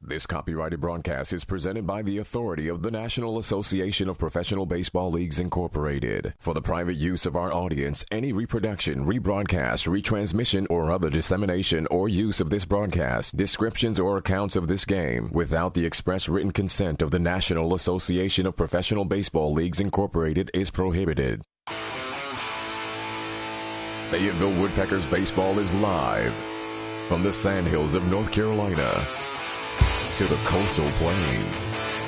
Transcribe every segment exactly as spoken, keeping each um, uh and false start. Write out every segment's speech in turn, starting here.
This copyrighted broadcast is presented by the authority of the National Association of Professional Baseball Leagues, Incorporated. For the private use of our audience, any reproduction, rebroadcast, retransmission, or other dissemination or use of this broadcast, descriptions or accounts of this game, without the express written consent of the National Association of Professional Baseball Leagues, Incorporated, is prohibited. Fayetteville Woodpeckers baseball is live from the Sandhills of North Carolina to the coastal plains,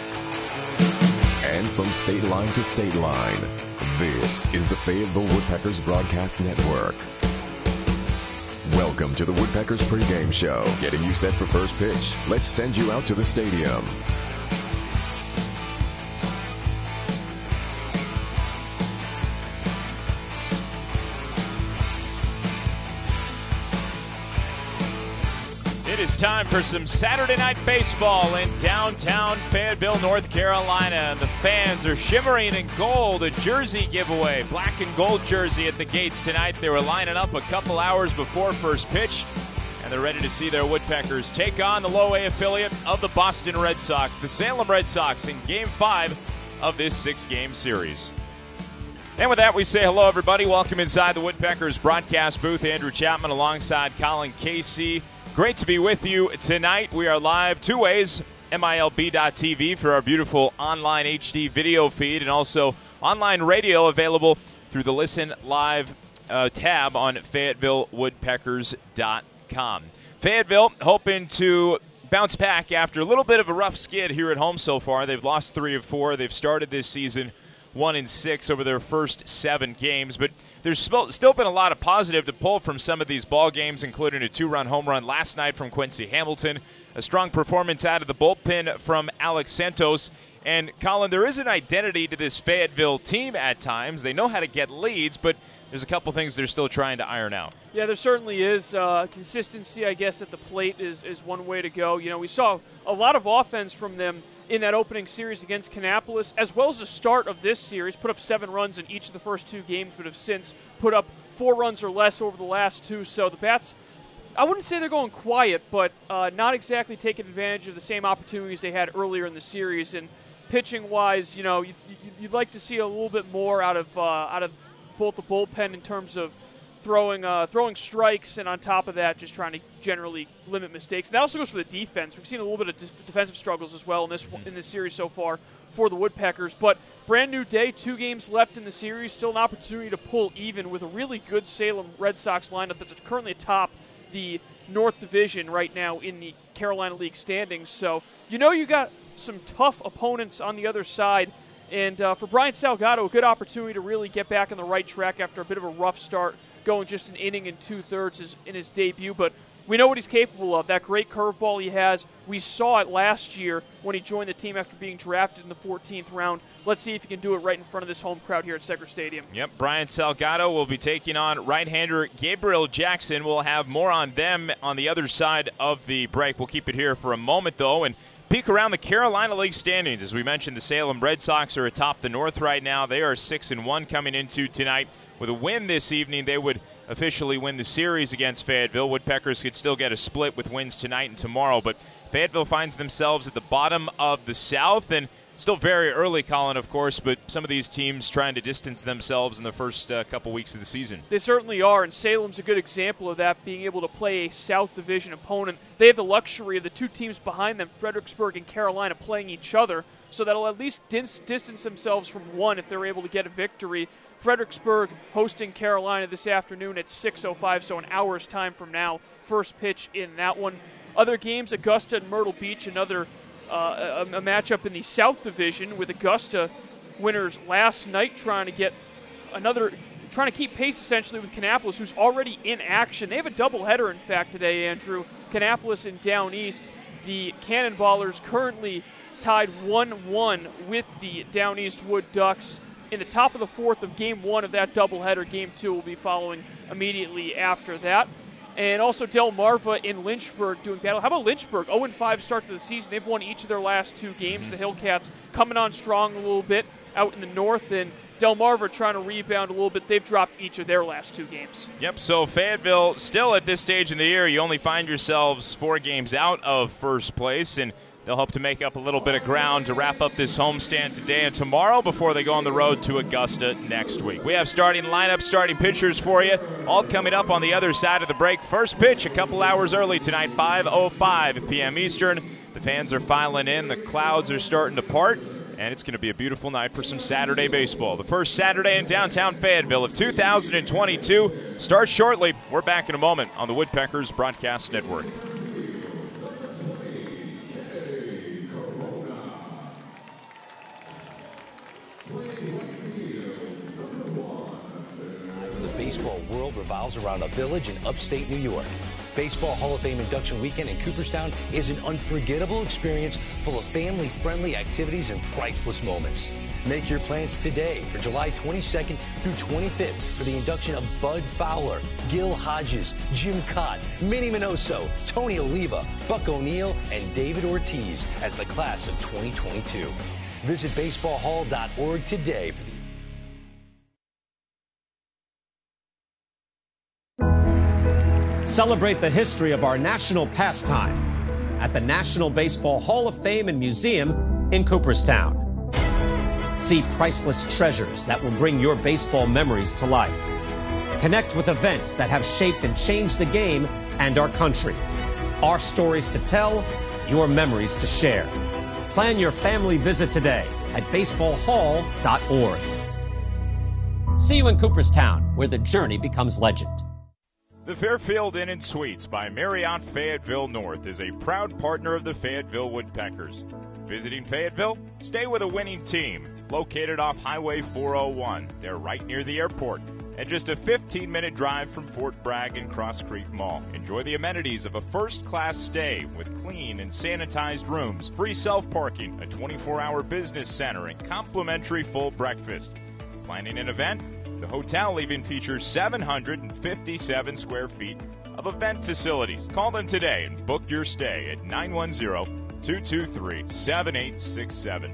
and from state line to state line. This is the Fayetteville Woodpeckers Broadcast Network. Welcome to the Woodpeckers pregame show, getting you set for first pitch. Let's send you out to the stadium. It is time for some Saturday night baseball in downtown Fayetteville, North Carolina. And the fans are shimmering in gold. A jersey giveaway, black and gold jersey at the gates tonight. They were lining up a couple hours before first pitch, and they're ready to see their Woodpeckers take on the low A affiliate of the Boston Red Sox, the Salem Red Sox, in Game five of this six-game series. And with that, we say hello, everybody. Welcome inside the Woodpeckers broadcast booth. Andrew Chapman alongside Colin Casey. Great to be with you tonight. We are live two ways, M I L B dot T V for our beautiful online H D video feed, and also online radio available through the Listen Live uh, tab on Fayetteville Woodpeckers dot com. Fayetteville hoping to bounce back after a little bit of a rough skid here at home so far. They've lost three of four. They've started this season one and six over their first seven games, but there's still been a lot of positive to pull from some of these ball games, including a two-run home run last night from Quincy Hamilton, a strong performance out of the bullpen from Alex Santos. And, Colin, there is an identity to this Fayetteville team at times. They know how to get leads, but there's a couple things they're still trying to iron out. Yeah, there certainly is. Uh, consistency, I guess, at the plate is, is one way to go. You know, we saw a lot of offense from them in that opening series against Kannapolis, as well as the start of this series. Put up seven runs in each of the first two games, but have since put up four runs or less over the last two. So the Bats, I wouldn't say they're going quiet, but uh, not exactly taking advantage of the same opportunities they had earlier in the series. And pitching-wise, you know, you'd, you'd like to see a little bit more out of uh, out of both the bullpen in terms of throwing uh, throwing strikes, and on top of that, just trying to generally limit mistakes. That also goes for the defense. We've seen a little bit of de- defensive struggles as well in this in this series so far for the Woodpeckers. But brand new day, two games left in the series, still an opportunity to pull even with a really good Salem Red Sox lineup that's currently atop the North Division right now in the Carolina League standings. So you know you got some tough opponents on the other side. And uh, for Brian Salgado, a good opportunity to really get back on the right track after a bit of a rough start, going just an inning and two-thirds in his debut. But we know what he's capable of, that great curveball he has. We saw it last year when he joined the team after being drafted in the fourteenth round. Let's see if he can do it right in front of this home crowd here at Segra Stadium. Yep, Brian Salgado will be taking on right-hander Gabriel Jackson. We'll have more on them on the other side of the break. We'll keep it here for a moment, though, and peek around the Carolina League standings. As we mentioned, the Salem Red Sox are atop the North right now. They are six and one coming into tonight. With a win this evening, they would officially win the series against Fayetteville. Woodpeckers could still get a split with wins tonight and tomorrow, but Fayetteville finds themselves at the bottom of the South, and still very early, Colin, of course, but some of these teams trying to distance themselves in the first uh, couple weeks of the season. They certainly are, and Salem's a good example of that, being able to play a South Division opponent. They have the luxury of the two teams behind them, Fredericksburg and Carolina, playing each other, so that'll at least dis- distance themselves from one if they're able to get a victory. Fredericksburg hosting Carolina this afternoon at six oh five, so an hour's time from now. First pitch in that one. Other games, Augusta and Myrtle Beach, another uh, a, a matchup in the South Division with Augusta winners last night trying to get another, trying to keep pace essentially with Kannapolis, who's already in action. They have a doubleheader, in fact, today, Andrew. Kannapolis and Down East. The Cannonballers currently tied one one with the Down East Wood Ducks in the top of the fourth of game one of that doubleheader. Game two will be following immediately after that. And also Delmarva in Lynchburg doing battle. How about Lynchburg? oh and five start to the season. They've won each of their last two games. The Hillcats coming on strong a little bit out in the north, and Delmarva trying to rebound a little bit. They've dropped each of their last two games. Yep, so Fayetteville still at this stage in the year, you only find yourselves four games out of first place, and They'll hope to make up a little bit of ground to wrap up this homestand today and tomorrow before they go on the road to Augusta next week. We have starting lineups, starting pitchers for you, all coming up on the other side of the break. First pitch a couple hours early tonight, five oh five p.m. Eastern. The fans are filing in. The clouds are starting to part, and it's going to be a beautiful night for some Saturday baseball. The first Saturday in downtown Fayetteville of two thousand twenty-two starts shortly. We're back in a moment on the Woodpeckers Broadcast Network. The baseball world revolves around a village in upstate New York. Baseball Hall of Fame induction weekend in Cooperstown is an unforgettable experience full of family-friendly activities and priceless moments. Make your plans today for July twenty-second through twenty-fifth for the induction of Bud Fowler, Gil Hodges, Jim Cott, Minnie Minoso, Tony Oliva, Buck O'Neill, and David Ortiz as the class of twenty twenty-two. Visit baseball hall dot org today for the Celebrate the history of our national pastime at the National Baseball Hall of Fame and Museum in Cooperstown. See priceless treasures that will bring your baseball memories to life. Connect with events that have shaped and changed the game and our country. Our stories to tell, your memories to share. Plan your family visit today at baseball hall dot org. See you in Cooperstown, where the journey becomes legend. The Fairfield Inn and Suites by Marriott Fayetteville North is a proud partner of the Fayetteville Woodpeckers. Visiting Fayetteville? Stay with a winning team. Located off Highway four oh one, they're right near the airport and just a fifteen minute drive from Fort Bragg and Cross Creek Mall. Enjoy the amenities of a first-class stay with clean and sanitized rooms, free self-parking, a twenty-four hour business center, and complimentary full breakfast. Planning an event? The hotel even features seven hundred fifty-seven square feet of event facilities. Call them today and book your stay at nine one zero, two two three, seven eight six seven.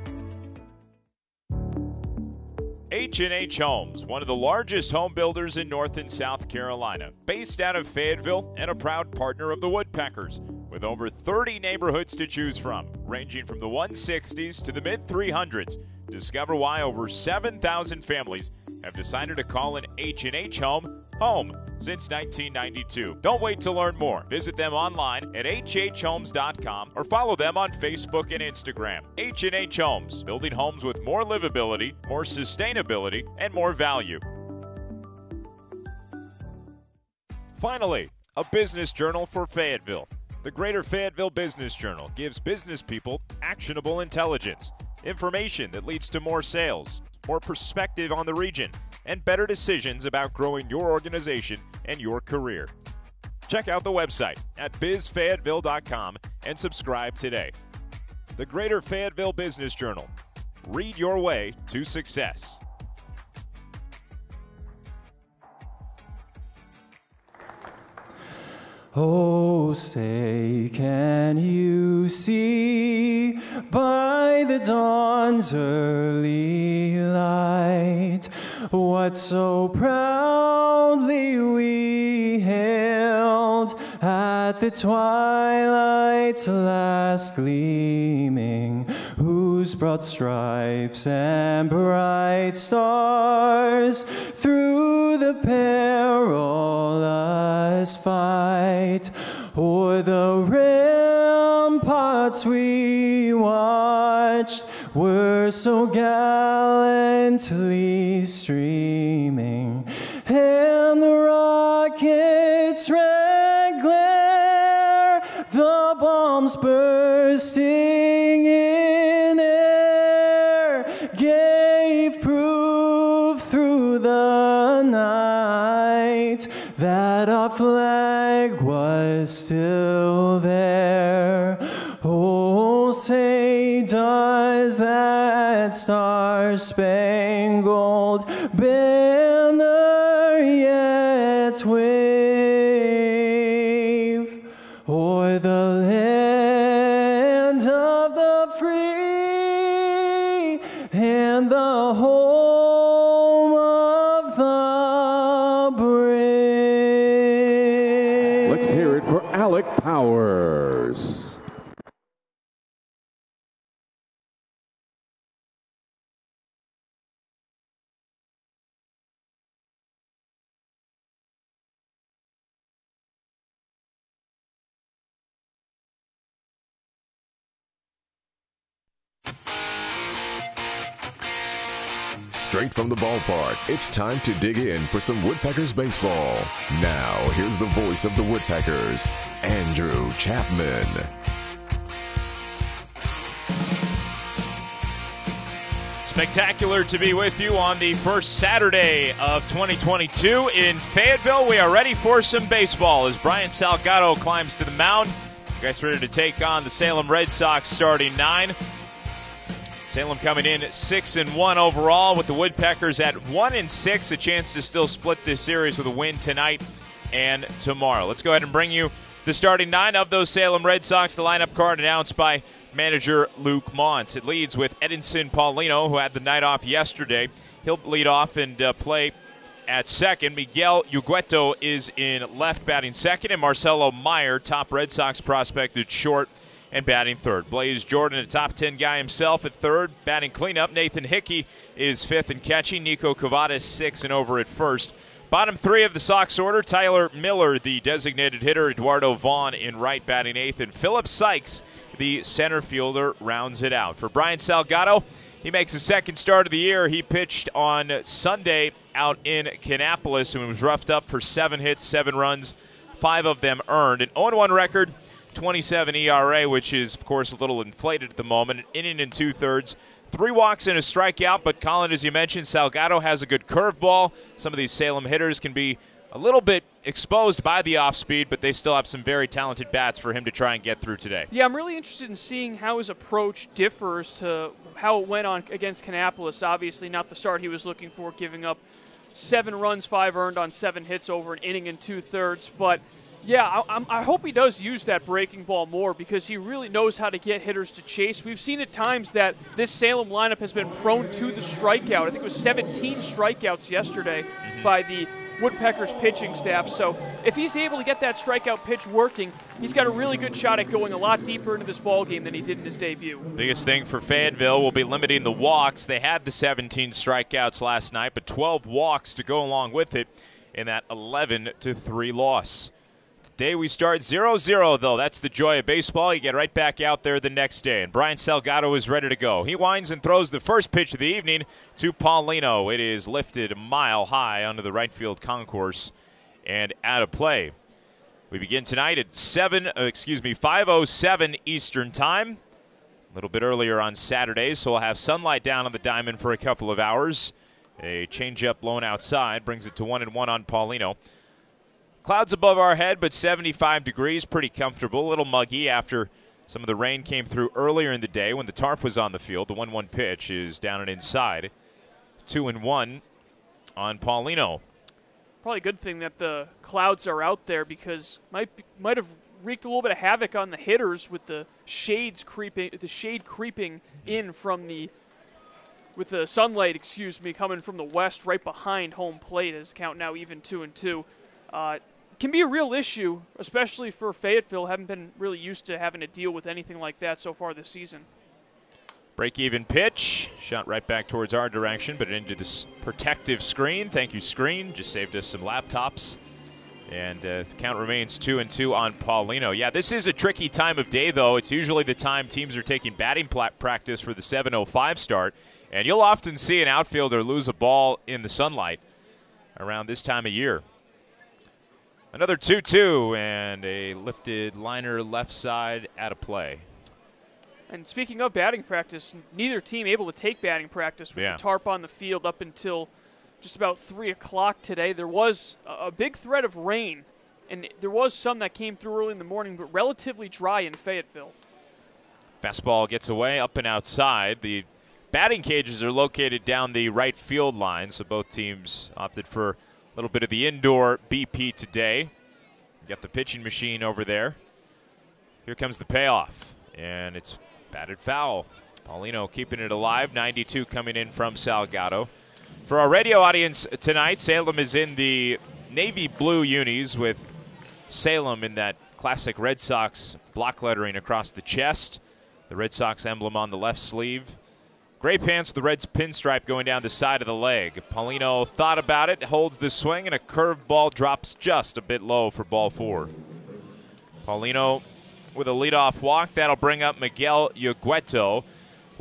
H and H Homes, one of the largest home builders in North and South Carolina, based out of Fayetteville and a proud partner of the Woodpeckers, with over thirty neighborhoods to choose from, ranging from the one sixties to the mid three hundreds. Discover why over seven thousand families have decided to call an H and H home home since nineteen ninety-two. Don't wait to learn more. Visit them online at h h homes dot com or follow them on Facebook and Instagram. H and H Homes, building homes with more livability, more sustainability, and more value. Finally, a business journal for Fayetteville. The Greater Fayetteville Business Journal gives business people actionable intelligence, information that leads to more sales, more perspective on the region, and better decisions about growing your organization and your career. Check out the website at biz fayetteville dot com and subscribe today. The Greater Fayetteville Business Journal. Read your way to success. Oh, say, can you see by the dawn's early light what so proudly we hailed at the twilight's last gleaming, whose broad stripes and bright stars through the perilous fight o'er the ramparts we watched were so gallantly streaming, and the rockets' red glare, the bombs bursting in air, gave proof through the night that our flag was still there. Oh, say, does that star-spangled banner yet wave o'er the land of the free and the home of the brave? Let's hear it for Alec Powers. Straight from the ballpark, it's time to dig in for some Woodpeckers baseball. Now, here's the voice of the Woodpeckers, Andrew Chapman. Spectacular to be with you on the first Saturday of twenty twenty-two in Fayetteville. We are ready for some baseball as Brian Salgado climbs to the mound. Gets ready to take on the Salem Red Sox starting nine. Salem coming in at six and one overall, with the Woodpeckers at one and six, a chance to still split this series with a win tonight and tomorrow. Let's go ahead and bring you the starting nine of those Salem Red Sox. The lineup card announced by manager Luke Montz. It leads with Edinson Paulino, who had the night off yesterday. He'll lead off and uh, play at second. Miguel Ugueto is in left, batting second, and Marcelo Meyer, top Red Sox prospect, at short and batting third. Blaze Jordan, a top ten guy himself, at third. Batting cleanup, Nathan Hickey is fifth and catching. Nico Cavada six and over at first. Bottom three of the Sox order, Tyler Miller, the designated hitter, Eduardo Vaughn in right, batting eighth, and Philip Sykes, the center fielder, rounds it out. For Brian Salgado, he makes his second start of the year. He pitched on Sunday out in Kannapolis and was roughed up for seven hits, seven runs, five of them earned. An oh and one record, twenty-seven E R A, which is, of course, a little inflated at the moment. An inning and two-thirds, three walks and a strikeout. But, Colin, as you mentioned, Salgado has a good curveball. Some of these Salem hitters can be a little bit exposed by the off-speed, but they still have some very talented bats for him to try and get through today. Yeah, I'm really interested in seeing how his approach differs to how it went on against Kannapolis. Obviously not the start he was looking for, giving up seven runs, five earned on seven hits over an inning and two-thirds. But, yeah, I, I hope he does use that breaking ball more, because he really knows how to get hitters to chase. We've seen at times that this Salem lineup has been prone to the strikeout. I think it was seventeen strikeouts yesterday mm-hmm. by the Woodpeckers pitching staff. So if he's able to get that strikeout pitch working, he's got a really good shot at going a lot deeper into this ball game than he did in his debut. Biggest thing for Fayetteville will be limiting the walks. They had the seventeen strikeouts last night, but twelve walks to go along with it in that eleven to three loss. Today we start zero zero, though. That's the joy of baseball. You get right back out there the next day. And Brian Salgado is ready to go. He winds and throws the first pitch of the evening to Paulino. It is lifted a mile high onto the right field concourse and out of play. We begin tonight at seven. Uh, excuse me, five oh seven Eastern Time. A little bit earlier on Saturday, so we'll have sunlight down on the diamond for a couple of hours. A changeup blown outside brings it to one and one on Paulino. Clouds above our head, but seventy-five degrees, pretty comfortable. A little muggy after some of the rain came through earlier in the day when the tarp was on the field. The one one pitch is down and inside. Two and one on Paulino. Probably a good thing that the clouds are out there, because might be, might have wreaked a little bit of havoc on the hitters with the shades creeping, the shade creeping in from the, with the sunlight, excuse me, coming from the west right behind home plate. As count now even two and two. Uh, can be a real issue, especially for Fayetteville. Haven't been really used to having to deal with anything like that so far this season. Break-even pitch. Shot right back towards our direction, but into this protective screen. Thank you, screen. Just saved us some laptops. And uh, the count remains two and two on Paulino. Yeah, this is a tricky time of day, though. It's usually the time teams are taking batting pla- practice for the seven oh five start. And you'll often see an outfielder lose a ball in the sunlight around this time of year. Another two two and a lifted liner left side out of play. And speaking of batting practice, neither team able to take batting practice with yeah. the tarp on the field up until just about three o'clock today. There was a big threat of rain, and there was some that came through early in the morning, but relatively dry in Fayetteville. Fastball gets away, up and outside. The batting cages are located down the right field line, so both teams opted for a little bit of the indoor B P today. Got the pitching machine over there. Here comes the payoff, and it's batted foul. Paulino keeping it alive, ninety-two coming in from Salgado. For our radio audience tonight, Salem is in the navy blue unis with Salem in that classic Red Sox block lettering across the chest. The Red Sox emblem on the left sleeve. Gray pants with the Reds pinstripe going down the side of the leg. Paulino thought about it, holds the swing, and a curved ball drops just a bit low for ball four. Paulino with a leadoff walk. That'll bring up Miguel Ugueto.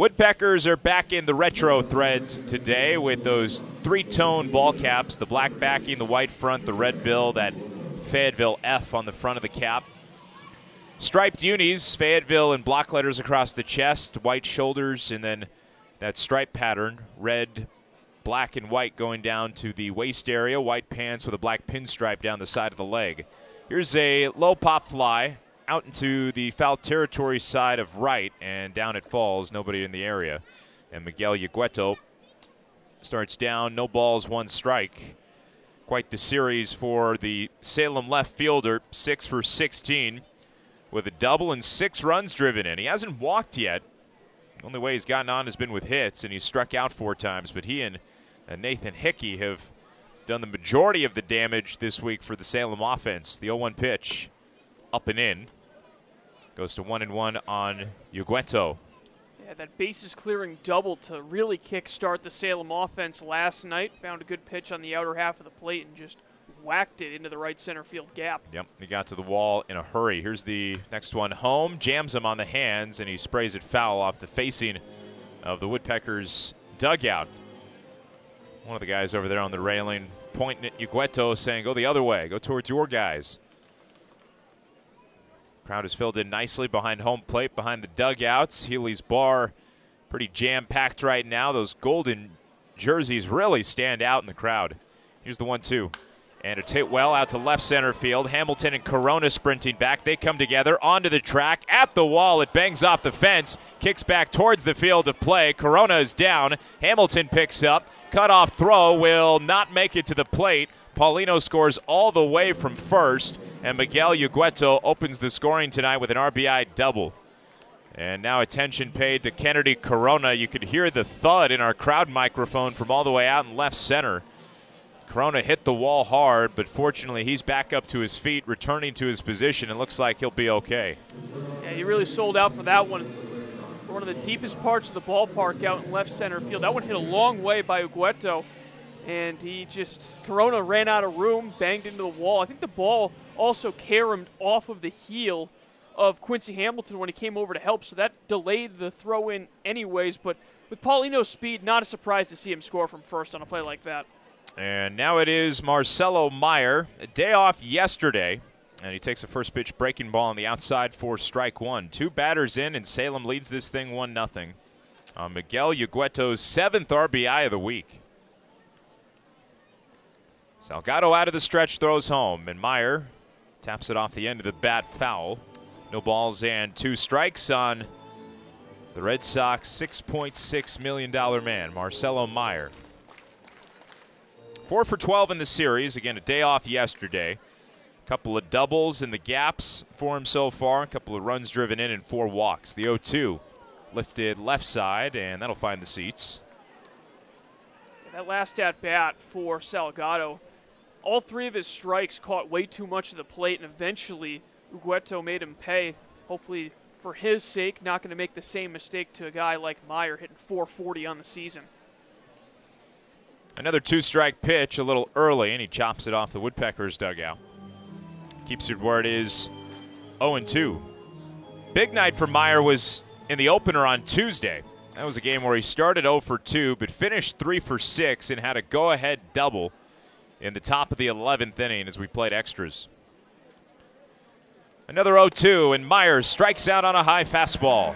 Woodpeckers are back in the retro threads today with those three-tone ball caps, the black backing, the white front, the red bill, that Fayetteville F on the front of the cap. Striped unis, Fayetteville in block letters across the chest, white shoulders, and then that stripe pattern, red, black, and white going down to the waist area, white pants with a black pinstripe down the side of the leg. Here's a low pop fly out into the foul territory side of right, and down it falls, nobody in the area. And Miguel Yagueto starts down, no balls, one strike. Quite the series for the Salem left fielder, six for sixteen, with a double and six runs driven in. He hasn't walked yet. The only way he's gotten on has been with hits, and he's struck out four times. But he and uh, Nathan Hickey have done the majority of the damage this week for the Salem offense. The oh one pitch, up and in. Goes to one and one on Yagueto. Yeah, that bases clearing double to really kickstart the Salem offense last night. Found a good pitch on the outer half of the plate and just whacked it into the right center field gap. Yep, he got to the wall in a hurry. Here's the next one home. Jams him on the hands, and he sprays it foul off the facing of the Woodpeckers' dugout. One of the guys over there on the railing pointing at Yagueto saying, go the other way. Go towards your guys. Crowd is filled in nicely behind home plate, behind the dugouts. Healy's bar pretty jam-packed right now. Those golden jerseys really stand out in the crowd. Here's the one two. And it's hit well out to left center field. Hamilton and Corona sprinting back. They come together onto the track. At the wall, it bangs off the fence. Kicks back towards the field of play. Corona is down. Hamilton picks up. Cut-off throw will not make it to the plate. Paulino scores all the way from first. And Miguel Yagueto opens the scoring tonight with an R B I double. And now attention paid to Kennedy Corona. You could hear the thud in our crowd microphone from all the way out in left center. Corona hit the wall hard, but fortunately he's back up to his feet, returning to his position, and looks like he'll be okay. Yeah, he really sold out for that one. For one of the deepest parts of the ballpark out in left center field. That one hit a long way by Yagueto, and he just, Corona ran out of room, banged into the wall. I think the ball also caromed off of the heel of Quincy Hamilton when he came over to help, so that delayed the throw-in anyways. But with Paulino's speed, not a surprise to see him score from first on a play like that. And now it is Marcelo Meyer, a day off yesterday, and he takes a first pitch breaking ball on the outside for strike one. Two batters in, and Salem leads this thing one nothing. Uh, Miguel Yagueto's seventh R B I of the week. Salgado out of the stretch, throws home, and Meyer taps it off the end of the bat foul. No balls and two strikes on the Red Sox six point six million dollars man, Marcelo Meyer. Four for twelve in the series. Again, a day off yesterday. A couple of doubles in the gaps for him so far. A couple of runs driven in and four walks. The oh two lifted left side, and that'll find the seats. That last at-bat for Salgado, all three of his strikes caught way too much of the plate, and eventually Yagueto made him pay. Hopefully, for his sake, not going to make the same mistake to a guy like Meyer hitting four forty on the season. Another two-strike pitch a little early, and he chops it off the Woodpeckers' dugout. Keeps it where it is oh and two. Big night for Meyer was in the opener on Tuesday. That was a game where he started oh for two, but finished three for six and had a go-ahead double in the top of the eleventh inning as we played extras. Another oh two, and Meyer strikes out on a high fastball.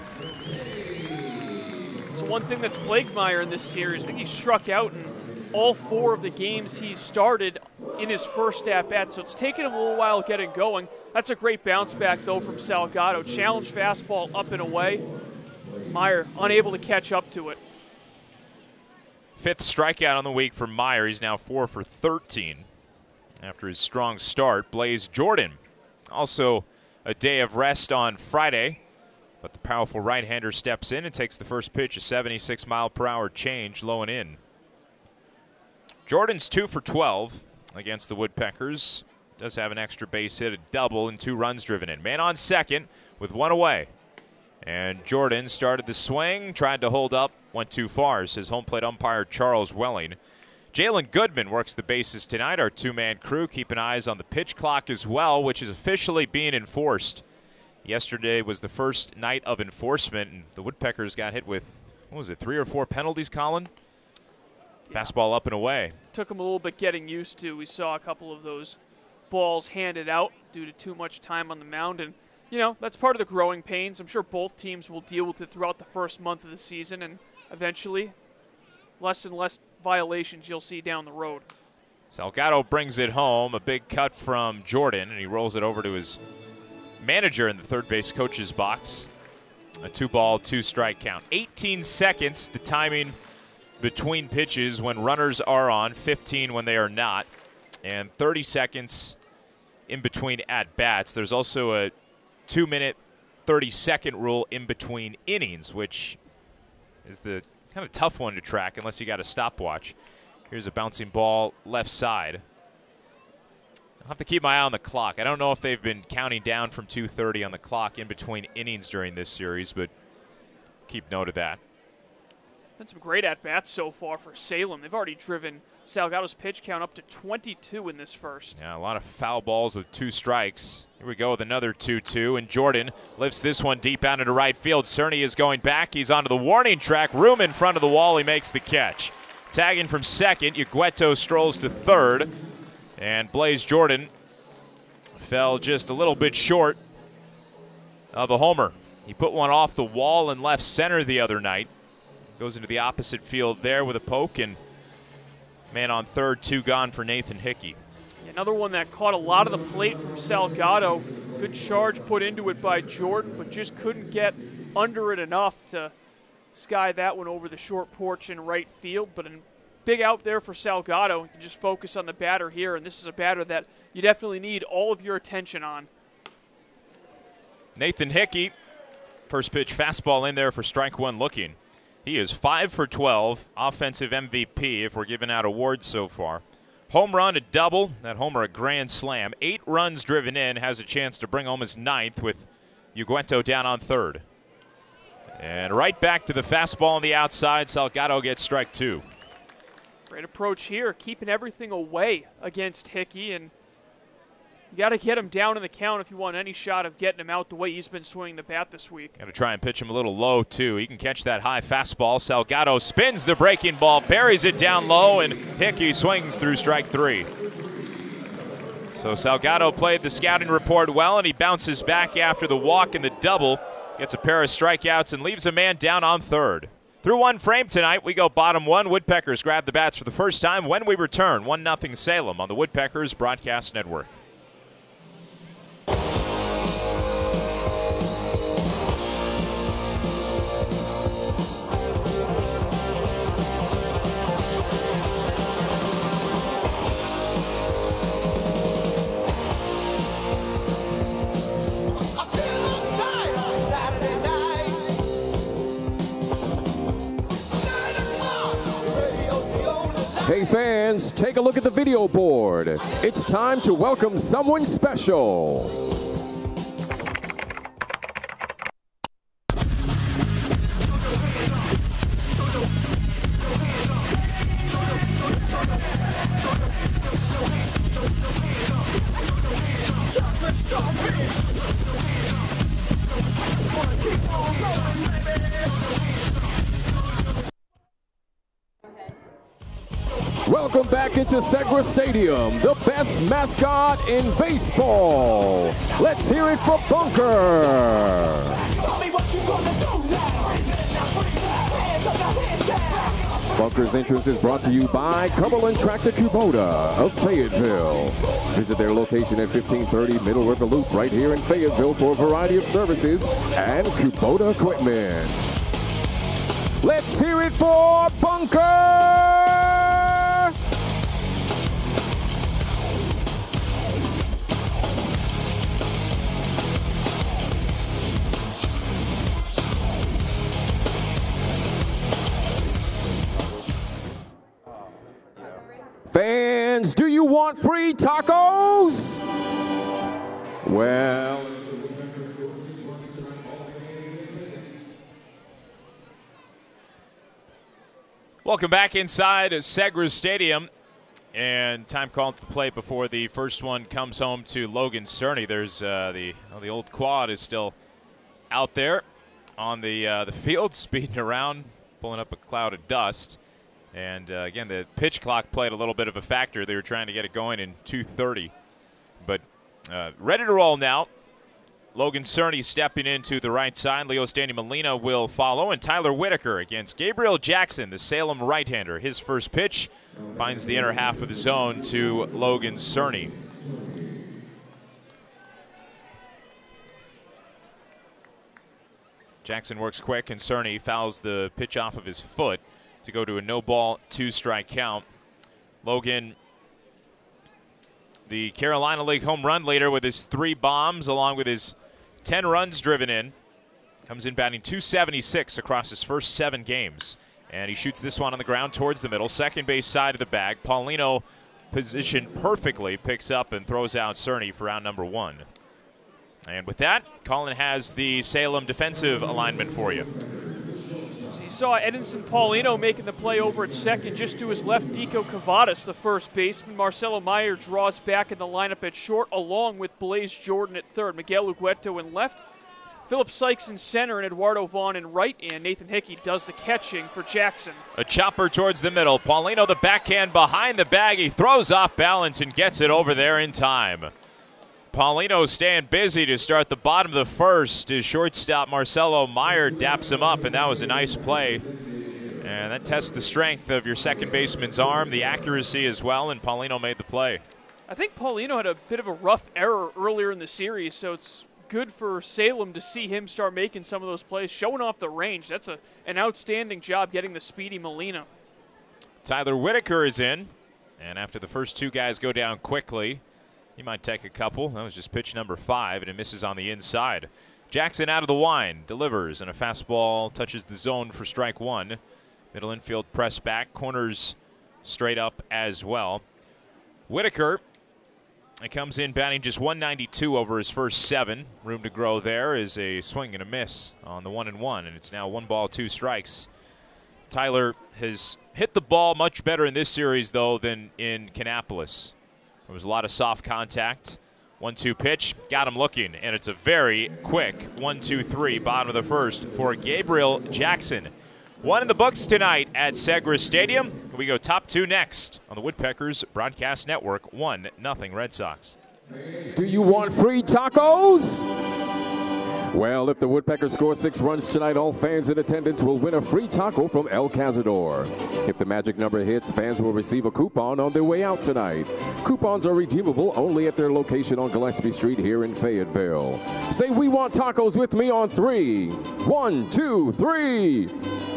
It's one thing that's plagued Meyer in this series. I think he struck out in all four of the games he started in his first at-bat, so it's taken him a little while getting going. That's a great bounce back, though, from Salgado. Challenge fastball up and away. Meyer unable to catch up to it. Fifth strikeout on the week for Meyer. He's now four for thirteen after his strong start. Blaze Jordan, also a day of rest on Friday, but the powerful right-hander steps in and takes the first pitch, a seventy-six mile per hour change, low and in. Jordan's two for twelve against the Woodpeckers. Does have an extra base hit, a double, and two runs driven in. Man on second with one away. And Jordan started the swing, tried to hold up, went too far, says home plate umpire Charles Welling. Jalen Goodman works the bases tonight, our two-man crew, keeping eyes on the pitch clock as well, which is officially being enforced. Yesterday was the first night of enforcement, and the Woodpeckers got hit with what was it, three or four penalties, Colin? Yeah. Fastball up and away. Took him a little bit getting used to. We saw a couple of those balls handed out due to too much time on the mound. And, you know, that's part of the growing pains. I'm sure both teams will deal with it throughout the first month of the season, and eventually less and less violations you'll see down the road. Salgado brings it home. A big cut from Jordan, and he rolls it over to his manager in the third base coach's box. A two-ball, two-strike count. eighteen seconds, the timing between pitches when runners are on, fifteen when they are not, and thirty seconds in between at-bats. There's also a two-minute, thirty-second rule in between innings, which is the kind of tough one to track unless you got a stopwatch. Here's a bouncing ball left side. I'll have to keep my eye on the clock. I don't know if they've been counting down from two thirty on the clock in between innings during this series, but keep note of that. Been some great at-bats so far for Salem. They've already driven Salgado's pitch count up to twenty-two in this first. Yeah, a lot of foul balls with two strikes. Here we go with another two two, and Jordan lifts this one deep out into right field. Cerny is going back. He's onto the warning track. Room in front of the wall. He makes the catch. Tagging from second, Ugueto strolls to third. And Blaze Jordan fell just a little bit short of a homer. He put one off the wall in left center the other night. Goes into the opposite field there with a poke, and man on third, two gone for Nathan Hickey. Another one that caught a lot of the plate from Salgado. Good charge put into it by Jordan, but just couldn't get under it enough to sky that one over the short porch in right field. But an big out there for Salgado. You can just focus on the batter here, and this is a batter that you definitely need all of your attention on. Nathan Hickey, first pitch fastball in there for strike one looking. He is five for twelve, offensive M V P if we're giving out awards so far. Home run, a double, that homer a grand slam. Eight runs driven in, has a chance to bring home his ninth with Ugueto down on third. And right back to the fastball on the outside. Salgado gets strike two. Great approach here, keeping everything away against Hickey, and you got to get him down in the count if you want any shot of getting him out the way he's been swinging the bat this week. Got to try and pitch him a little low, too. He can catch that high fastball. Salgado spins the breaking ball, buries it down low, and Hickey swings through strike three. So Salgado played the scouting report well, and he bounces back after the walk and the double, gets a pair of strikeouts, and leaves a man down on third. Through one frame tonight, we go bottom one. Woodpeckers grab the bats for the first time when we return. one nothing Salem on the Woodpeckers Broadcast Network. Hey fans, take a look at the video board. It's time to welcome someone special. Welcome back into Segra Stadium, the best mascot in baseball. Let's hear it for Bunker. Bunker's entrance is brought to you by Cumberland Tractor Kubota of Fayetteville. Visit their location at fifteen thirty Middle River Loop right here in Fayetteville for a variety of services and Kubota equipment. Let's hear it for Bunker. Fans, do you want free tacos? Well, welcome back inside Segra Stadium, and time called to play before the first one comes home to Logan Cerny. There's uh, the well, the old quad is still out there on the uh, the field, speeding around, pulling up a cloud of dust. And, uh, again, the pitch clock played a little bit of a factor. They were trying to get it going in two thirty. But uh, ready to roll now. Logan Cerny stepping into the right side. Leo Standy Molina will follow. And Tyler Whitaker against Gabriel Jackson, the Salem right-hander. His first pitch finds the inner half of the zone to Logan Cerny. Jackson works quick, and Cerny fouls the pitch off of his foot to go to a no-ball, two-strike count. Logan, the Carolina League home run leader with his three bombs, along with his ten runs driven in. Comes in batting two seventy-six across his first seven games. And he shoots this one on the ground towards the middle, second base side of the bag. Paulino, positioned perfectly, picks up and throws out Cerny for out number one. And with that, Colin has the Salem defensive alignment for you. So you saw Edinson Paulino making the play over at second. Just to his left, Nico Cavadas, the first baseman. Marcelo Meyer draws back in the lineup at short, along with Blaze Jordan at third. Miguel Ugueto in left. Philip Sykes in center and Eduardo Vaughn in right. And Nathan Hickey does the catching for Jackson. A chopper towards the middle. Paulino, the backhand behind the bag. He throws off balance and gets it over there in time. Paulino staying busy to start the bottom of the first. His shortstop Marcelo Meyer daps him up, and that was a nice play. And that tests the strength of your second baseman's arm, the accuracy as well, and Paulino made the play. I think Paulino had a bit of a rough error earlier in the series, so it's good for Salem to see him start making some of those plays, showing off the range. That's a, an outstanding job getting the speedy Molina. Tyler Whitaker is in, and after the first two guys go down quickly, he might take a couple. That was just pitch number five, and it misses on the inside. Jackson out of the line, delivers, and a fastball touches the zone for strike one. Middle infield press back, corners straight up as well. Whitaker, it comes in batting just one ninety-two over his first seven. Room to grow there is a swing and a miss on the one and one, and it's now one ball, two strikes. Tyler has hit the ball much better in this series, though, than in Kannapolis. There was a lot of soft contact. one two pitch, got him looking, and it's a very quick one two three, bottom of the first for Gabriel Jackson. One in the books tonight at Segra Stadium. We go top two next on the Woodpeckers Broadcast Network. one nothing Red Sox. Do you want free tacos? Well, if the Woodpeckers score six runs tonight, all fans in attendance will win a free taco from El Cazador. If the magic number hits, fans will receive a coupon on their way out tonight. Coupons are redeemable only at their location on Gillespie Street here in Fayetteville. Say "We want tacos" with me on three. One, two, three.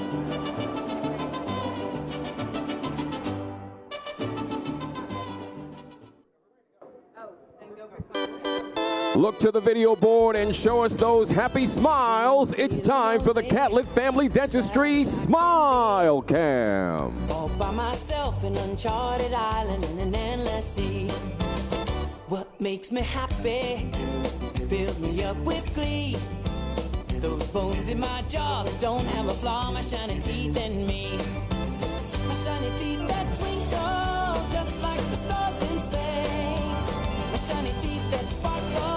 Look to the video board and show us those happy smiles. It's time for the Catlett Family Dentistry Smile Cam. All by myself in uncharted island in an endless sea. What makes me happy fills me up with glee. Those bones in my jaw that don't have a flaw, my shiny teeth and me. My shiny teeth that twinkle just like the stars in space. My shiny teeth that sparkle.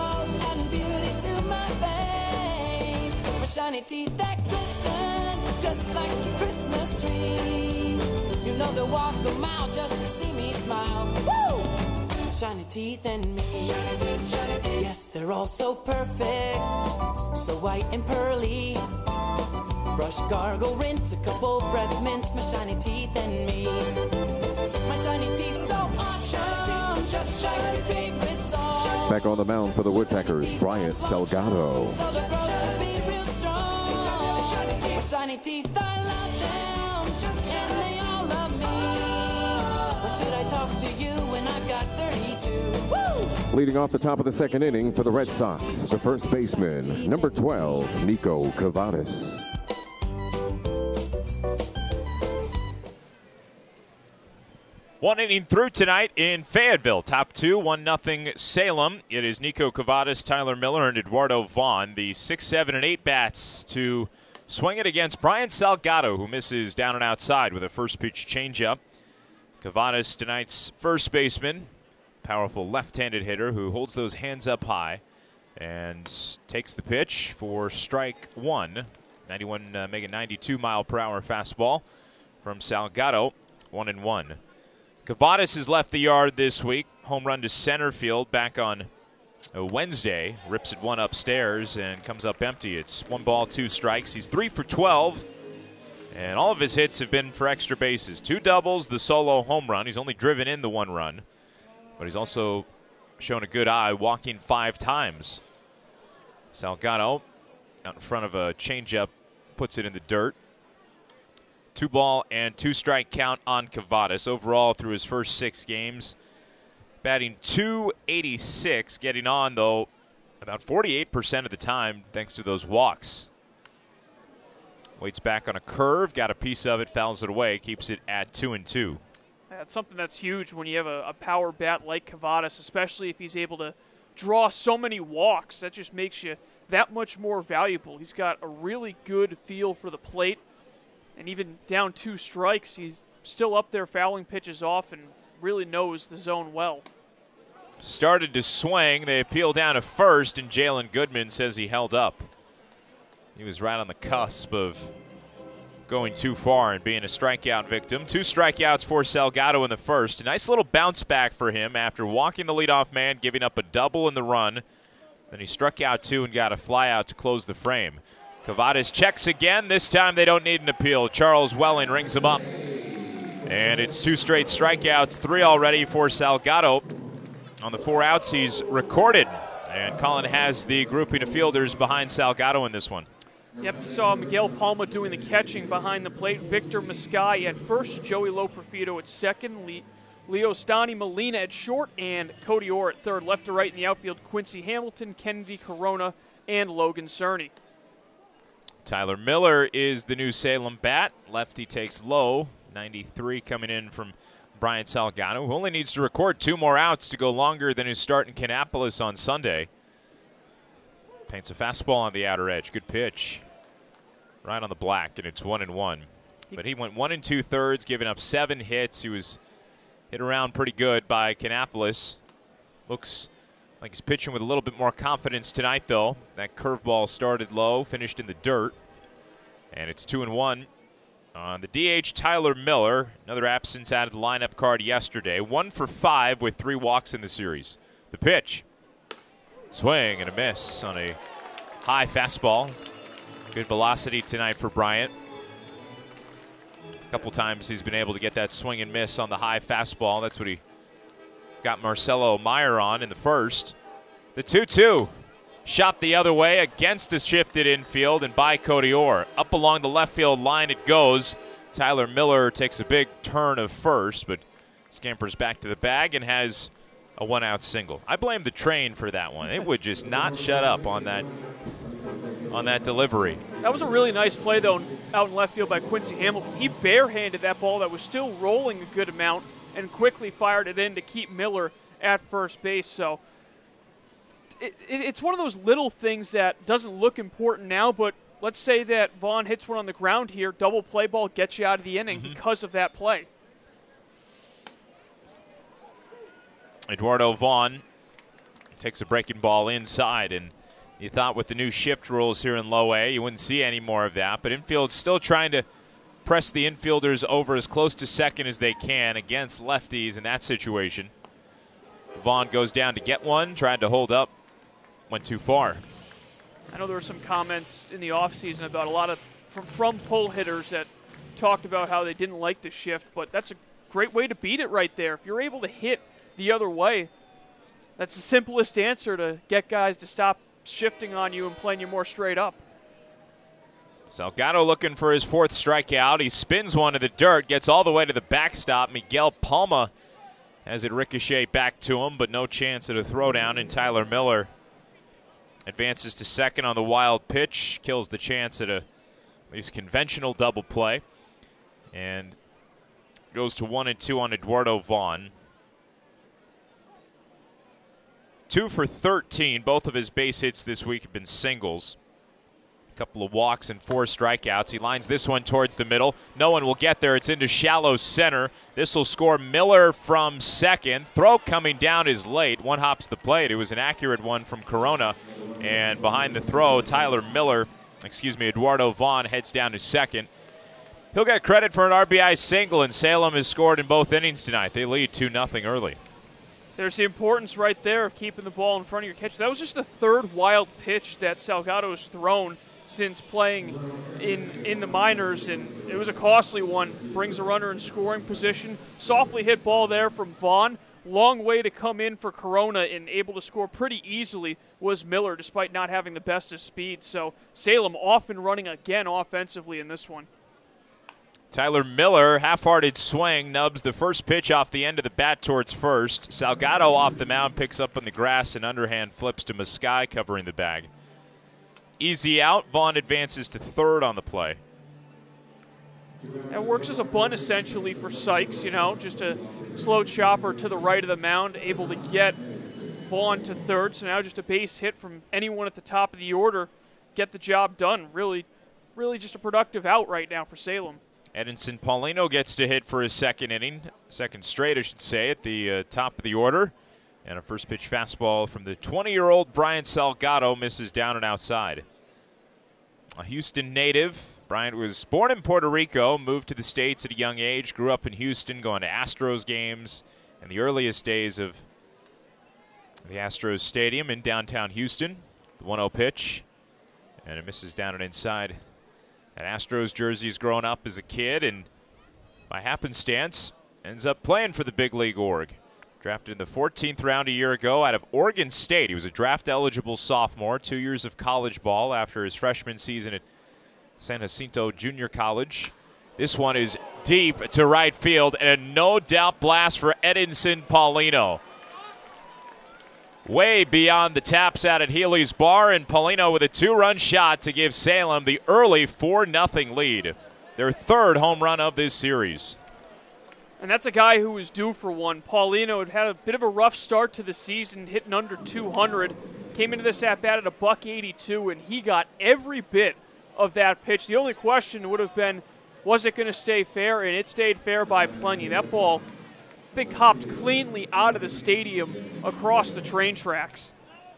Shiny teeth that glisten just like a Christmas tree. You know they'll walk a mile just to see me smile. Woo! Shiny teeth and me. Yes, they're all so perfect, so white and pearly. Brush, gargle, rinse, a couple breath mints. My shiny teeth and me. My shiny teeth so awesome, just like your favorite song. Back on the mound for the Woodpeckers, Bryant Salgado. So they're grown to be real strong. My shiny teeth, I love them, and they all love me. Or should I talk to you when I've got thirty-two? Woo! Leading off the top of the second inning for the Red Sox, the first baseman, number twelve, Nico Cavadas. One inning through tonight in Fayetteville. Top two, one nothing Salem. It is Nico Cavadas, Tyler Miller, and Eduardo Vaughn. The six, seven, and eight bats to swing it against Brian Salgado, who misses down and outside with a first pitch changeup. Cavadas, tonight's first baseman, powerful left-handed hitter who holds those hands up high and takes the pitch for strike one. ninety-one, uh, make a ninety-two mile per hour fastball from Salgado, one and one. Kavadas has left the yard this week. Home run to center field back on uh, Wednesday. Rips it one upstairs and comes up empty. It's one ball, two strikes. He's three for twelve, and all of his hits have been for extra bases. Two doubles, the solo home run. He's only driven in the one run, but he's also shown a good eye, walking five times. Salgado out in front of a changeup, puts it in the dirt. Two ball and two strike count on Kavadas. Overall, through his first six games, batting two eighty-six, getting on, though, about forty-eight percent of the time thanks to those walks. Waits back on a curve, got a piece of it, fouls it away, keeps it at two and two. That's something that's huge when you have a, a power bat like Kavadas, especially if he's able to draw so many walks. That just makes you that much more valuable. He's got a really good feel for the plate, and even down two strikes, he's still up there fouling pitches off and really knows the zone well. Started to swing. They appeal down to first, and Jalen Goodman says he held up. He was right on the cusp of going too far and being a strikeout victim. Two strikeouts for Salgado in the first. A nice little bounce back for him after walking the leadoff man, giving up a double in the run. Then he struck out two and got a fly out to close the frame. Kavadas checks again. This time they don't need an appeal. Charles Welling rings him up. And it's two straight strikeouts, three already for Salgado. On the four outs he's recorded. And Colin has the grouping of fielders behind Salgado in this one. Yep, you saw Miguel Palma doing the catching behind the plate. Victor Mascai at first, Joey Loperfido at second, Le- Leo Stani Molina at short, and Cody Orr at third. Left to right in the outfield, Quincy Hamilton, Kennedy Corona, and Logan Cerny. Tyler Miller is the new Salem bat. Lefty takes low. ninety-three coming in from Brian Salgado, who only needs to record two more outs to go longer than his start in Kannapolis on Sunday. Paints a fastball on the outer edge. Good pitch. Right on the black, and it's one and one. But he went one and two thirds, giving up seven hits. He was hit around pretty good by Kannapolis. Looks like he's pitching with a little bit more confidence tonight, though. That curveball started low, finished in the dirt. And it's two and one. On the D H, Tyler Miller, another absence out of the lineup card yesterday. One for five with three walks in the series. The pitch. Swing and a miss on a high fastball. Good velocity tonight for Bryant. A couple times he's been able to get that swing and miss on the high fastball. That's what he got Marcelo Meyer on in the first. The two two. Shot the other way against a shifted infield and by Cody Orr. Up along the left field line it goes. Tyler Miller takes a big turn of first, but scampers back to the bag and has a one-out single. I blame the train for that one. It would just not shut up on that on that delivery. That was a really nice play, though, out in left field by Quincy Hamilton. He barehanded that ball that was still rolling a good amount and quickly fired it in to keep Miller at first base. So it, it, it's one of those little things that doesn't look important now, but let's say that Vaughn hits one on the ground here, double play ball gets you out of the inning mm-hmm. because of that play. Eduardo Vaughn takes a breaking ball inside, and you thought with the new shift rules here in low A, you wouldn't see any more of that. But infield's still trying to press the infielders over as close to second as they can against lefties in that situation. Vaughn goes down to get one, tried to hold up, went too far. I know there were some comments in the offseason about a lot of from, from pull hitters that talked about how they didn't like the shift, but that's a great way to beat it right there. If you're able to hit the other way, that's the simplest answer to get guys to stop shifting on you and playing you more straight up. Salgado looking for his fourth strikeout. He spins one to the dirt, gets all the way to the backstop. Miguel Palma has it ricochet back to him, but no chance at a throwdown, and Tyler Miller advances to second on the wild pitch, kills the chance at a at least conventional double play, and goes to one and two on Eduardo Vaughn. Two for thirteen. Both of his base hits this week have been singles. A couple of walks and four strikeouts. He lines this one towards the middle. No one will get there. It's into shallow center. This will score Miller from second. Throw coming down is late. One hops the plate. It was an accurate one from Corona. And behind the throw, Tyler Miller excuse me, Eduardo Vaughn heads down to second. He'll get credit for an R B I single, and Salem has scored in both innings tonight. They lead two nothing early. There's the importance right there of keeping the ball in front of your catcher. That was just the third wild pitch that Salgado has thrown since playing in in the minors, and it was a costly one. Brings a runner in scoring position. Softly hit ball there from Vaughn. Long way to come in for Corona, and able to score pretty easily was Miller, despite not having the best of speed. So Salem off and running again offensively in this one. Tyler Miller, half-hearted swing, nubs the first pitch off the end of the bat towards first. Salgado off the mound, picks up on the grass, and underhand flips to Muskai covering the bag. Easy out. Vaughn advances to third on the play. That works as a bunt essentially for Sykes, you know, just a slow chopper to the right of the mound, able to get Vaughn to third. So now just a base hit from anyone at the top of the order, get the job done. Really, really just a productive out right now for Salem. Edinson Paulino gets to hit for his second inning, second straight, I should say, at the uh, top of the order. And a first pitch fastball from the twenty-year-old Brian Salgado misses down and outside. A Houston native, Bryant was born in Puerto Rico, moved to the States at a young age, grew up in Houston, going to Astros games in the earliest days of the Astros Stadium in downtown Houston. The one oh pitch, and it misses down and inside. That Astros jersey has grown up as a kid, and by happenstance, ends up playing for the big league org. Drafted in the fourteenth round a year ago out of Oregon State. He was a draft-eligible sophomore, two years of college ball after his freshman season at San Jacinto Junior College. This one is deep to right field, and a no-doubt blast for Edinson Paulino. Way beyond the taps out at Healy's Bar, and Paulino with a two-run shot to give Salem the early four nothing lead. Their third home run of this series. And that's a guy who was due for one. Paulino had had a bit of a rough start to the season, hitting under two hundred. Came into this at-bat at a buck eighty-two, and he got every bit of that pitch. The only question would have been, was it going to stay fair? And it stayed fair by plenty. That ball, I think, hopped cleanly out of the stadium across the train tracks.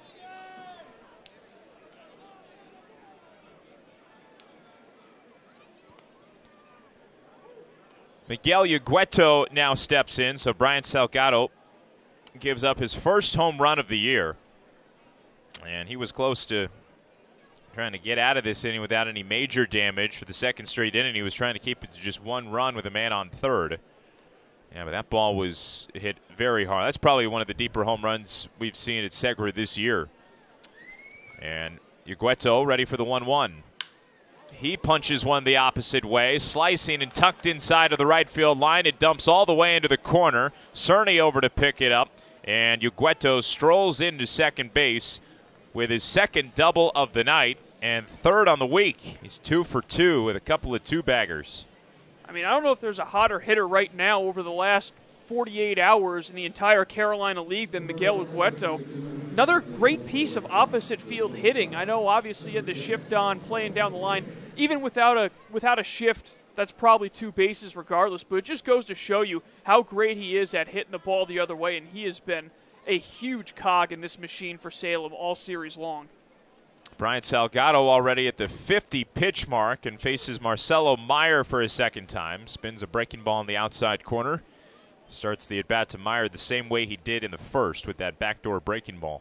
Miguel Ugueto now steps in, so Brian Salgado gives up his first home run of the year. And he was close to trying to get out of this inning without any major damage for the second straight inning. He was trying to keep it to just one run with a man on third. Yeah, but that ball was hit very hard. That's probably one of the deeper home runs we've seen at Segra this year. And Ugueto ready for the one one. He punches one the opposite way, slicing and tucked inside of the right field line. It dumps all the way into the corner. Cerny over to pick it up, and Ugueto strolls into second base with his second double of the night and third on the week. He's two for two with a couple of two-baggers. I mean, I don't know if there's a hotter hitter right now over the last forty-eight hours in the entire Carolina League than Miguel Ugueto. Another great piece of opposite field hitting. I know obviously he had the shift on, playing down the line. Even without a without a shift, that's probably two bases regardless, but it just goes to show you how great he is at hitting the ball the other way, and he has been a huge cog in this machine for Salem all series long. Brian Salgado already at the fifty pitch mark and faces Marcelo Meyer for his second time. Spins a breaking ball in the outside corner. Starts the at-bat to Meyer the same way he did in the first with that backdoor breaking ball.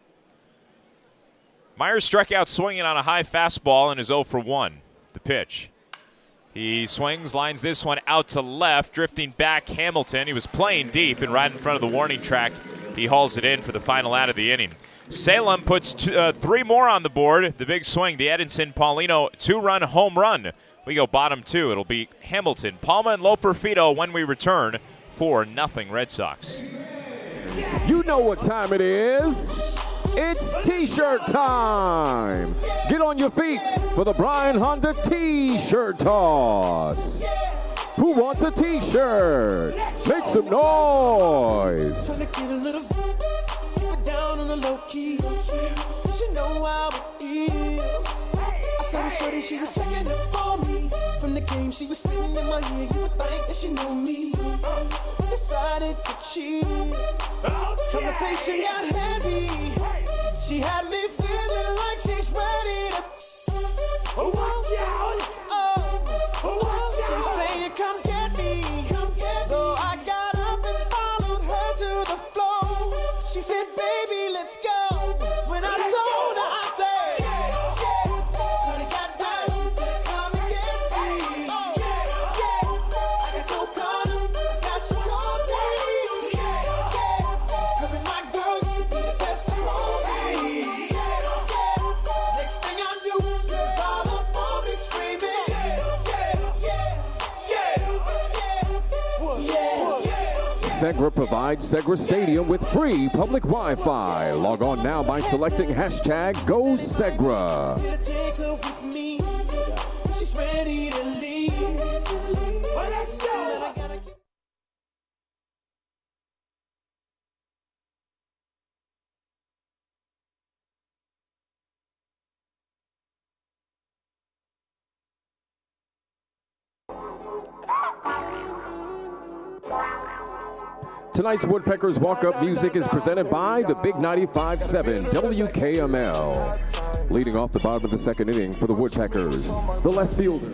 Meyer struck out swinging on a high fastball and is oh for one. The pitch. He swings, lines this one out to left, drifting back Hamilton. He was playing deep and right in front of the warning track. He hauls it in for the final out of the inning. Salem puts two, uh, three more on the board. The big swing, the Edinson Paulino two-run home run. We go bottom two. It'll be Hamilton, Palma, and Loperfido when we return. four nothing Red Sox. You know what time it is. It's T-shirt time. Get on your feet for the Bryan Honda T-shirt toss. Who wants a T-shirt? Make some noise. She was checking up for me from the game. She was sitting in my ear. You would think that she knew me. Decided to cheat. Conversation got heavy. She had me feeling like she's ready to Segra provides Segra Stadium with free public Wi-Fi. Log on now by selecting hashtag GoSegra. Tonight's Woodpeckers Walk-Up Music is presented by the Big ninety-five point seven W K M L. Leading off the bottom of the second inning for the Woodpeckers, the left fielder.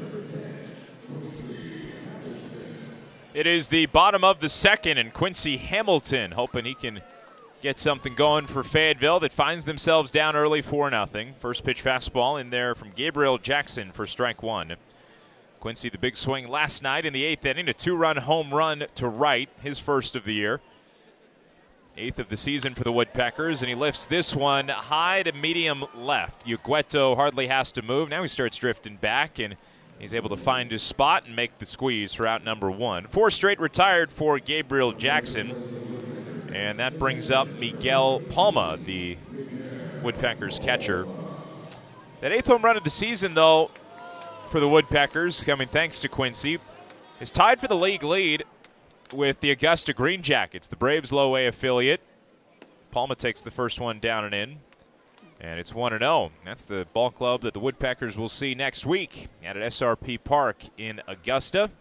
It is the bottom of the second, and Quincy Hamilton hoping he can get something going for Fayetteville that finds themselves down early four nothing. First pitch fastball in there from Gabriel Jackson for strike one. Quincy, the big swing last night in the eighth inning, a two-run home run to right, his first of the year. Eighth of the season for the Woodpeckers, and he lifts this one high to medium left. Ugueto hardly has to move. Now he starts drifting back, and he's able to find his spot and make the squeeze for out number one. Four straight retired for Gabriel Jackson, and that brings up Miguel Palma, the Woodpeckers catcher. That eighth home run of the season, though, for the Woodpeckers, coming thanks to Quincy, is tied for the league lead with the Augusta Green Jackets, the Braves low A affiliate. Palma takes the first one down and in, and it's one and oh. That's the ball club that the Woodpeckers will see next week at S R P Park in Augusta.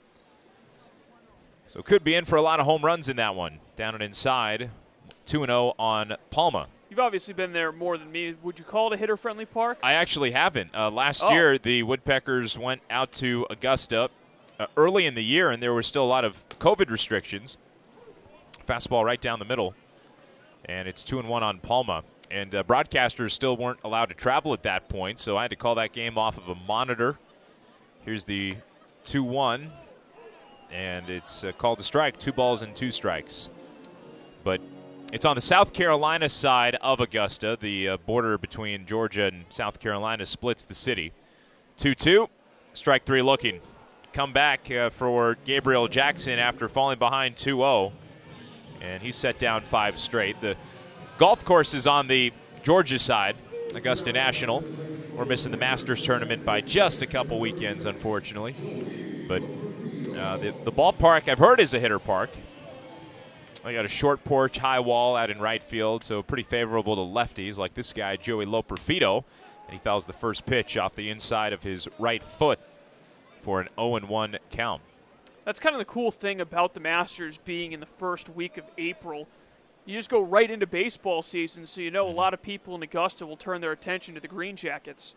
So could be in for a lot of home runs in that one. Down and inside, two and oh on Palma. You've obviously been there more than me. Would you call it a hitter-friendly park? I actually haven't. Uh, last oh. year, the Woodpeckers went out to Augusta uh, early in the year, and there were still a lot of COVID restrictions. Fastball right down the middle, and it's two and one on Palma. And uh, broadcasters still weren't allowed to travel at that point, so I had to call that game off of a monitor. Here's the two one, and it's uh, called a strike. Two balls and two strikes. But it's on the South Carolina side of Augusta. The uh, border between Georgia and South Carolina splits the city. two two, strike three looking. Come back uh, for Gabriel Jackson after falling behind two oh, and he set down five straight. The golf course is on the Georgia side, Augusta National. We're missing the Masters tournament by just a couple weekends, unfortunately. But uh, the, the ballpark, I've heard, is a hitter park. They got a short porch, high wall out in right field, so pretty favorable to lefties like this guy, Joey Loperfido. And he fouls the first pitch off the inside of his right foot for an oh and one count. That's kind of the cool thing about the Masters being in the first week of April. You just go right into baseball season, so you know a lot of people in Augusta will turn their attention to the Green Jackets.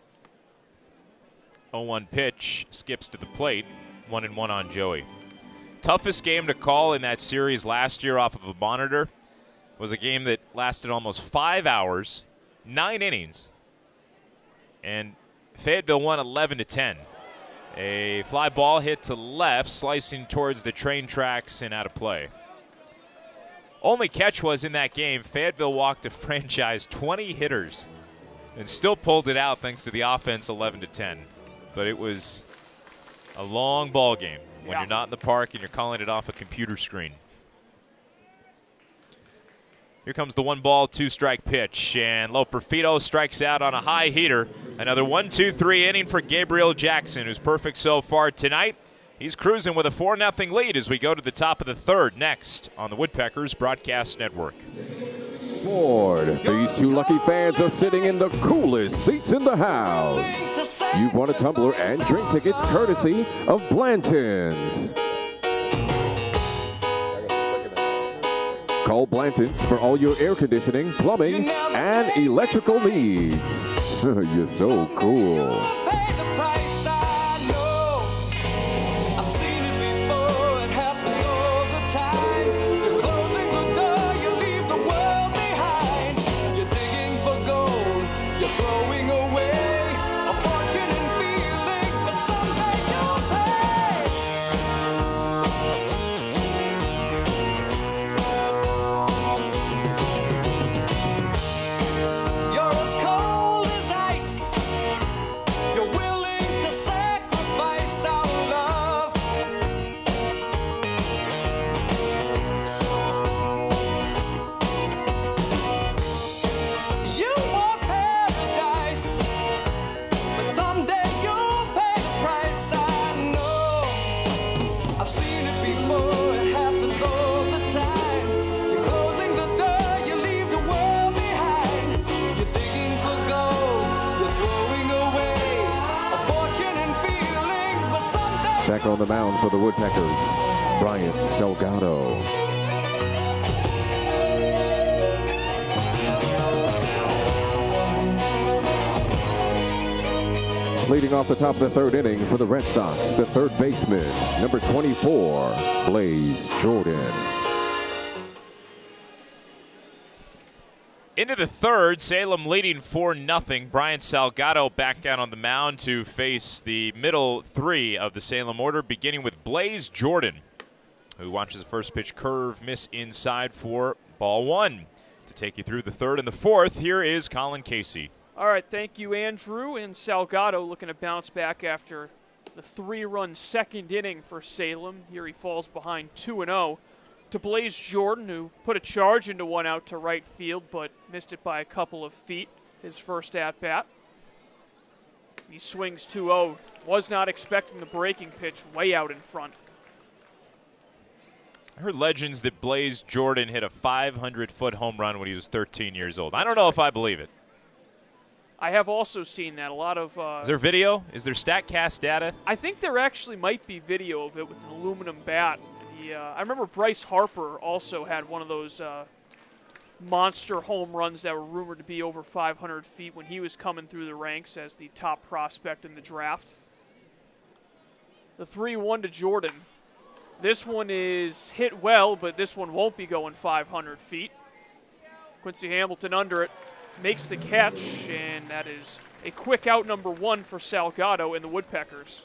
oh one pitch, skips to the plate, one and one on Joey. Toughest game to call in that series last year off of a monitor was a game that lasted almost five hours, nine innings, and Fayetteville won eleven to ten. A fly ball hit to left, slicing towards the train tracks and out of play. Only catch was in that game, Fayetteville walked a franchise twenty hitters and still pulled it out thanks to the offense eleven to ten. But it was a long ball game when yeah. you're not in the park and you're calling it off a computer screen. Here comes the one ball, two strike pitch, and Loperfido strikes out on a high heater. Another one two three inning for Gabriel Jackson, who's perfect so far tonight. He's cruising with a four nothing lead as we go to the top of the third next on the Woodpeckers Broadcast Network. Ford, these two lucky fans are sitting in the coolest seats in the house. You've won a tumbler and drink tickets courtesy of Blanton's. Call Blanton's for all your air conditioning, plumbing, and electrical needs. You're so cool. back on the mound for the Woodpeckers, Bryant Salgado. Leading off the top of the third inning for the Red Sox, the third baseman, number twenty-four, Blaze Jordan. Into the third, Salem leading four nothing. Bryant Salgado back down on the mound to face the middle three of the Salem order, beginning with Blaze Jordan, who watches the first pitch curve miss inside for ball one. To take you through the third and the fourth, here is Colin Casey. All right, thank you, Andrew. And Salgado looking to bounce back after the three-run second inning for Salem. Here he falls behind two and oh to Blaze Jordan, who put a charge into one out to right field, but missed it by a couple of feet, his first at-bat. He swings two oh. Was not expecting the breaking pitch way out in front. I heard legends that Blaze Jordan hit a five hundred foot home run when he was thirteen years old. I don't know if I believe it. I have also seen that. A lot of. Uh, Is there video? Is there StatCast data? I think there actually might be video of it with an aluminum bat. He, uh, I remember Bryce Harper also had one of those uh, monster home runs that were rumored to be over five hundred feet when he was coming through the ranks as the top prospect in the draft. The three one to Jordan. This one is hit well, but this one won't be going five hundred feet. Quincy Hamilton under it. Makes the catch, and that is a quick out number one for Salgado and the Woodpeckers.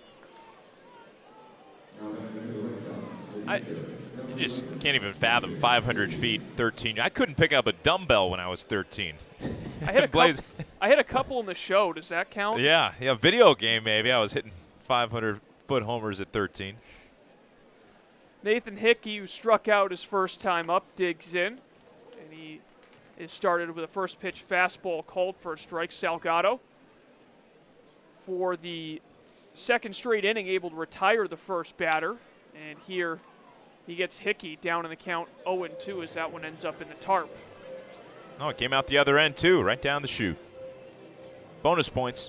I just can't even fathom five hundred feet, thirteen. I couldn't pick up a dumbbell when I was thirteen. I hit a couple, I hit a couple in the show. Does that count? Yeah, yeah. Video game maybe. I was hitting five hundred foot homers at thirteen. Nathan Hickey, who struck out his first time up, digs in, and he is started with a first pitch fastball called for a strike. Salgado, for the second straight inning, able to retire the first batter. And here he gets Hickey down in the count oh and two as that one ends up in the tarp. Oh, it came out the other end, too, right down the chute. Bonus points.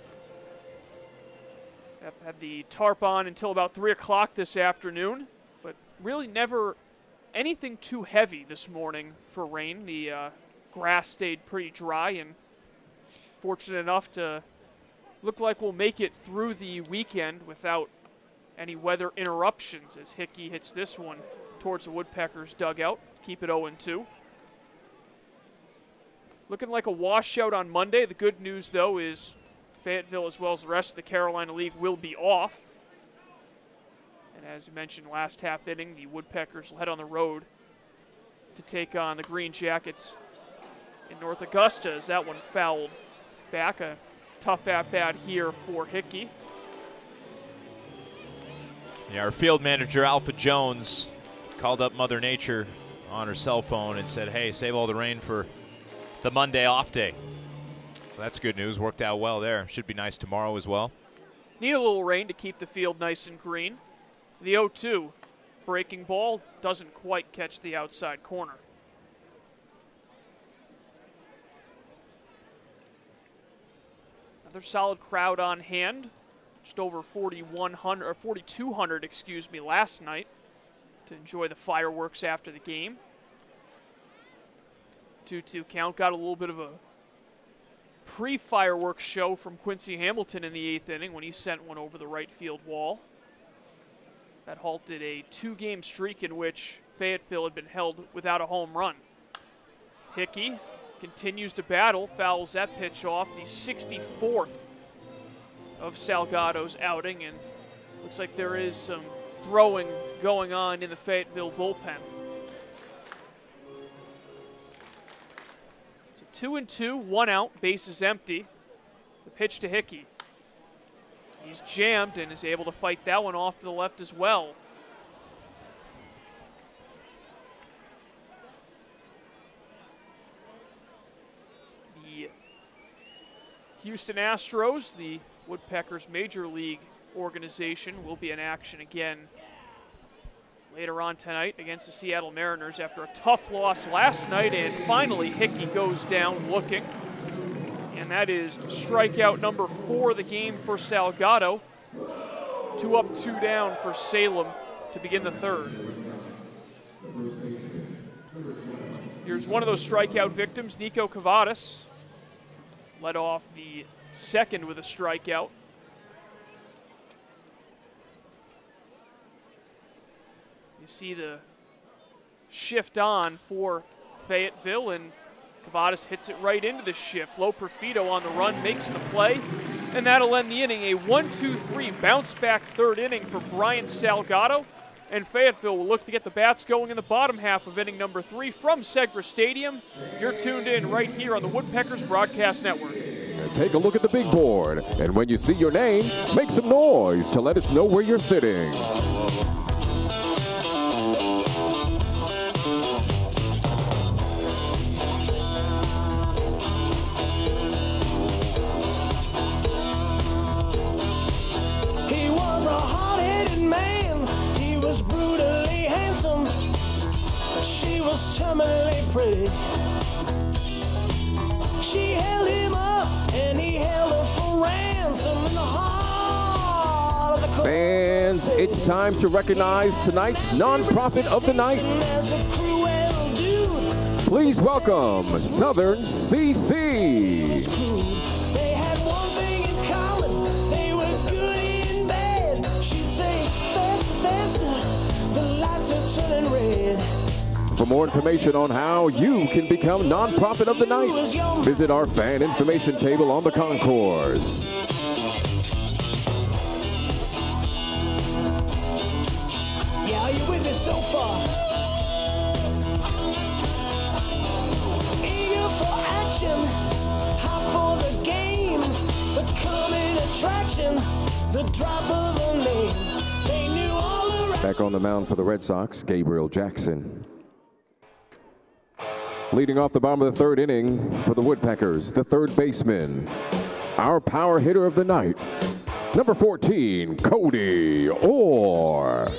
Yep, had the tarp on until about three o'clock this afternoon, but really never anything too heavy this morning for rain. The uh, grass stayed pretty dry, and fortunate enough to look like we'll make it through the weekend without any weather interruptions as Hickey hits this one towards the Woodpeckers dugout. Keep it oh and two. Looking like a washout on Monday. The good news, though, is Fayetteville, as well as the rest of the Carolina League, will be off. And as you mentioned, last half inning, the Woodpeckers will head on the road to take on the Green Jackets in North Augusta as that one fouled back. A tough at-bat here for Hickey. Yeah, our field manager, Alpha Jones, called up Mother Nature on her cell phone and said, hey, save all the rain for the Monday off day. So that's good news. Worked out well there. Should be nice tomorrow as well. Need a little rain to keep the field nice and green. The oh two breaking ball doesn't quite catch the outside corner. Another solid crowd on hand. Just over forty-one hundred or forty-two hundred, excuse me, last night to enjoy the fireworks after the game. two two count. Got a little bit of a pre-fireworks show from Quincy Hamilton in the eighth inning when he sent one over the right field wall. That halted a two-game streak in which Fayetteville had been held without a home run. Hickey continues to battle, fouls that pitch off, the sixty-fourth of Salgado's outing, and looks like there is some throwing going on in the Fayetteville bullpen. So two and two, one out, bases empty. The pitch to Hickey. He's jammed and is able to fight that one off to the left as well. The Houston Astros, the Woodpeckers Major League organization, will be in action again later on tonight against the Seattle Mariners after a tough loss last night, and finally Hickey goes down looking. And that is strikeout number four of the game for Salgado. Two up, two down for Salem to begin the third. Here's one of those strikeout victims, Nico Cavadas. Led off the second with a strikeout. You see the shift on for Fayetteville, and Cavadas hits it right into the shift. Lo Perfido on the run, makes the play, and that'll end the inning. A one two three bounce-back third inning for Brian Salgado, and Fayetteville will look to get the bats going in the bottom half of inning number three from Segra Stadium. You're tuned in right here on the Woodpeckers Broadcast Network. Take a look at the big board, and when you see your name, make some noise to let us know where you're sitting. He was a hard-headed man. He was brutally handsome. She was charmingly pretty. She held him up, and he held her for ransom in the heart of the cold. Fans, it's time to recognize tonight's nonprofit of the night. Please welcome Southern C C. They had one thing in common. They were good in bed. She'd say, faster, faster, the lights are turning red. For more information on how you can become nonprofit of the night, visit our fan information table on the concourse. Yeah, are you with me so far? Eager for action, hot for the game, the coming attraction, the drop of a name. They knew all around. Back on the mound for the Red Sox, Gabriel Jackson. Leading off the bottom of the third inning for the Woodpeckers, the third baseman, our power hitter of the night, number fourteen, Cody Orr.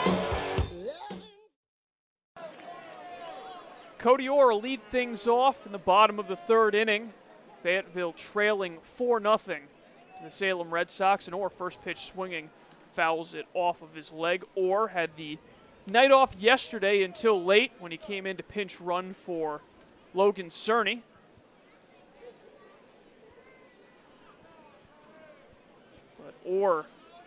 Cody Orr will lead things off in the bottom of the third inning. Fayetteville trailing four nothing to the Salem Red Sox, and Orr first pitch swinging, fouls it off of his leg. Orr had the night off yesterday until late when he came in to pinch run for Logan Cerny. But Orr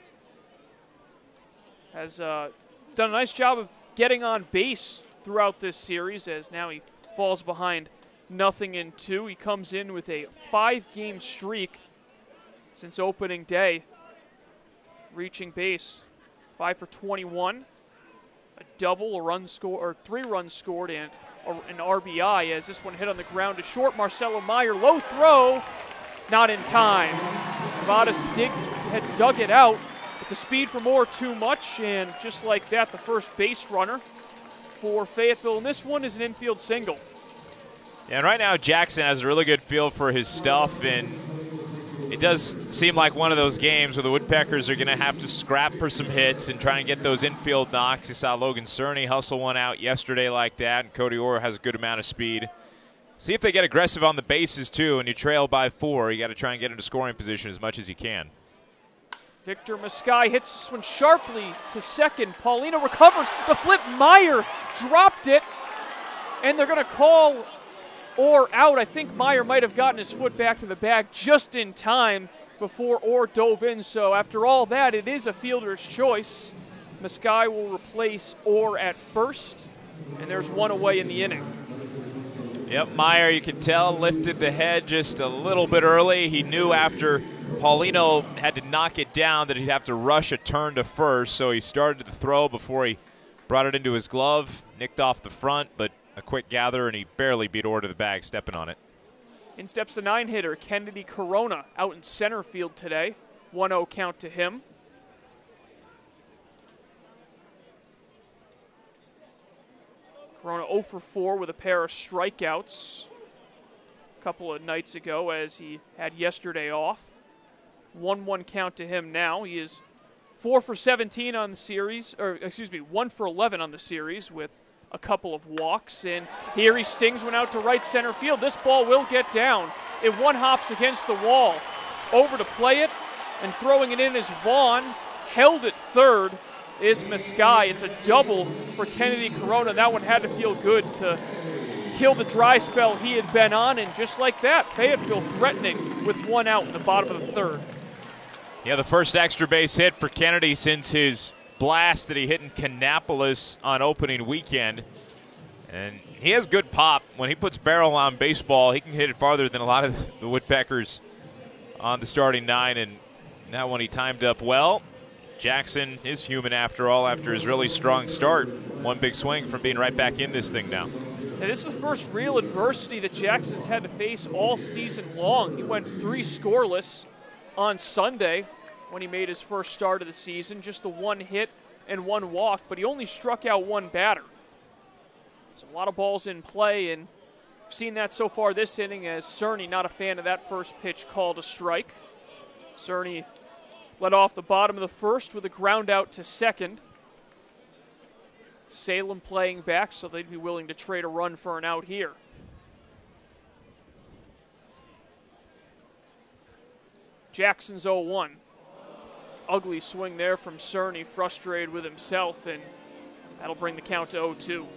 has uh, done a nice job of getting on base throughout this series, as now he falls behind nothing in two. He comes in with a five-game streak since opening day, reaching base five for twenty-one. A double, a run score, or three runs scored, and an R B I as this one hit on the ground to short. Marcelo Meyer, low throw, not in time. Cavadas dig, had dug it out, but the speed for Moore too much, and just like that, the first base runner for Fayetteville. And this one is an infield single. Yeah, and right now Jackson has a really good feel for his stuff, and it does seem like one of those games where the Woodpeckers are going to have to scrap for some hits and try and get those infield knocks. You saw Logan Cerny hustle one out yesterday like that, and Cody Orr has a good amount of speed. See if they get aggressive on the bases, too, and you trail by four. You got to try and get into scoring position as much as you can. Victor Mascai hits this one sharply to second. Paulino recovers. The flip, Meyer dropped it, and they're going to call Orr out. I think Meyer might have gotten his foot back to the bag just in time before Orr dove in. So after all that, it is a fielder's choice. Mascai will replace Orr at first, and there's one away in the inning. Yep, Meyer, you can tell, lifted the head just a little bit early. He knew after Paulino had to knock it down that he'd have to rush a turn to first, so he started the throw before he brought it into his glove, nicked off the front, but a quick gather, and he barely beat Orr to the bag, stepping on it. In steps the nine-hitter, Kennedy Corona, out in center field today. one oh count to him. Corona oh for four with a pair of strikeouts a couple of nights ago, as he had yesterday off. one one count to him now. He is four for seventeen on the series, or excuse me, one for eleven on the series with a couple of walks, and here he stings one out to right center field. This ball will get down. It one hops against the wall. Over to play it, and throwing it in is Vaughn. held at third is Mascai. It's a double for Kennedy Corona. That one had to feel good to kill the dry spell he had been on, and just like that, Fayetteville threatening with one out in the bottom of the third. Yeah, the first extra base hit for Kennedy since his blast that he hit in Kannapolis on opening weekend. And he has good pop. When he puts barrel on baseball, he can hit it farther than a lot of the Woodpeckers on the starting nine, and that one he timed up well. Jackson is human after all, after his really strong start. One big swing from being right back in this thing now. And this is the first real adversity that Jackson's had to face all season long. He went three scoreless on Sunday when he made his first start of the season. Just the one hit and one walk, but he only struck out one batter. So a lot of balls in play, and we've seen that so far this inning as Cerny, not a fan of that first pitch, called a strike. Cerny led off the bottom of the first with a ground out to second. Salem playing back, so they'd be willing to trade a run for an out here. Jackson's oh one. Ugly swing there from Cerny, frustrated with himself, and that'll bring the count to oh two.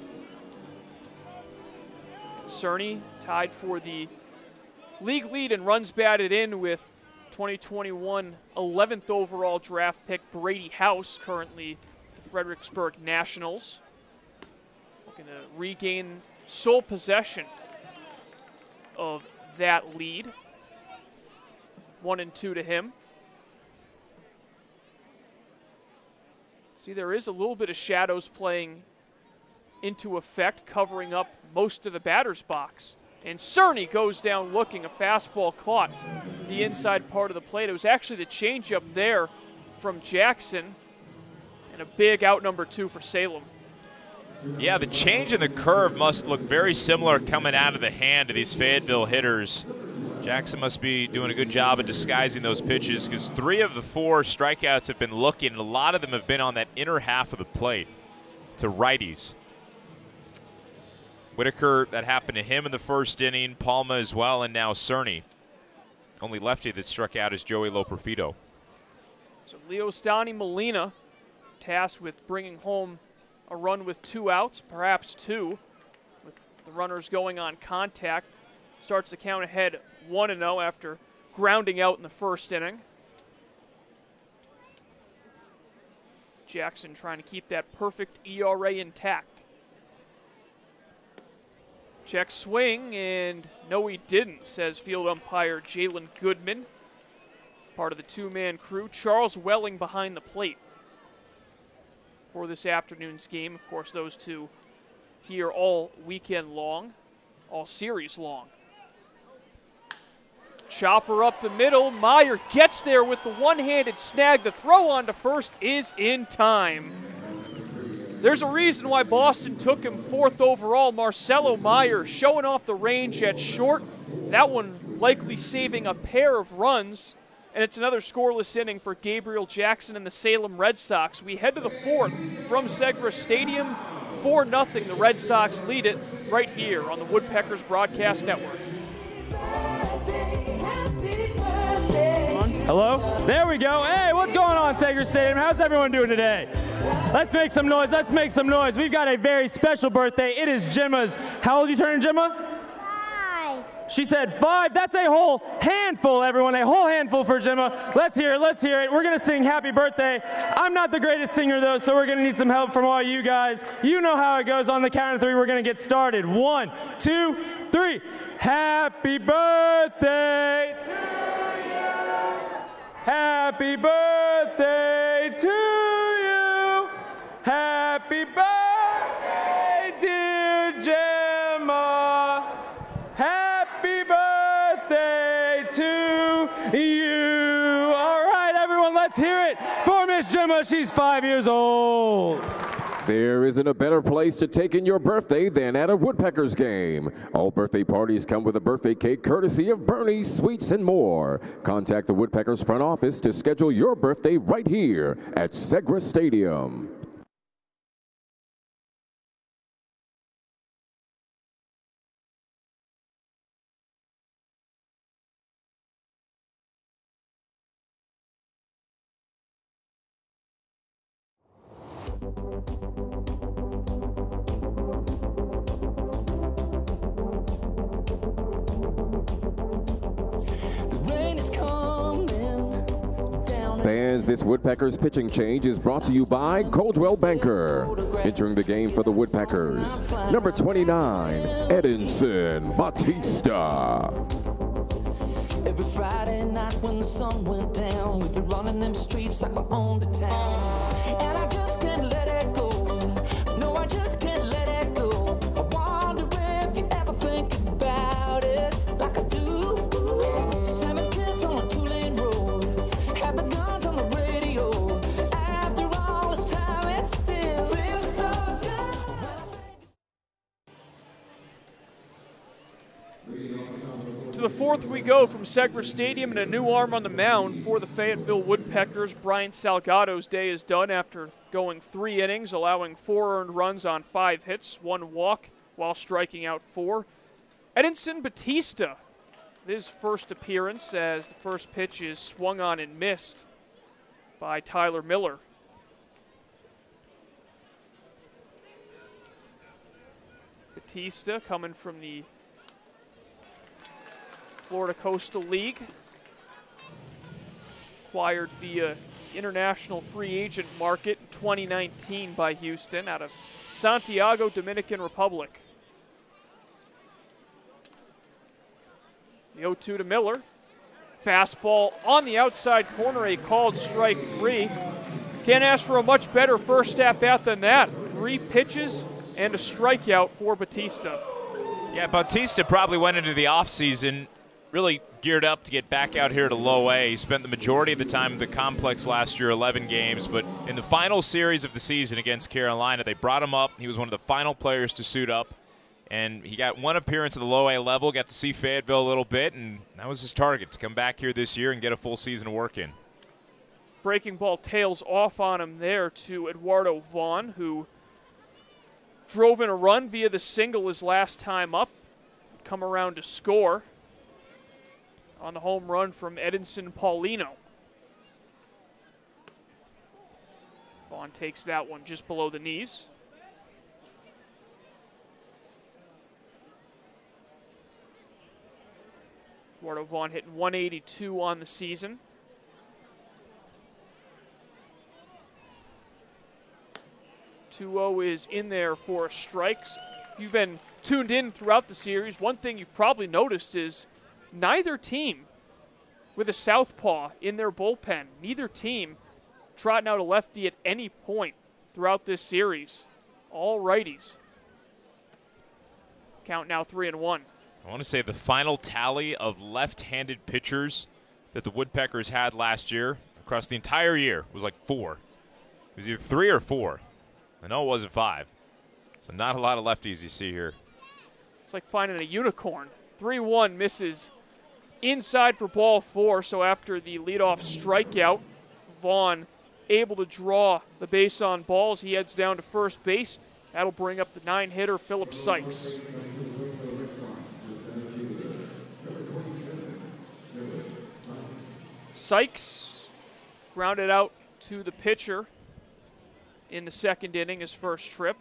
Cerny tied for the league lead in runs batted in with twenty twenty-one eleventh overall draft pick Brady House, currently the Fredericksburg Nationals. Looking to regain sole possession of that lead. One and two to him. See, there is a little bit of shadows playing into effect, covering up most of the batter's box. And Cerny goes down looking, a fastball caught the inside part of the plate. It was actually the changeup there from Jackson, and a big out number two for Salem. Yeah, the change in the curve must look very similar coming out of the hand of these Fayetteville hitters. Jackson must be doing a good job of disguising those pitches, because three of the four strikeouts have been looking, and a lot of them have been on that inner half of the plate to righties. Whitaker, that happened to him in the first inning, Palma as well, and now Cerny. Only lefty that struck out is Joey Loperfido. So Leo Stani Molina tasked with bringing home a run with two outs, perhaps two, with the runners going on contact. Starts the count ahead one and oh after grounding out in the first inning. Jackson trying to keep that perfect E R A intact. Check swing, and no, he didn't, says field umpire Jalen Goodman. Part of the two-man crew. Charles Welling behind the plate for this afternoon's game. Of course, those two here all weekend long, all series long. Chopper up the middle. Meyer gets there with the one-handed snag. The throw on to first is in time. There's a reason why Boston took him fourth overall. Marcelo Meyer showing off the range at short. That one likely saving a pair of runs. And it's another scoreless inning for Gabriel Jackson and the Salem Red Sox. We head to the fourth from Segra Stadium. four nothing. The Red Sox lead it right here on the Woodpeckers Broadcast Network. Hello? There we go. Hey, what's going on, Segra Stadium? How's everyone doing today? Let's make some noise. Let's make some noise. We've got a very special birthday. It is Gemma's. How old are you turning, Gemma? Five. She said five. That's a whole handful, everyone. A whole handful for Gemma. Let's hear it. Let's hear it. We're going to sing happy birthday. I'm not the greatest singer, though, so we're going to need some help from all you guys. You know how it goes. On the count of three, we're going to get started. One, two, three. Happy birthday. Happy birthday to you. Happy birthday, dear Gemma. Happy birthday to you. All right, everyone, let's hear it for Miss Gemma. She's five years old. There isn't a better place to take in your birthday than at a Woodpeckers game. All birthday parties come with a birthday cake courtesy of Bernie's Sweets and More. Contact the Woodpeckers front office to schedule your birthday right here at Segra Stadium. Fans, this Woodpeckers pitching change is brought to you by Coldwell Banker. Entering the game for the Woodpeckers, number twenty-nine, Edinson Batista. Every Friday night when the sun went down, we'd be running them streets like we owned the town. And I just can't let it go. No, I just can't let it go. I wonder if you ever think about it like I do. Seven kids on a two-lane road, had the guns on the radio. After all this time, it still feels so good. To the fourth we go from Segra Stadium, and a new arm on the mound for the Fayetteville Woodpeckers. Brian Salgado's day is done after going three innings, allowing four earned runs on five hits, one walk while striking out four. Edinson Batista, his first appearance, as the first pitch is swung on and missed by Tyler Miller. Batista coming from the Florida Coastal League, acquired via international free agent market in twenty nineteen by Houston out of Santiago, Dominican Republic. The oh two to Miller. Fastball on the outside corner, a called strike three. Can't ask for a much better first at-bat than that. Three pitches and a strikeout for Batista. Yeah, Batista probably went into the offseason really geared up to get back out here to low A. He spent the majority of the time in the complex last year, eleven games, but in the final series of the season against Carolina, they brought him up. He was one of the final players to suit up, and he got one appearance at the low A level, got to see Fayetteville a little bit, and that was his target, to come back here this year and get a full season of work in. Breaking ball tails off on him there to Eduardo Vaughn, who drove in a run via the single his last time up, come around to score on the home run from Edinson Paulino. Vaughn takes that one just below the knees. Eduardo Vaughn hitting one eighty-two on the season. two oh is in there for strikes. If you've been tuned in throughout the series, one thing you've probably noticed is neither team with a southpaw in their bullpen. Neither team trotting out a lefty at any point throughout this series. All righties. Count now three and one. I want to say the final tally of left-handed pitchers that the Woodpeckers had last year across the entire year was like four. It was either three or four. I know it wasn't five. So not a lot of lefties you see here. It's like finding a unicorn. three one misses inside for ball four, so after the leadoff strikeout, Vaughn able to draw the base on balls. He heads down to first base. That'll bring up the nine-hitter, Philip Sykes. Sykes grounded out to the pitcher in the second inning, his first trip.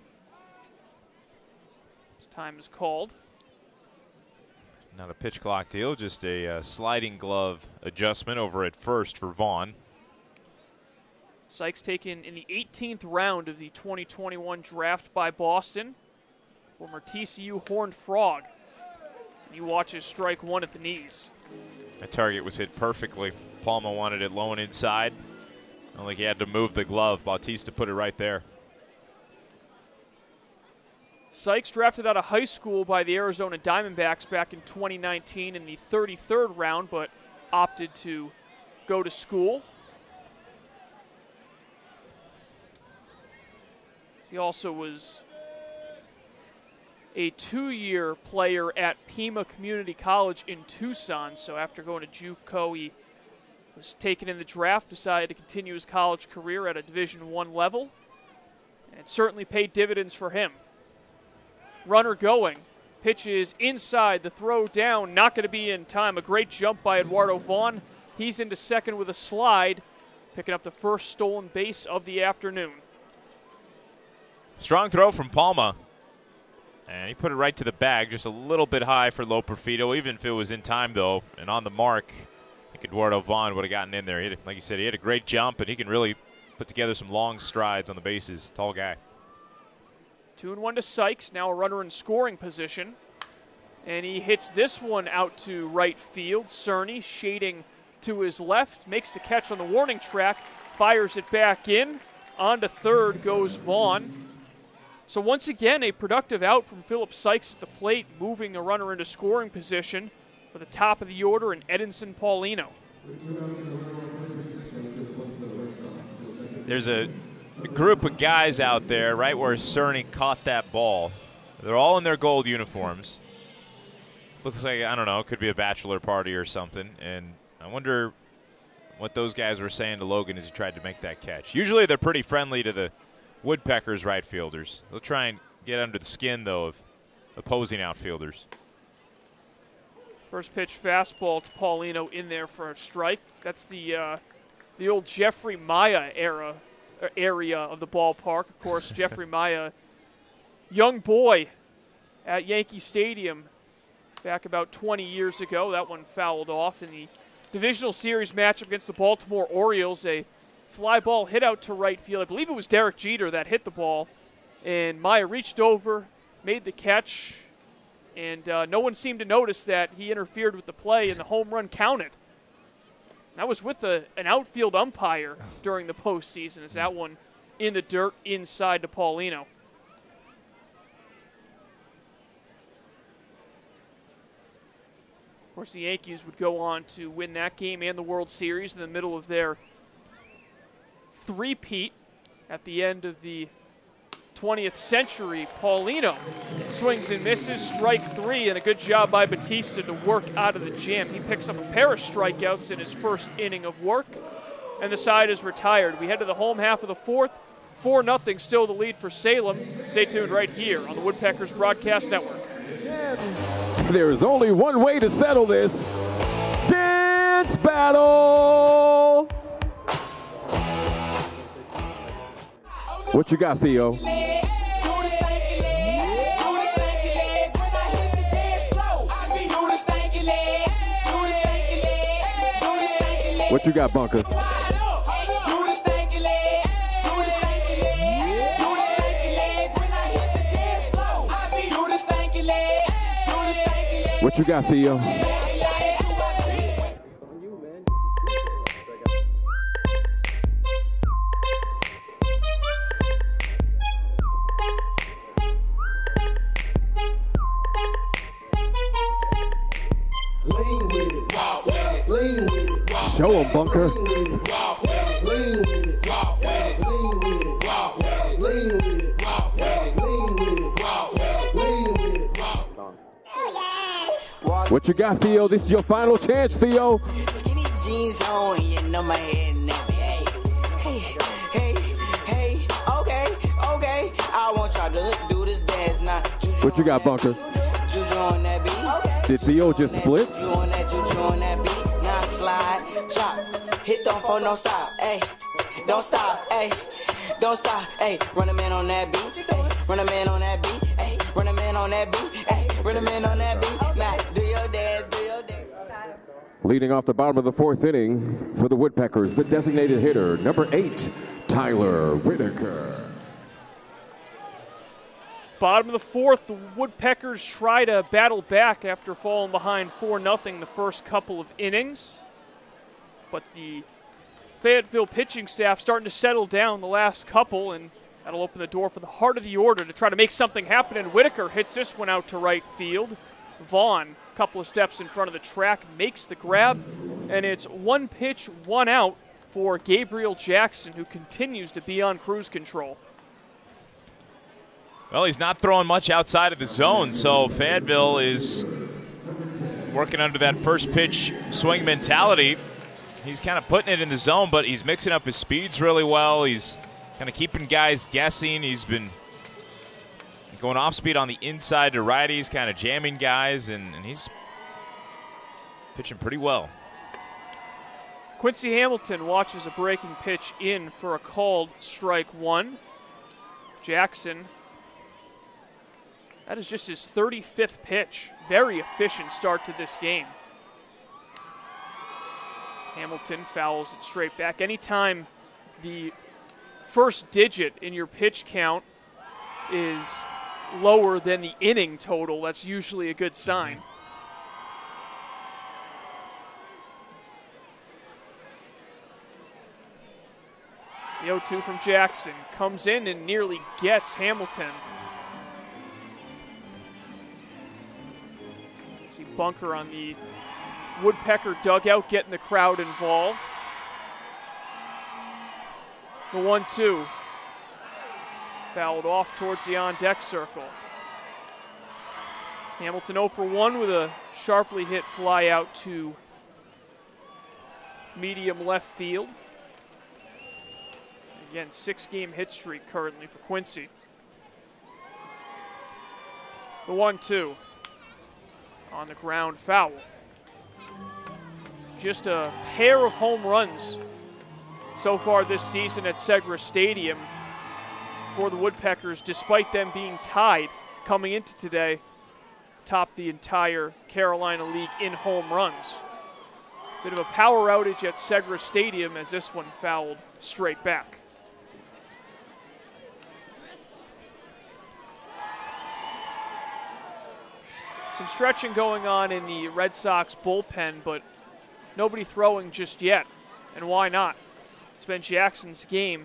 His time is called. Not a pitch clock deal, just a uh, sliding glove adjustment over at first for Vaughn. Sykes taken in the eighteenth round of the twenty twenty-one draft by Boston. Former T C U Horned Frog. And you watch his strike one at the knees. That target was hit perfectly. Palma wanted it low and inside. Only he had to move the glove. Bautista put it right there. Sykes drafted out of high school by the Arizona Diamondbacks back in twenty nineteen in the thirty-third round, but opted to go to school. He also was a two-year player at Pima Community College in Tucson, so after going to JUCO, he was taken in the draft, decided to continue his college career at a Division One level, and it certainly paid dividends for him. Runner going, pitches inside, the throw down, not going to be in time. A great jump by Eduardo Vaughn. He's into second with a slide, picking up the first stolen base of the afternoon. Strong throw from Palma. And he put it right to the bag, just a little bit high for Loperfido, even if it was in time, though, and on the mark. I think Eduardo Vaughn would have gotten in there. He had, like you said, he had a great jump, and he can really put together some long strides on the bases. Tall guy. Two and one to Sykes, now a runner in scoring position. And he hits this one out to right field. Cerny shading to his left, makes the catch on the warning track, fires it back in. On to third goes Vaughn. So once again, a productive out from Philip Sykes at the plate, moving a runner into scoring position for the top of the order in Edinson Paulino. There's a group of guys out there right where Cerny caught that ball. They're all in their gold uniforms. Looks like, I don't know, it could be a bachelor party or something. And I wonder what those guys were saying to Logan as he tried to make that catch. Usually they're pretty friendly to the Woodpeckers right fielders. They'll try and get under the skin, though, of opposing outfielders. First pitch fastball to Paulino in there for a strike. That's the uh, the old Jeffrey Maya era uh, area of the ballpark. Of course, Jeffrey Maya, young boy at Yankee Stadium back about twenty years ago. That one fouled off in the divisional series matchup against the Baltimore Orioles. A fly ball hit out to right field. I believe it was Derek Jeter that hit the ball. And Maya reached over, made the catch, and uh, no one seemed to notice that he interfered with the play, and the home run counted. That was with a, an outfield umpire during the postseason, as that one in the dirt inside to Paulino. Of course, the Yankees would go on to win that game and the World Series in the middle of their three-peat at the end of the twentieth century. Paulino swings and misses, strike three, and a good job by Batista to work out of the jam. He picks up a pair of strikeouts in his first inning of work, and the side is retired. We head to the home half of the fourth. four nothing, still the lead for Salem. Stay tuned right here on the Woodpeckers Broadcast Network. There is only one way to settle this. Dance battle! What you got, Theo? What you got, Bunker? What you got, Theo? Show him, Bunker. What you got, Theo? This is your final chance, Theo. Skinny jeans on, you know my head nappy. Hey, hey, hey, hey, okay, okay. I want y'all to do this dance now. What you got, Bunker? Juju on that beat. Did Theo just split? Juju on that, juju on that beat. Now slide, chop, hit don't fall, no stop, hey. Don't stop, hey. Don't stop, hey. Run a man on that beat, hey. Run a man on that beat, hey. Run a man on that beat, hey. Run a man on that beat. Now do your dance, do your dance. Leading off the bottom of the fourth inning for the Woodpeckers, the designated hitter, number eight, Tyler Whitaker. Bottom of the fourth, the Woodpeckers try to battle back after falling behind four nothing the first couple of innings. But the Fayetteville pitching staff starting to settle down the last couple, and that'll open the door for the heart of the order to try to make something happen. And Whitaker hits this one out to right field. Vaughn, a couple of steps in front of the track, makes the grab, and it's one pitch, one out for Gabriel Jackson, who continues to be on cruise control. Well, he's not throwing much outside of the zone, so Fayetteville is working under that first pitch swing mentality. He's kind of putting it in the zone, but he's mixing up his speeds really well. He's kind of keeping guys guessing. He's been going off speed on the inside to righties, kind of jamming guys, and, and he's pitching pretty well. Quincy Hamilton watches a breaking pitch in for a called strike one. Jackson. That is just his thirty-fifth pitch. Very efficient start to this game. Hamilton fouls it straight back. Anytime the first digit in your pitch count is lower than the inning total, that's usually a good sign. The oh two from Jackson comes in and nearly gets Hamilton. See Bunker on the Woodpecker dugout getting the crowd involved. The one two. Fouled off towards the on-deck circle. Hamilton oh for one with a sharply hit fly out to medium left field. Again, six-game hit streak currently for Quincy. The one two. On the ground, foul. Just a pair of home runs so far this season at Segra Stadium for the Woodpeckers, despite them being tied coming into today, top the entire Carolina League in home runs. Bit of a power outage at Segra Stadium as this one fouled straight back. Some stretching going on in the Red Sox bullpen, but nobody throwing just yet. And why not? It's been Jackson's game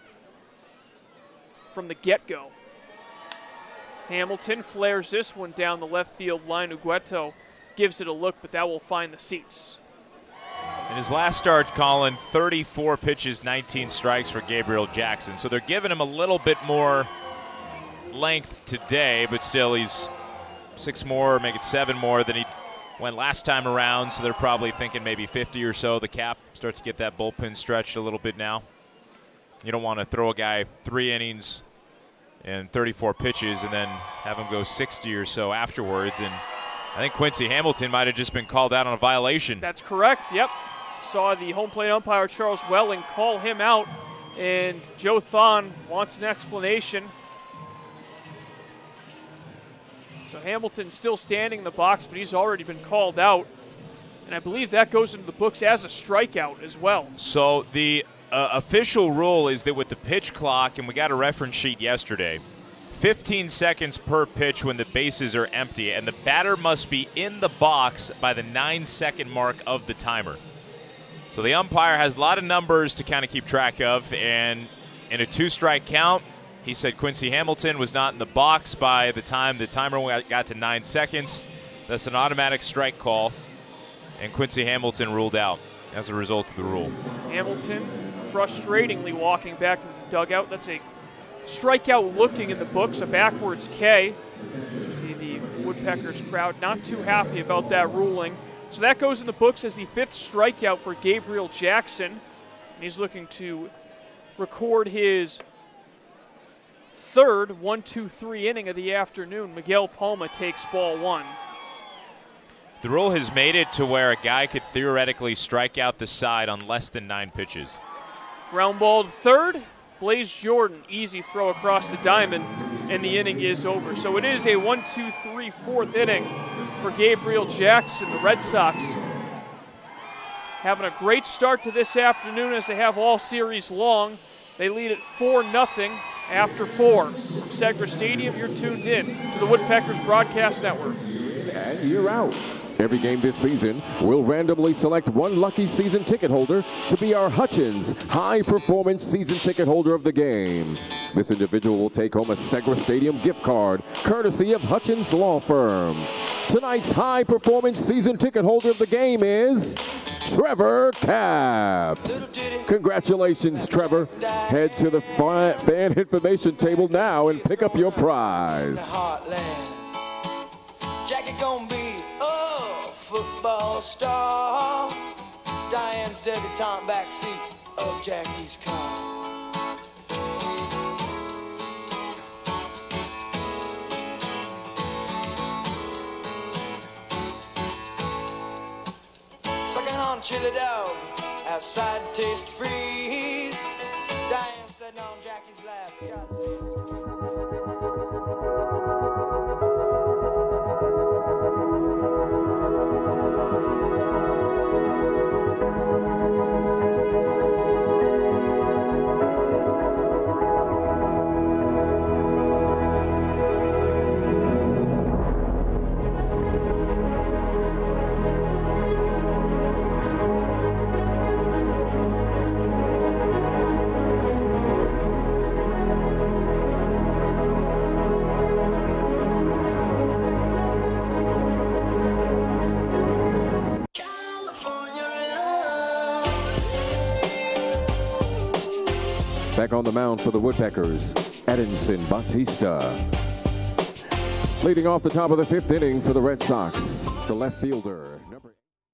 from the get-go. Hamilton flares this one down the left field line. Ugueto gives it a look, but that will find the seats. In his last start, Colin, thirty-four pitches, nineteen strikes for Gabriel Jackson. So they're giving him a little bit more length today, but still he's six more, make it seven more than he went last time around. So they're probably thinking maybe fifty or so. The cap starts to get that bullpen stretched a little bit now. You don't want to throw a guy three innings and thirty-four pitches and then have him go sixty or so afterwards. And I think Quincy Hamilton might have just been called out on a violation. That's correct, yep. Saw the home plate umpire, Charles Welling, call him out, and Joe Thon wants an explanation. So Hamilton's still standing in the box, but he's already been called out. And I believe that goes into the books as a strikeout as well. So the uh, official rule is that with the pitch clock, and we got a reference sheet yesterday, fifteen seconds per pitch when the bases are empty, and the batter must be in the box by the nine-second mark of the timer. So the umpire has a lot of numbers to kind of keep track of, and in a two-strike count, he said Quincy Hamilton was not in the box by the time the timer got to nine seconds. That's an automatic strike call, and Quincy Hamilton ruled out as a result of the rule. Hamilton frustratingly walking back to the dugout. That's a strikeout looking in the books, a backwards K. See the Woodpeckers crowd not too happy about that ruling. So that goes in the books as the fifth strikeout for Gabriel Jackson. And he's looking to record his third one two three inning of the afternoon. Miguel Palma takes ball one. The rule has made it to where a guy could theoretically strike out the side on less than nine pitches. Ground ball to third. Blaze Jordan, easy throw across the diamond, and the inning is over. So it is a one two three fourth inning for Gabriel Jackson. The Red Sox having a great start to this afternoon as they have all series long. They lead at four nothing after four. From Segra Stadium, you're tuned in to the Woodpeckers Broadcast Network. And you're out. Every game this season, we'll randomly select one lucky season ticket holder to be our Hutchins High Performance Season Ticket Holder of the game. This individual will take home a Segra Stadium gift card, courtesy of Hutchins Law Firm. Tonight's High Performance Season Ticket Holder of the game is Trevor Capps. Congratulations, Trevor. Head to the fan information table now and pick up your prize. Jackie gonna be a football star. Diane's debutante backseat of Jackie's car. Sucking on chili dog, outside taste freeze. Diane said on Jackie's lap, back on the mound for the Woodpeckers, Edinson Bautista. Leading off the top of the fifth inning for the Red Sox, the left fielder. Number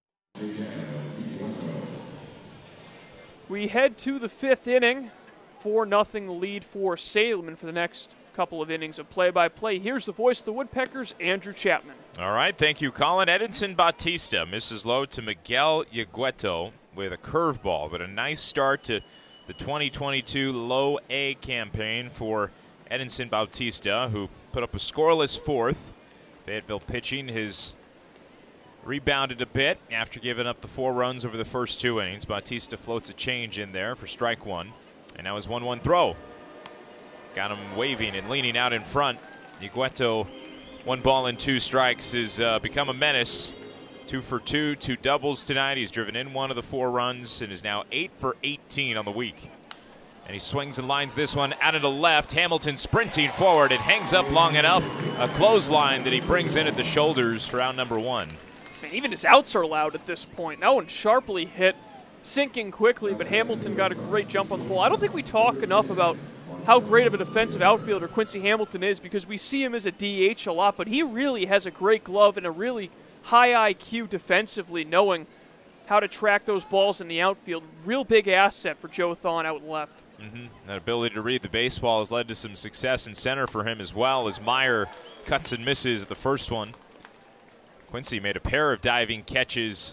We head to the fifth inning. four nothing lead for Salem, and for the next couple of innings of play-by-play, here's the voice of the Woodpeckers, Andrew Chapman. All right, thank you, Colin. Edinson Bautista misses low to Miguel Yegueto with a curveball, but a nice start to the twenty twenty-two Low A campaign for Edinson Bautista, who put up a scoreless fourth. Fayetteville pitching has rebounded a bit after giving up the four runs over the first two innings. Bautista floats a change in there for strike one, and now his one one throw. Got him waving and leaning out in front. Yegueto, one ball and two strikes, has uh, become a menace. Two for two, two doubles tonight. He's driven in one of the four runs and is now eight for eighteen on the week. And he swings and lines this one out into left. Hamilton sprinting forward. It hangs up long enough. A clothesline that he brings in at the shoulders for out number one. Man, even his outs are loud at this point. That one sharply hit, sinking quickly, but Hamilton got a great jump on the ball. I don't think we talk enough about how great of a defensive outfielder Quincy Hamilton is, because we see him as a D H a lot, but he really has a great glove and a really high I Q defensively, knowing how to track those balls in the outfield. Real big asset for Joe Thon out left. Mm-hmm. That ability to read the baseball has led to some success in center for him as well, as Meyer cuts and misses at the first one. Quincy made a pair of diving catches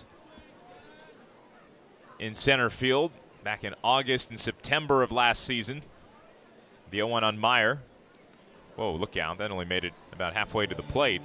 in center field back in August and September of last season. The oh one on Meyer. Whoa, look out. That only made it about halfway to the plate.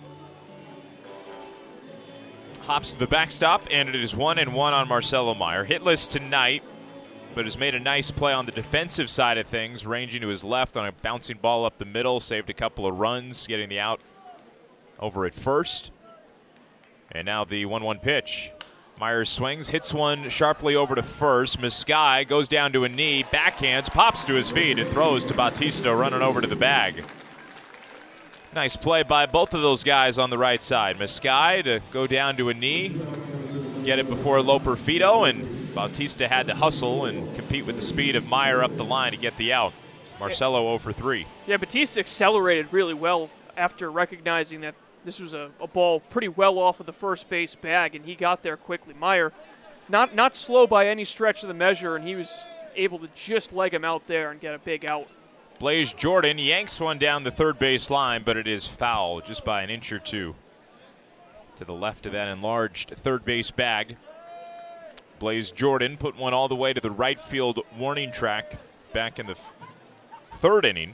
Hops to the backstop, and it is one and one on Marcelo Meyer. Hitless tonight, but has made a nice play on the defensive side of things, ranging to his left on a bouncing ball up the middle, saved a couple of runs, getting the out over at first. And now the one one pitch. Meyer swings, hits one sharply over to first. Miskai goes down to a knee, backhands, pops to his feet, and throws to Bautista running over to the bag. Nice play by both of those guys on the right side. Miskai to go down to a knee, get it before Loper Fido, and Bautista had to hustle and compete with the speed of Meyer up the line to get the out. Marcelo oh for three. Yeah, Bautista accelerated really well after recognizing that this was a, a ball pretty well off of the first base bag, and he got there quickly. Meyer, not not slow by any stretch of the measure, and he was able to just leg him out there and get a big out. Blaze Jordan yanks one down the third base line, but it is foul just by an inch or two to the left of that enlarged third base bag. Blaze Jordan put one all the way to the right field warning track back in the f- third inning.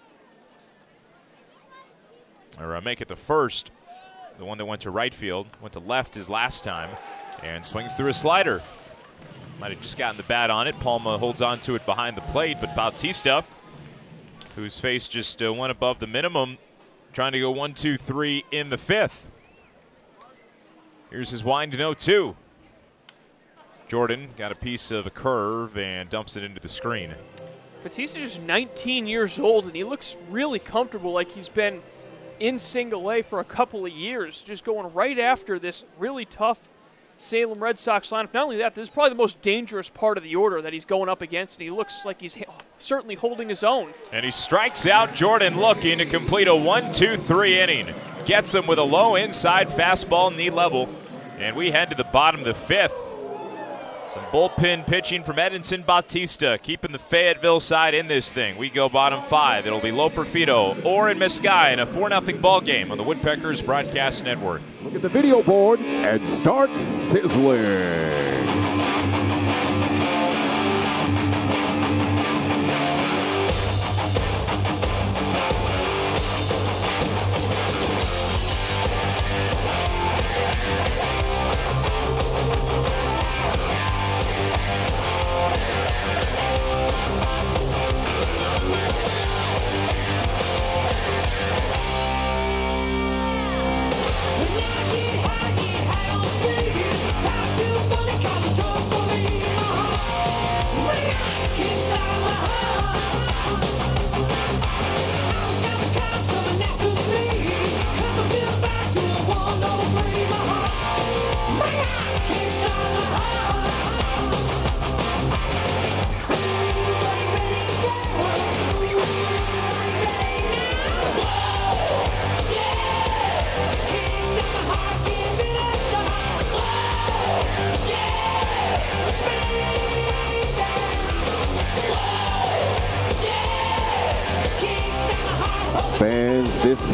Or uh, make it the first, the one that went to right field, went to left his last time, and swings through a slider. Might have just gotten the bat on it. Palma holds on to it behind the plate, but Bautista, whose face just uh, went above the minimum, trying to go one, two, three in the fifth. Here's his wind to oh two. Jordan got a piece of a curve and dumps it into the screen. Bautista's just nineteen years old, and he looks really comfortable, like he's been in single A for a couple of years, just going right after this really tough Salem Red Sox lineup. Not only that, this is probably the most dangerous part of the order that he's going up against, and he looks like he's certainly holding his own. And he strikes out Jordan, looking to complete a one two three inning. Gets him with a low inside fastball, knee level. And we head to the bottom of the fifth. Some bullpen pitching from Edinson Bautista, keeping the Fayetteville side in this thing. We go bottom five. It'll be Loper Fido, Orrin Miskai in a four nothing ball game on the Woodpeckers Broadcast Network. Look at the video board and start sizzling. When I get high, get high on speed. Time to funny, cause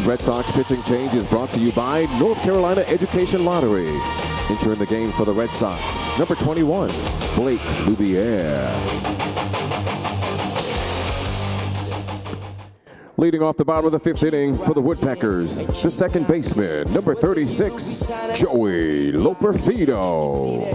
Red Sox pitching change is brought to you by North Carolina Education Lottery. Entering the game for the Red Sox, number twenty-one, Blake Loubier. Leading off the bottom of the fifth inning for the Woodpeckers, the second baseman, number thirty-six, Joey Loperfido.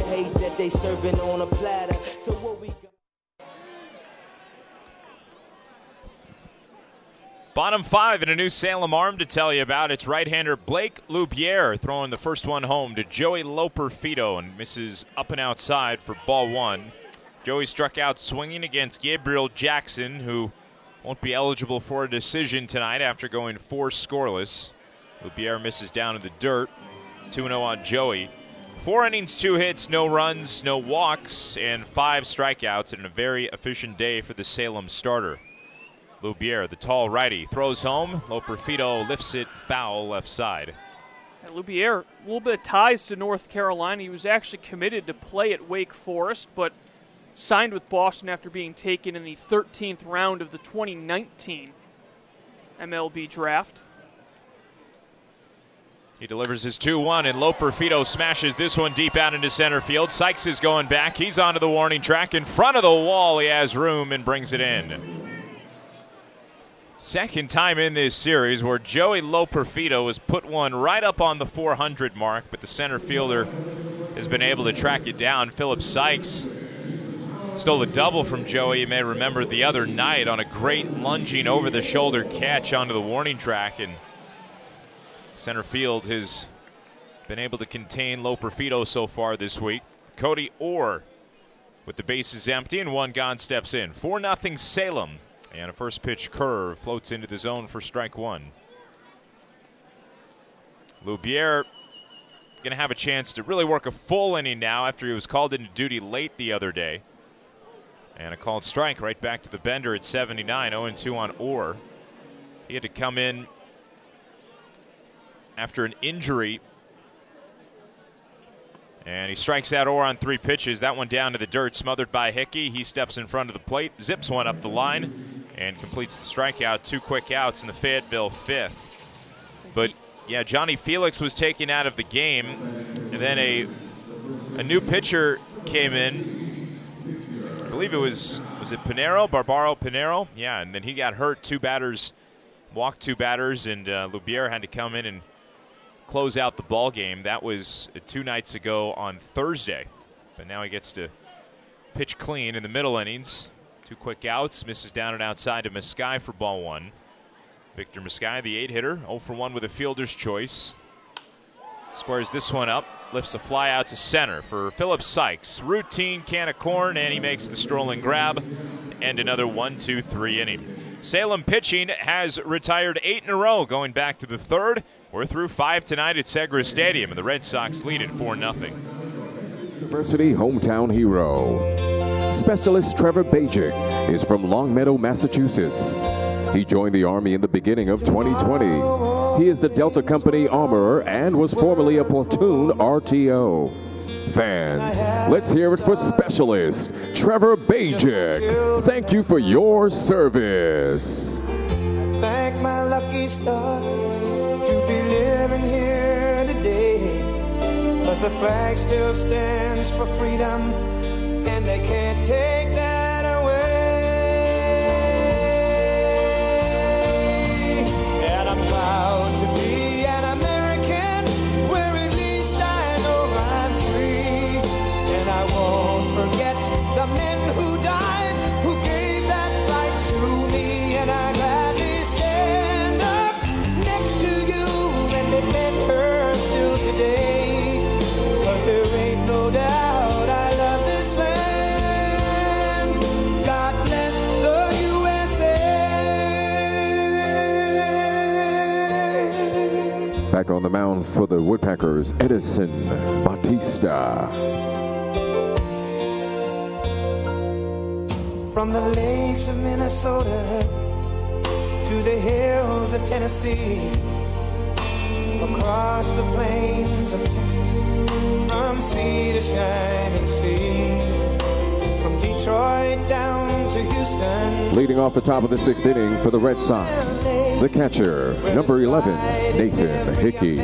Bottom five and a new Salem arm to tell you about. It's right-hander Blake Loubier throwing the first one home to Joey Loperfido and misses up and outside for ball one. Joey struck out swinging against Gabriel Jackson, who won't be eligible for a decision tonight after going four scoreless. Loubier misses down in the dirt. two and oh on Joey. Four innings, two hits, no runs, no walks, and five strikeouts in a very efficient day for the Salem starter. Loubier, the tall righty, throws home. Loperfido lifts it foul left side. Yeah, Loubier, a little bit of ties to North Carolina. He was actually committed to play at Wake Forest, but signed with Boston after being taken in the thirteenth round of the twenty nineteen M L B draft. He delivers his two one, and Loperfido smashes this one deep out into center field. Sykes is going back. He's onto the warning track. In front of the wall, he has room and brings it in. Second time in this series where Joey Loperfido has put one right up on the four hundred mark, but the center fielder has been able to track it down. Philip Sykes stole a double from Joey, you may remember, the other night on a great lunging over-the-shoulder catch onto the warning track, and center field has been able to contain Loperfido so far this week. Cody Orr with the bases empty and one gone steps in. four nothing Salem. And a first pitch curve floats into the zone for strike one. Loubier going to have a chance to really work a full inning now after he was called into duty late the other day. And a called strike right back to the bender at seventy-nine. oh and two on Orr. He had to come in after an injury. And he strikes out Orr on three pitches. That one down to the dirt, smothered by Hickey. He steps in front of the plate, zips one up the line, and completes the strikeout. Two quick outs in the Fayetteville fifth. But, yeah, Johnny Felix was taken out of the game. And then a a new pitcher came in. I believe it was, was it Pinero? Barbaro Pinero? Yeah, and then he got hurt. Two batters, walked two batters, and uh, Loubier had to come in and close out the ball game. That was two nights ago on Thursday. But now he gets to pitch clean in the middle innings. Two quick outs, misses down and outside to Meskai for ball one. Victor Meskai, the eight hitter, oh for one with a fielder's choice. Squares this one up, lifts a fly out to center for Philip Sykes. Routine can of corn, and he makes the strolling grab. And another one two three inning. Salem pitching has retired eight in a row, going back to the third. We're through five tonight at Segra Stadium, and the Red Sox lead at four nothing. University hometown hero. Specialist Trevor Bajic is from Longmeadow, Massachusetts. He joined the Army in the beginning of twenty twenty. He is the Delta Company armorer and was formerly a platoon R T O. Fans, let's hear it for Specialist Trevor Bajic. Thank you for your service. Thank my lucky stars to be living here today, 'cause the flag still stands for freedom and they can't take that away. And I'm proud to be an American, where at least I know I'm free. And I won't forget the men who died, who gave that right to me. And I gladly stand up next to you and defend her still today, 'cause there ain't no doubt I love this land. God bless the U S A. Back on the mound for the Woodpeckers, Edison Batista. From the lakes of Minnesota to the hills of Tennessee, across the plains of Texas, from sea to shining sea, from Detroit down to Houston. Leading off the top of the sixth inning for the Red Sox, The catcher, number eleven, Nathan Hickey.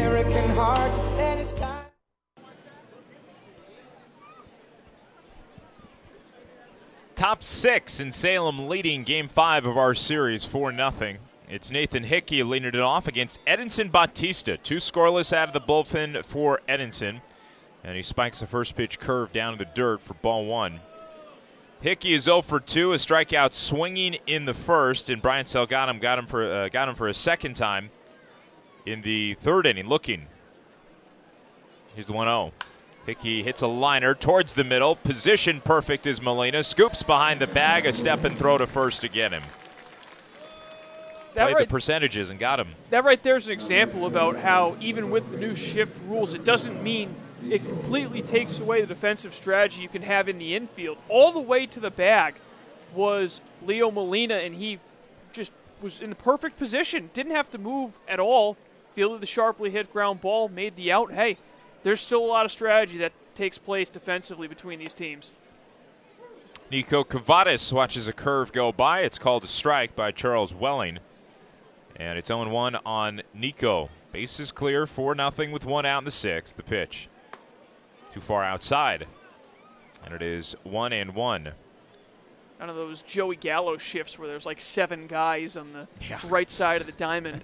Top six in Salem leading game five of our series four nothing. It's Nathan Hickey leading it off against Edinson Bautista. Two scoreless out of the bullpen for Edinson. And he spikes the first pitch curve down to the dirt for ball one. Hickey is oh for two, a strikeout swinging in the first, and Brian Sell got him, got him for uh, got him for a second time in the third inning. Looking, here's the one oh. Hickey hits a liner towards the middle. Position perfect is Molina. Scoops behind the bag, a step and throw to first to get him. That Played right, the percentages and got him. That right there is an example about how even with the new shift rules, it doesn't mean it completely takes away the defensive strategy you can have in the infield. All the way to the bag was Leo Molina, and he just was in the perfect position. Didn't have to move at all. Fielded the sharply hit ground ball, made the out. Hey, there's still a lot of strategy that takes place defensively between these teams. Nico Cavadas watches a curve go by. It's called a strike by Charles Welling. And it's oh one on Nico. Bases clear, four nothing with one out in the sixth. The pitch. Too far outside. And it is one and one. One of those Joey Gallo shifts where there's like seven guys on the yeah. right side of the diamond.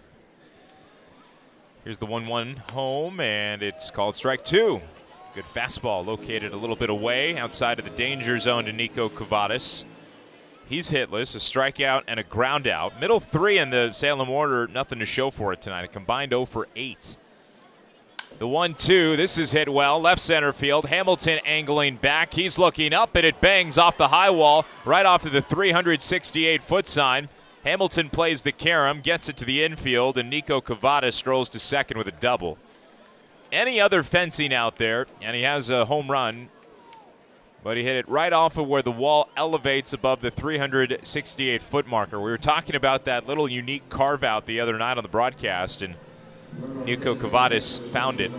Here's the one one home, and it's called strike two. Good fastball located a little bit away outside of the danger zone to Nico Cavadas. He's hitless, a strikeout and a ground out. Middle three in the Salem order, nothing to show for it tonight. A combined oh for eight. The one two, this is hit well, left center field. Hamilton angling back. He's looking up, and it bangs off the high wall, right off of the three hundred sixty-eight foot sign. Hamilton plays the carom, gets it to the infield, and Nico Cavadas strolls to second with a double. Any other fencing out there, and he has a home run, but he hit it right off of where the wall elevates above the three hundred sixty-eight foot marker. We were talking about that little unique carve-out the other night on the broadcast, and Nico Cavadas found it.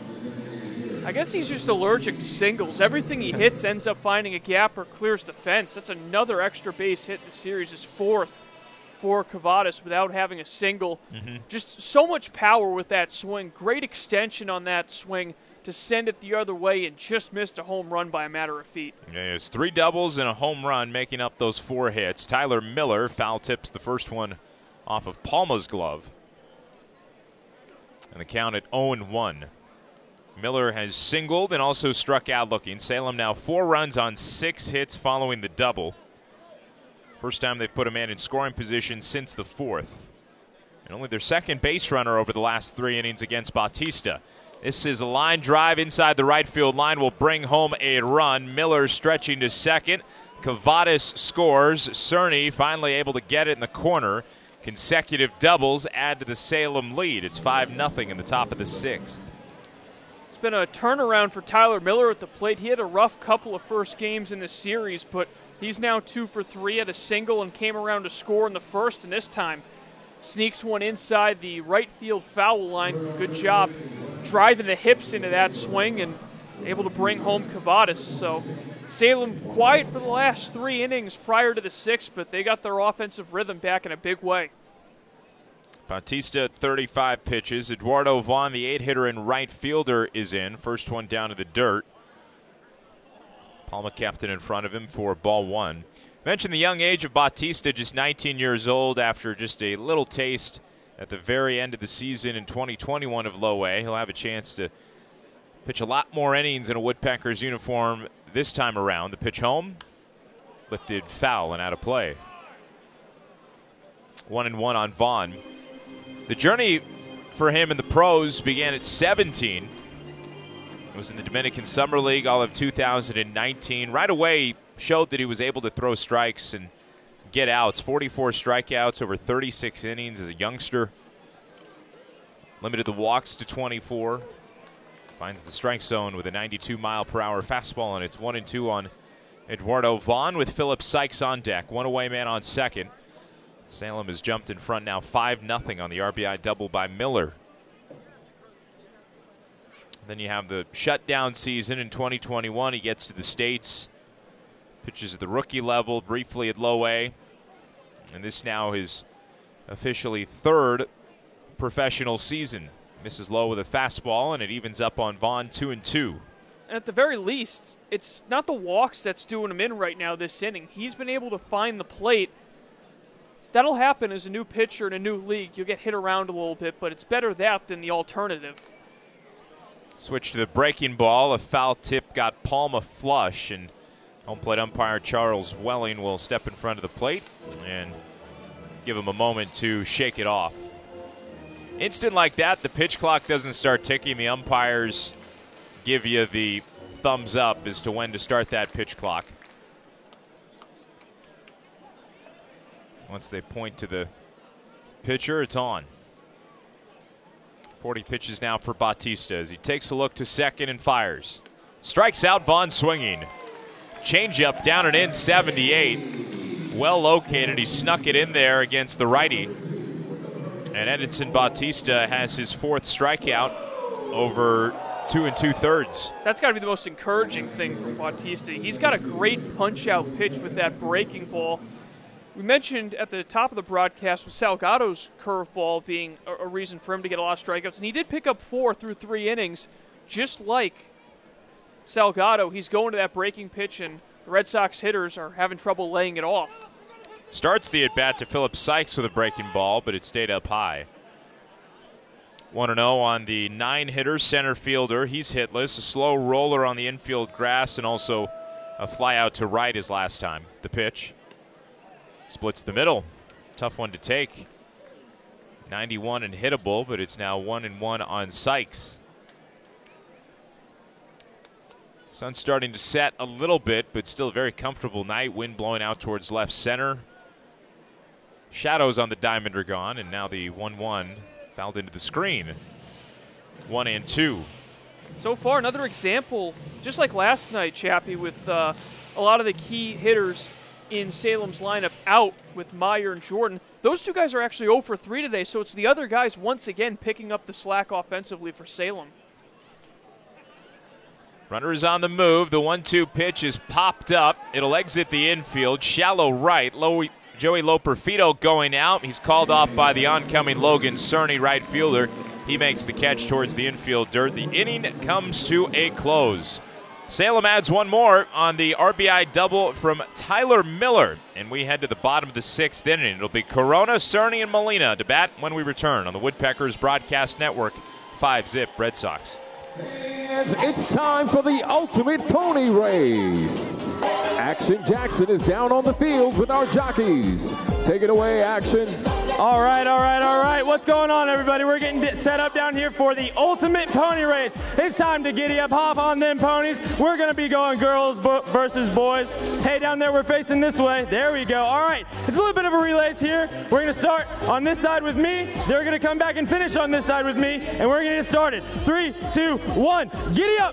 I guess he's just allergic to singles. Everything he hits ends up finding a gap or clears the fence. That's another extra base hit in the series, his fourth for Cavadas without having a single. Mm-hmm. Just so much power with that swing. Great extension on that swing to send it the other way, and just missed a home run by a matter of feet. Yeah, it's three doubles and a home run making up those four hits. Tyler Miller foul tips the first one off of Palma's glove. And the count at oh and one. Miller has singled and also struck out looking. Salem now four runs on six hits following the double. First time they've put a man in scoring position since the fourth. And only their second base runner over the last three innings against Bautista. This is a line drive inside the right field line. Will bring home a run. Miller stretching to second. Cavadas scores. Cerny finally able to get it in the corner. Consecutive doubles add to the Salem lead. It's five nothing in the top of the sixth. It's been a turnaround for Tyler Miller at the plate. He had a rough couple of first games in this series, but he's now two for three at a single and came around to score in the first, and this time sneaks one inside the right field foul line. Good job driving the hips into that swing and able to bring home Cavadas. So Salem quiet for the last three innings prior to the sixth, but they got their offensive rhythm back in a big way. Bautista at thirty-five pitches. Eduardo Vaughn, the eight-hitter and right fielder, is in. First one down to the dirt. Palma kept it in front of him for ball one. Mentioned the young age of Bautista, just nineteen years old after just a little taste at the very end of the season in twenty twenty-one of low A. He'll have a chance to pitch a lot more innings in a Woodpeckers uniform this time around. The pitch home, lifted foul and out of play. One and one on Vaughn. The journey for him in the pros began at seventeen. It was in the Dominican Summer League all of two thousand nineteen. Right away, he showed that he was able to throw strikes and get outs. forty-four strikeouts over thirty-six innings as a youngster. Limited the walks to twenty-four. Finds the strike zone with a ninety-two mile per hour fastball, and it's one and two on Eduardo Vaughn with Philip Sykes on deck. One away man on second. Salem has jumped in front now five nothing on the R B I double by Miller. Then you have the shutdown season in twenty twenty-one. He gets to the States, pitches at the rookie level, briefly at low A. And this now his officially third professional season. Misses low with a fastball, and it evens up on Vaughn two and two. And at the very least, it's not the walks that's doing him in right now this inning. He's been able to find the plate. That'll happen as a new pitcher in a new league. You'll get hit around a little bit, but it's better that than the alternative. Switch to the breaking ball. A foul tip got Palma flush, and home plate umpire Charles Welling will step in front of the plate and give him a moment to shake it off. Instant like that, the pitch clock doesn't start ticking. The umpires give you the thumbs up as to when to start that pitch clock. Once they point to the pitcher, it's on. forty pitches now for Bautista as he takes a look to second and fires. Strikes out, Vaughn swinging. Changeup down and in, seventy-eight. Well located. He snuck it in there against the righty. And Edinson Bautista has his fourth strikeout over two and two-thirds. That's got to be the most encouraging thing from Bautista. He's got a great punch-out pitch with that breaking ball. We mentioned at the top of the broadcast with Salgado's curveball being a, a reason for him to get a lot of strikeouts, and he did pick up four through three innings, just like Salgado. He's going to that breaking pitch, and the Red Sox hitters are having trouble laying it off. Starts the at-bat to Philip Sykes with a breaking ball, but it stayed up high. one and oh on the nine-hitter center fielder. He's hitless. A slow roller on the infield grass, and also a fly out to right his last time. The pitch. Splits the middle. Tough one to take. ninety-one and hittable, but it's now one and one on Sykes. Sun's starting to set a little bit, but still a very comfortable night. Wind blowing out towards left center. Shadows on the diamond are gone, and now the one one fouled into the screen. One and two. So far, another example, just like last night, Chappie, with uh, a lot of the key hitters in Salem's lineup out with Meyer and Jordan. Those two guys are actually oh for three today, so it's the other guys once again picking up the slack offensively for Salem. Runner is on the move. The one two pitch is popped up. It'll exit the infield. Shallow right. Low, Joey Loperfido going out. He's called off by the oncoming Logan Cerny, right fielder. He makes the catch towards the infield dirt. The inning comes to a close. Salem adds one more on the R B I double from Tyler Miller. And we head to the bottom of the sixth inning. It'll be Corona, Cerny, and Molina to bat when we return on the Woodpeckers Broadcast Network. five zip Red Sox. And it's time for the ultimate pony race. Action Jackson is down on the field with our jockeys. Take it away, Action. All right, all right, all right. What's going on, everybody? We're getting set up down here for the ultimate pony race. It's time to giddy up, hop on them ponies. We're going to be going girls versus boys. Hey, down there, we're facing this way. There we go. All right, it's a little bit of a relays here. We're going to start on this side with me. They're going to come back and finish on this side with me, and we're going to get started. Three, two, one. Giddy up.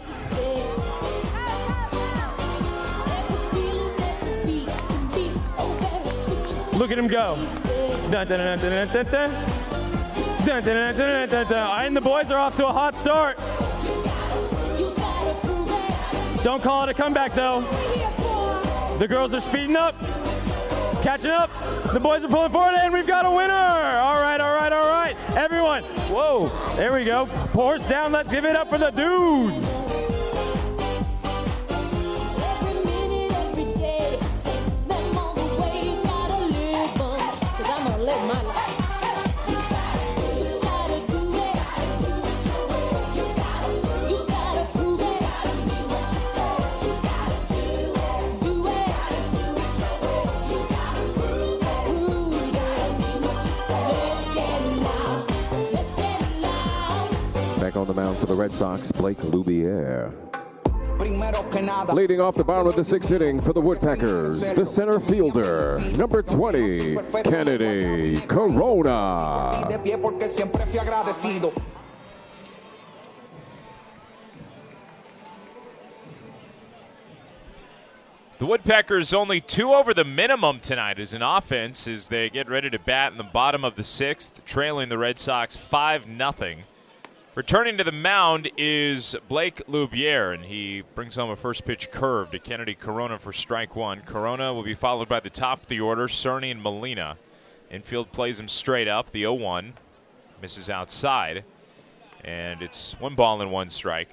Look at him go. Dun, dun, dun, dun, dun, dun, dun. Dun, dun, dun, dun, dun, dun. And the boys are off to a hot start. Don't call it a comeback, though. The girls are speeding up, catching up. The boys are pulling forward, and we've got a winner. All right, all right, all right. Everyone, whoa, there we go. Horse down, let's give it up for the dudes. Back on the mound for the Red Sox, Blake Loubier. Leading off the bottom of the sixth inning for the Woodpeckers, the center fielder, number twenty, Kennedy Corona. The Woodpeckers only two over the minimum tonight as an offense as they get ready to bat in the bottom of the sixth, trailing the Red Sox five nothing. Returning to the mound is Blake Loubier, and he brings home a first pitch curve to Kennedy Corona for strike one. Corona will be followed by the top of the order, Cerny and Molina. Infield plays him straight up. The oh one misses outside. And it's one ball and one strike.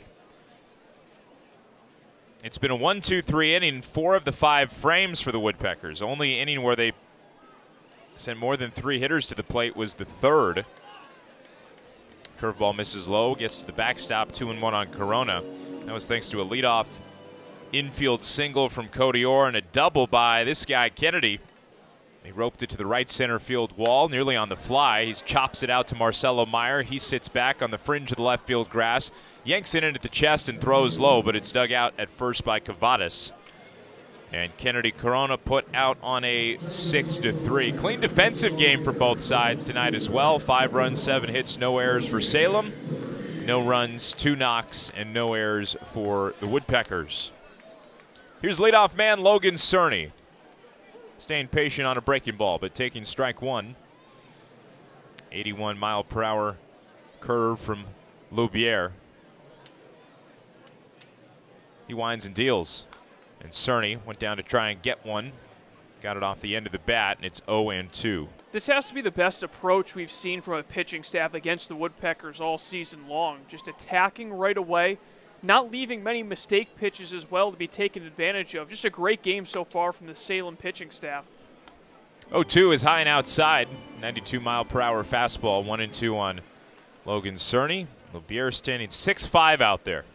It's been a one two three inning, four of the five frames for the Woodpeckers. Only inning where they sent more than three hitters to the plate was the third. Curveball misses low, gets to the backstop, two and one on Corona. That was thanks to a leadoff infield single from Cody Orr and a double by this guy, Kennedy. He roped it to the right center field wall, nearly on the fly. He chops it out to Marcelo Meyer. He sits back on the fringe of the left field grass, yanks it in at the chest and throws low, but it's dug out at first by Cavadas. And Kennedy Corona put out on a six to three. Clean defensive game for both sides tonight as well. Five runs, seven hits, no errors for Salem. No runs, two knocks, and no errors for the Woodpeckers. Here's leadoff man Logan Cerny. Staying patient on a breaking ball, but taking strike one. eighty-one mile per hour curve from Loubier. He winds and deals. And Cerny went down to try and get one. Got it off the end of the bat, and it's oh and two. This has to be the best approach we've seen from a pitching staff against the Woodpeckers all season long. Just attacking right away, not leaving many mistake pitches as well to be taken advantage of. Just a great game so far from the Salem pitching staff. oh two is high and outside. ninety-two mile per hour fastball. one and two on Logan Cerny. Loubier standing six five out there.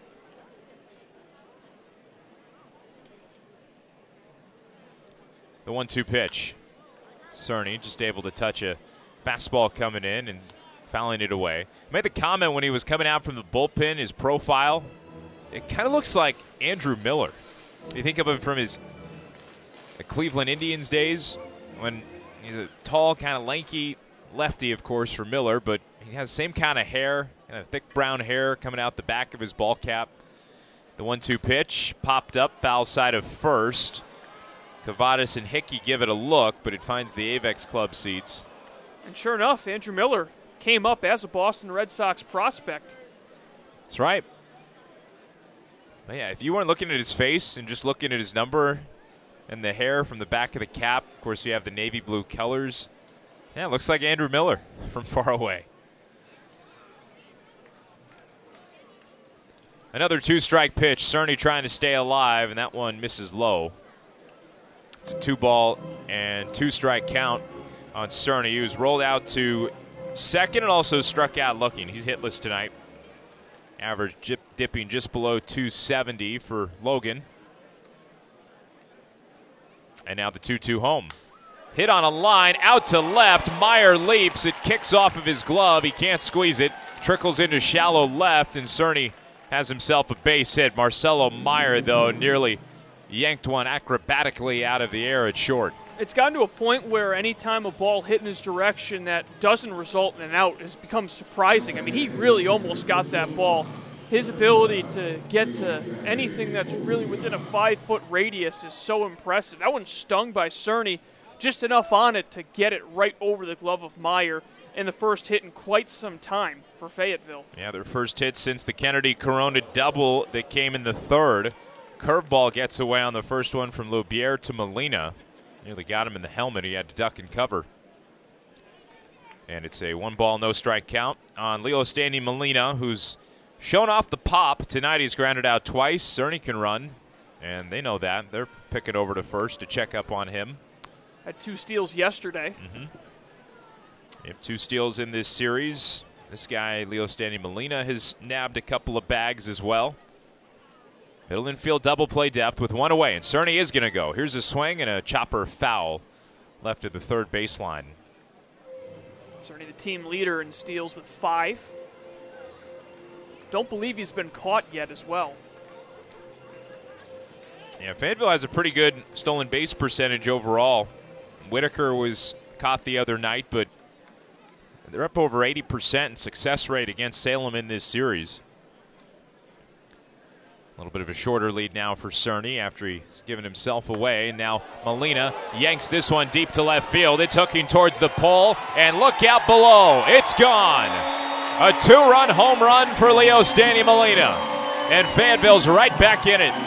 The one two pitch. Cerny just able to touch a fastball coming in and fouling it away. Made the comment when he was coming out from the bullpen, his profile, it kind of looks like Andrew Miller. You think of him from his the Cleveland Indians days when he's a tall, kind of lanky lefty, of course, for Miller, but he has the same kind of hair, kind of thick brown hair coming out the back of his ball cap. The one two pitch popped up, foul side of first. Cavadas and Hickey give it a look, but it finds the Avex Club seats. And sure enough, Andrew Miller came up as a Boston Red Sox prospect. That's right. But yeah, if you weren't looking at his face and just looking at his number and the hair from the back of the cap, of course you have the navy blue colors. Yeah, it looks like Andrew Miller from far away. Another two-strike pitch. Cerny trying to stay alive, and that one misses low. It's a two-ball and two-strike count on Cerny. He was rolled out to second and also struck out looking. He's hitless tonight. Average dip, dipping just below two seventy for Logan. And now the two two home. Hit on a line, out to left. Meyer leaps. It kicks off of his glove. He can't squeeze it. Trickles into shallow left, and Cerny has himself a base hit. Marcelo Meyer, though, nearly yanked one acrobatically out of the air at short. It's gotten to a point where any time a ball hit in his direction that doesn't result in an out has become surprising. I mean, he really almost got that ball. His ability to get to anything that's really within a five-foot radius is so impressive. That one stung by Cerny, just enough on it to get it right over the glove of Meyer in the first hit in quite some time for Fayetteville. Yeah, their first hit since the Kennedy Corona double that came in the third. Curveball gets away on the first one from Loubier to Molina. Nearly got him in the helmet. He had to duck and cover. And it's a one ball, no strike count on Leo Standing Molina, who's shown off the pop. Tonight he's grounded out twice. Cerny can run, and they know that. They're picking over to first to check up on him. Had two steals yesterday. Mm-hmm. They have two steals in this series. This guy, Leo Standing Molina, has nabbed a couple of bags as well. Middle infield double play depth with one away, and Cerny is going to go. Here's a swing and a chopper foul left at the third baseline. Cerny the team leader in steals with five. Don't believe he's been caught yet as well. Yeah, Fayetteville has a pretty good stolen base percentage overall. Whitaker was caught the other night, but they're up over eighty percent in success rate against Salem in this series. A little bit of a shorter lead now for Cerny after he's given himself away. And now Molina yanks this one deep to left field. It's hooking towards the pole, and look out below. It's gone. A two-run home run for Leo Standing Molina. And Fayetteville's right back in it.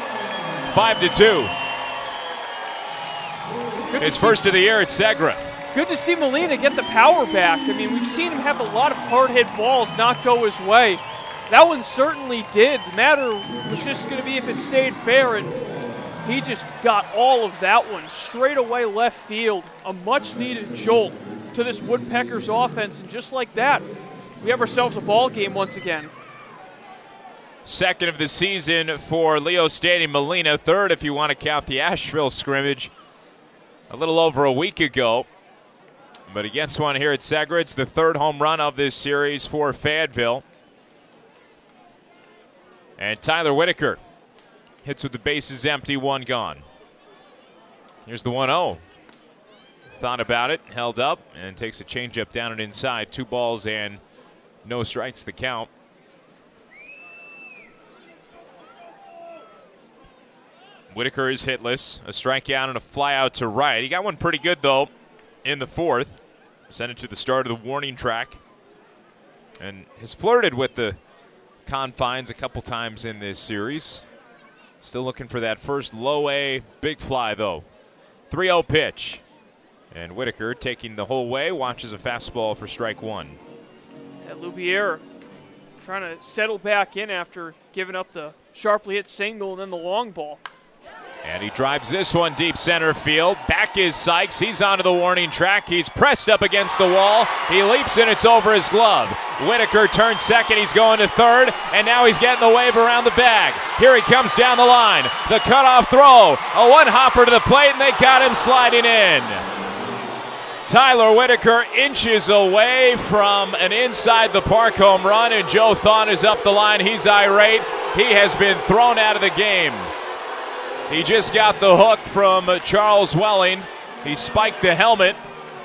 Five to two. His first of the year at Segra. good to see Molina get the power back. I mean, we've seen him have a lot of hard-hit balls not go his way. That one certainly did. The matter was just going to be if it stayed fair, and he just got all of that one straight away left field. A much-needed jolt to this Woodpeckers offense, and just like that, we have ourselves a ball game once again. Second of the season for Leo Standing Molina. Third if you want to count the Asheville scrimmage a little over a week ago. But against one here at Segra, it's the third home run of this series for Fayetteville. And Tyler Whitaker hits with the bases empty, one gone. Here's the one oh. Thought about it, held up, and takes a changeup down and inside. Two balls and no strikes the count. Whitaker is hitless. A strikeout and a flyout to right. He got one pretty good, though, in the fourth. Sent it to the start of the warning track. And has flirted with the confines a couple times in this series. Still looking for that first low A big fly, though. three oh pitch. And Whitaker taking the whole way, watches a fastball for strike one. Yeah, Loubier trying to settle back in after giving up the sharply hit single and then the long ball. And he drives this one deep center field. Back is Sykes. He's onto the warning track. He's pressed up against the wall. He leaps and it's over his glove. Whitaker turns second. He's going to third. And now he's getting the wave around the bag. Here he comes down the line. The cutoff throw. A one-hopper to the plate, and they got him sliding in. Tyler Whitaker inches away from an inside-the-park home run, and Joe Thon is up the line. He's irate. He has been thrown out of the game. He just got the hook from Charles Welling. He spiked the helmet.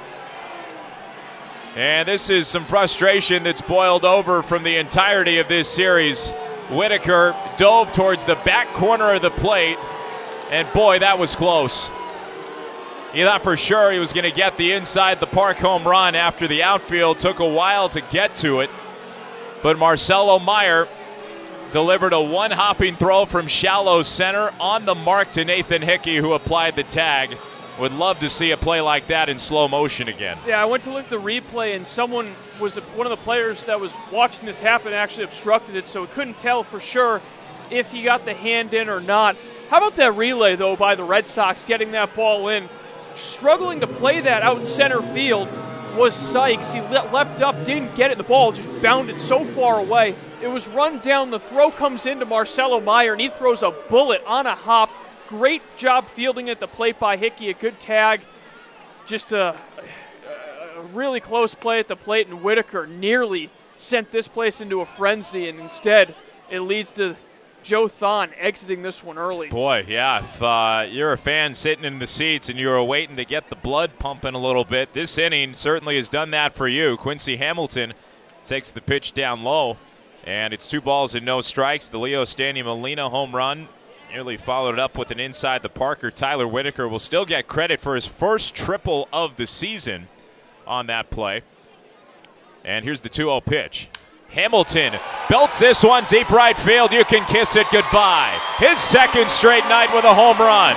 And this is some frustration that's boiled over from the entirety of this series. Whitaker dove towards the back corner of the plate, and boy, that was close. He thought for sure he was going to get the inside the park home run after the outfield took a while to get to it. But Marcelo Meyer delivered a one-hopping throw from shallow center on the mark to Nathan Hickey, who applied the tag. Would love to see a play like that in slow motion again. Yeah, I went to look at the replay, and someone was one of the players that was watching this happen actually obstructed it, so we couldn't tell for sure if he got the hand in or not. How about that relay, though, by the Red Sox getting that ball in? Struggling to play that out in center field was Sykes. He le- leapt up, didn't get it. The ball just bounded so far away. It was run down. The throw comes into Marcelo Meyer, and he throws a bullet on a hop. Great job fielding at the plate by Hickey. A good tag. Just a, a really close play at the plate, and Whitaker nearly sent this place into a frenzy, and instead it leads to Joe Thon exiting this one early. Boy, yeah, if uh, you're a fan sitting in the seats and you're waiting to get the blood pumping a little bit, this inning certainly has done that for you. Quincy Hamilton takes the pitch down low, and it's two balls and no strikes. The Leo Standing Molina home run nearly followed up with an inside the Parker. Tyler Whitaker will still get credit for his first triple of the season on that play. And here's the two oh pitch. Hamilton belts this one deep right field. You can kiss it goodbye. His second straight night with a home run.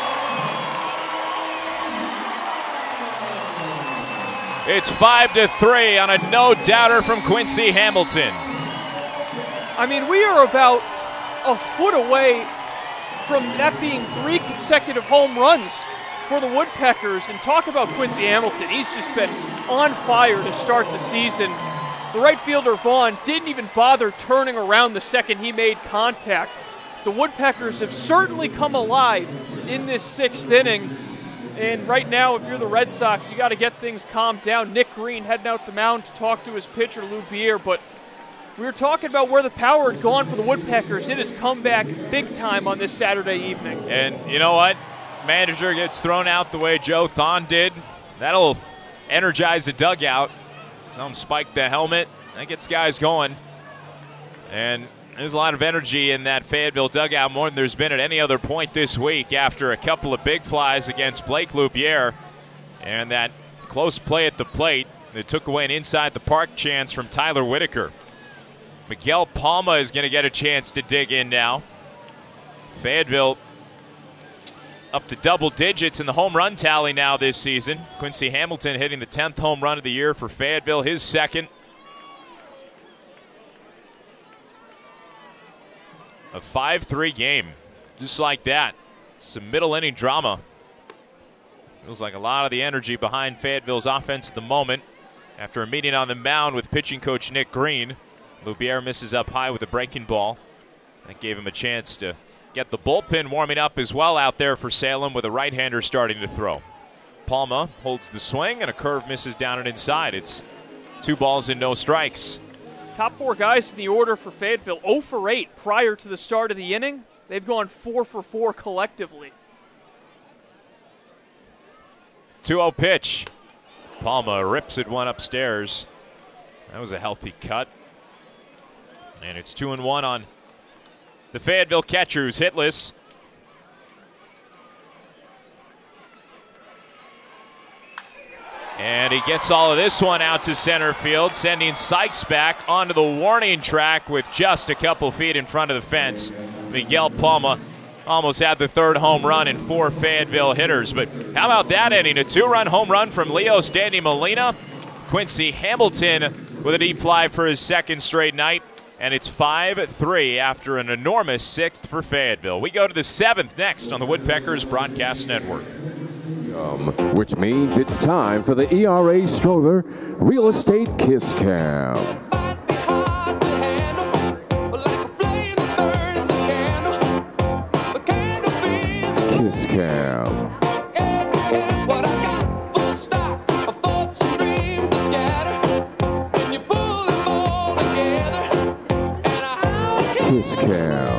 It's five to three on a no-doubter from Quincy Hamilton. I mean, we are about a foot away from that being three consecutive home runs for the Woodpeckers. And talk about Quincy Hamilton. He's just been on fire to start the season. The right fielder, Vaughn, didn't even bother turning around the second he made contact. The Woodpeckers have certainly come alive in this sixth inning. And right now, if you're the Red Sox, you got to get things calmed down. Nick Green heading out the mound to talk to his pitcher, Lou Bier. But we were talking about where the power had gone for the Woodpeckers. It has come back big time on this Saturday evening. And you know what? Manager gets thrown out the way Joe Thon did. That'll energize the dugout. Tell him spike the helmet. That gets guys going. And there's a lot of energy in that Fayetteville dugout, more than there's been at any other point this week after a couple of big flies against Blake Loubier and that close play at the plate that took away an inside the park chance from Tyler Whitaker. Miguel Palma is going to get a chance to dig in now. Fayetteville up to double digits in the home run tally now this season. Quincy Hamilton hitting the tenth home run of the year for Fayetteville, his second. A five three game, just like that. Some middle inning drama. Feels like a lot of the energy behind Fayetteville's offense at the moment. After a meeting on the mound with pitching coach Nick Green, Loubier misses up high with a breaking ball. That gave him a chance to get the bullpen warming up as well out there for Salem with a right-hander starting to throw. Palma holds the swing and a curve misses down and inside. It's two balls and no strikes. Top four guys in the order for Fayetteville, oh for eight prior to the start of the inning. They've gone four for four collectively. two oh pitch. Palma rips it one upstairs. That was a healthy cut. And it's two and one on the Fayetteville catcher, who's hitless. And he gets all of this one out to center field, sending Sykes back onto the warning track with just a couple feet in front of the fence. Miguel Palma almost had the third home run in four Fayetteville hitters. But how about that inning? A two-run home run from Leo Standing Molina. Quincy Hamilton with a deep fly for his second straight night. And it's five three after an enormous sixth for Fayetteville. We go to the seventh next on the Woodpeckers Broadcast Network. Um, which means it's time for the E R A Stroller Real Estate Kiss Cam. Kiss Cam. Kiss Cam.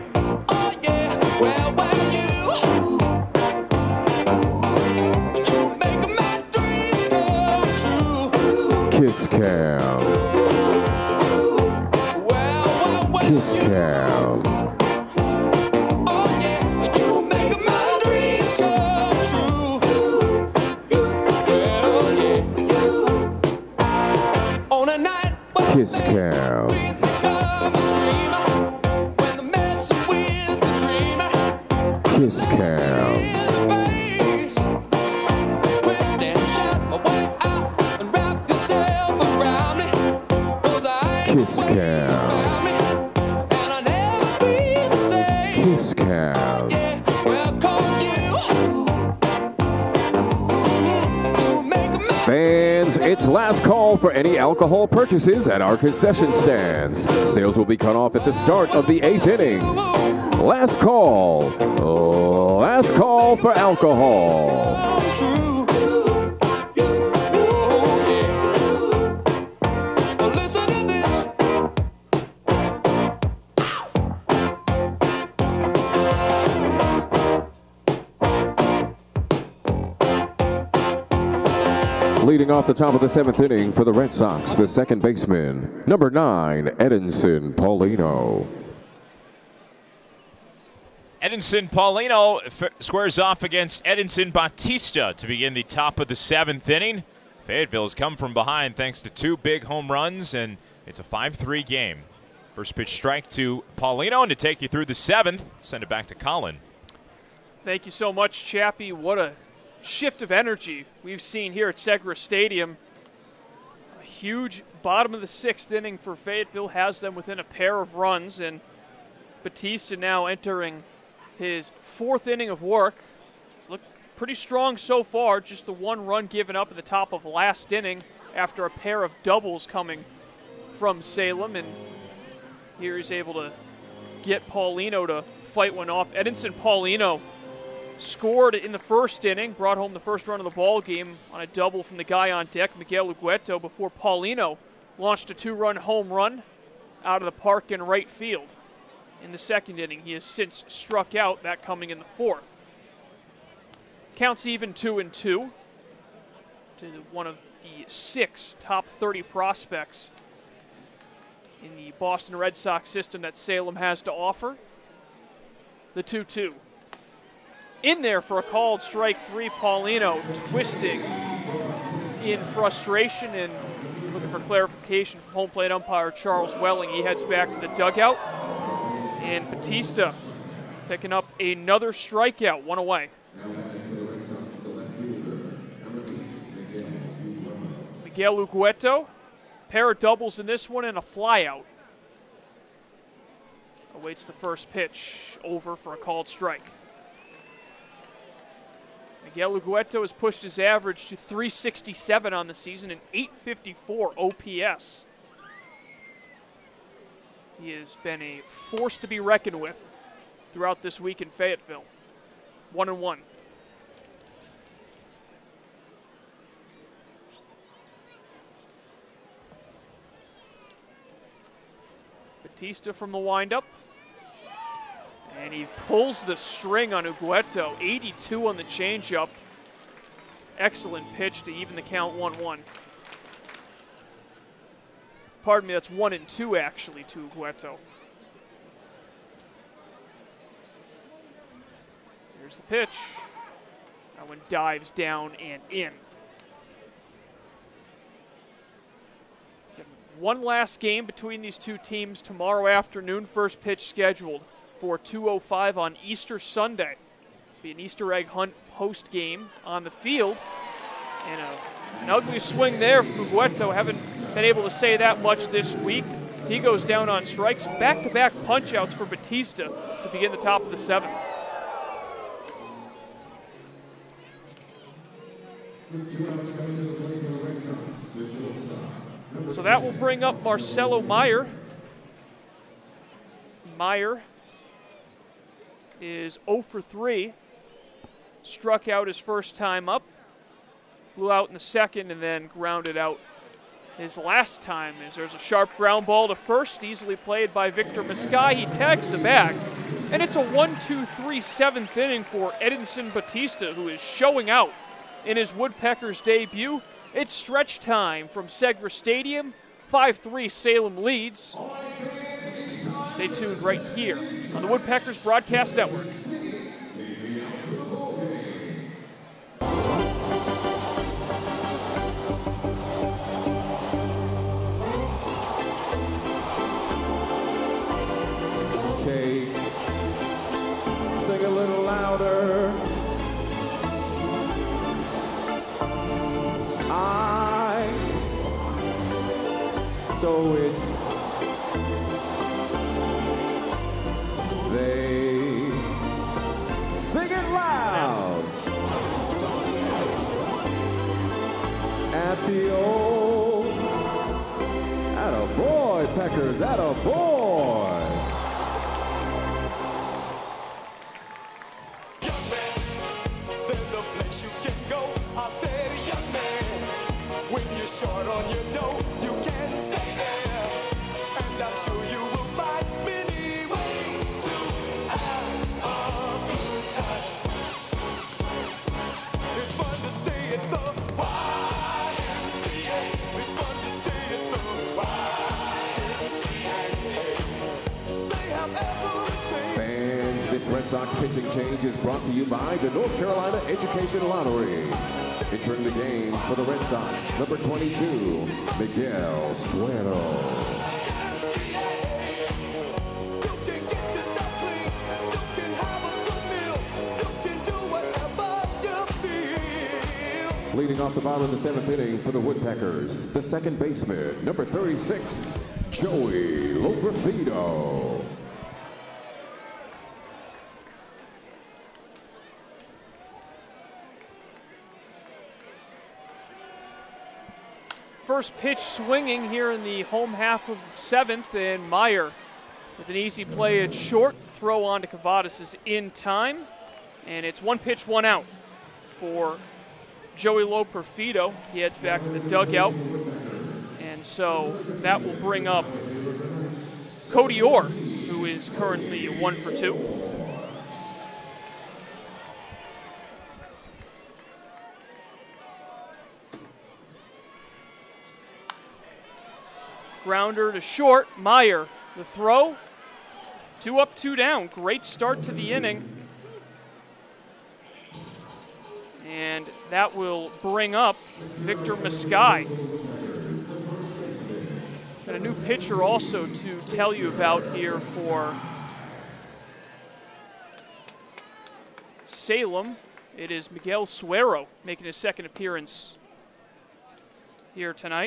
Kiss Cam. Kiss Cam. Kiss Cam. Kiss Cam. Kiss Cam. Kiss Cam. Fans, it's last call for any alcohol purchases at our concession stands. Sales will be cut off at the start of the eighth inning. Last call. Last call for alcohol. Leading off the top of the seventh inning for the Red Sox, the second baseman, number nine, Edinson Paulino. Edinson Paulino f- squares off against Edinson Batista to begin the top of the seventh inning. Fayetteville has come from behind thanks to two big home runs, and it's a five three game. First pitch strike to Paulino, and to take you through the seventh, send it back to Colin. Thank you so much, Chappie. What a shift of energy we've seen here at Segra Stadium. A huge bottom of the sixth inning for Fayetteville has them within a pair of runs, and Batista now entering his fourth inning of work. He's looked pretty strong so far, just the one run given up at the top of last inning after a pair of doubles coming from Salem, and here he's able to get Paulino to fight one off. Edinson Paulino scored in the first inning, brought home the first run of the ball game on a double from the guy on deck, Miguel Ugueto, before Paulino launched a two-run home run out of the park in right field. In the second inning, he has since struck out, that coming in the fourth. Counts even two and two to one of the six top thirty prospects in the Boston Red Sox system that Salem has to offer. The two two. In there for a called strike three, Paulino twisting in frustration and looking for clarification from home plate umpire Charles Welling. He heads back to the dugout. And Batista picking up another strikeout, one away. Miguel Ugueto, pair of doubles in this one and a flyout. Awaits the first pitch, over for a called strike. Miguel Ugueto has pushed his average to three sixty-seven on the season and eight fifty-four O P S. He has been a force to be reckoned with throughout this week in Fayetteville. One and one. Batista from the windup. And he pulls the string on Ugueto. eighty-two on the changeup. Excellent pitch to even the count one one. Pardon me, that's one and two actually to Ugueto. Here's the pitch. That one dives down and in. One last game between these two teams tomorrow afternoon. First pitch scheduled for two oh five on Easter Sunday. Be an Easter egg hunt post game on the field. And a, an ugly swing there from Ugueto. Haven't been able to say that much this week. He goes down on strikes. Back-to-back punch-outs for Batista to begin the top of the seventh. So that will bring up Marcelo Meyer. Meyer is oh for three. Struck out his first time up. Flew out in the second and then grounded out his last time as there's a sharp ground ball to first, easily played by Victor Mascai. He tags it back, and it's a one two three seventh inning for Edinson Batista, who is showing out in his Woodpeckers debut. It's stretch time from Segra Stadium. five three Salem leads. Stay tuned right here on the Woodpeckers Broadcast Network. Take, sing a little louder. I, so it's they, sing it loud at the old, attaboy, Peckers, attaboy. Short on your dough, you can stay there, and I'm sure you will find many ways to have a good time. It's fun to stay at the Y M C A. It's fun to stay at the Y M C A. They have everything. Fans, this Red Sox pitching change is brought to you by the North Carolina Education Lottery. Entering the game for the Red Sox, number twenty-two, Miguel Suero. Leading off the bottom of the seventh inning for the Woodpeckers, the second baseman, number thirty-six, Joey Loperfido. First pitch swinging here in the home half of the seventh, and Meyer with an easy play at short. Throw on to Cavadas is in time, and it's one pitch, one out for Joey Loperfido. He heads back to the dugout, and so that will bring up Cody Orr, who is currently one for two. Grounder to short. Meyer, the throw. Two up, two down. Great start to the inning. And that will bring up Victor Mascai. Got a new pitcher also to tell you about here for Salem, it is Miguel Suero making his second appearance here tonight.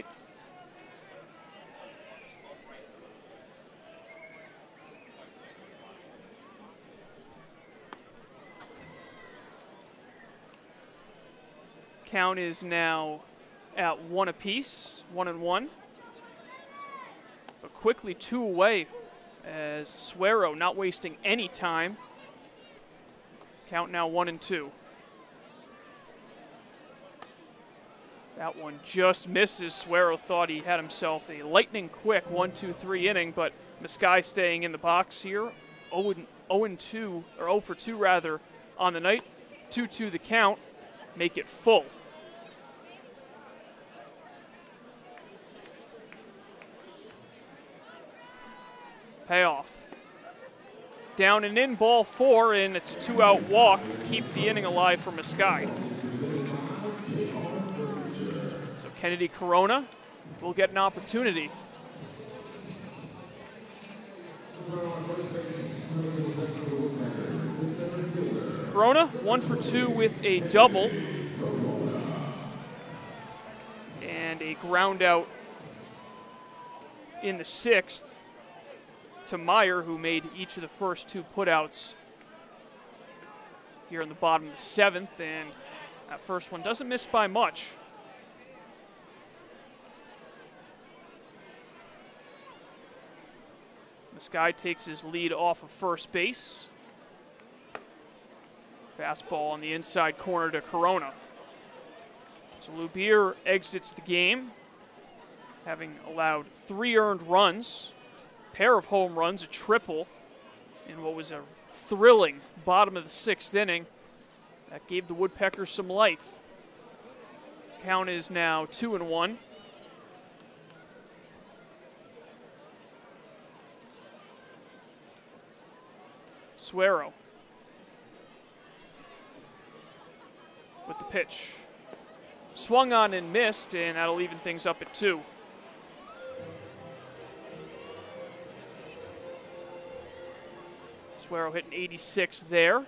Count is now at one apiece, one and one. But quickly two away as Suero not wasting any time. Count now one and two. That one just misses. Suero thought he had himself a lightning quick one two three inning, but Mascai staying in the box here. oh and two, or oh for two rather, on the night. two two the count. Make it full. Payoff. Down and in, ball four, and it's a two-out walk to keep the inning alive for Mascai. So Kennedy Corona will get an opportunity. Corona, one for two with a double. And a ground out in the sixth to Meyer, who made each of the first two putouts here in the bottom of the seventh, and that first one doesn't miss by much. Mascai takes his lead off of first base. Fastball on the inside corner to Corona. So Lubier exits the game, having allowed three earned runs, pair of home runs, a triple in what was a thrilling bottom of the sixth inning. That gave the Woodpeckers some life. Count is now two and one. Suero with the pitch. Swung on and missed, and that'll even things up at two. Suero hitting eighty-six there.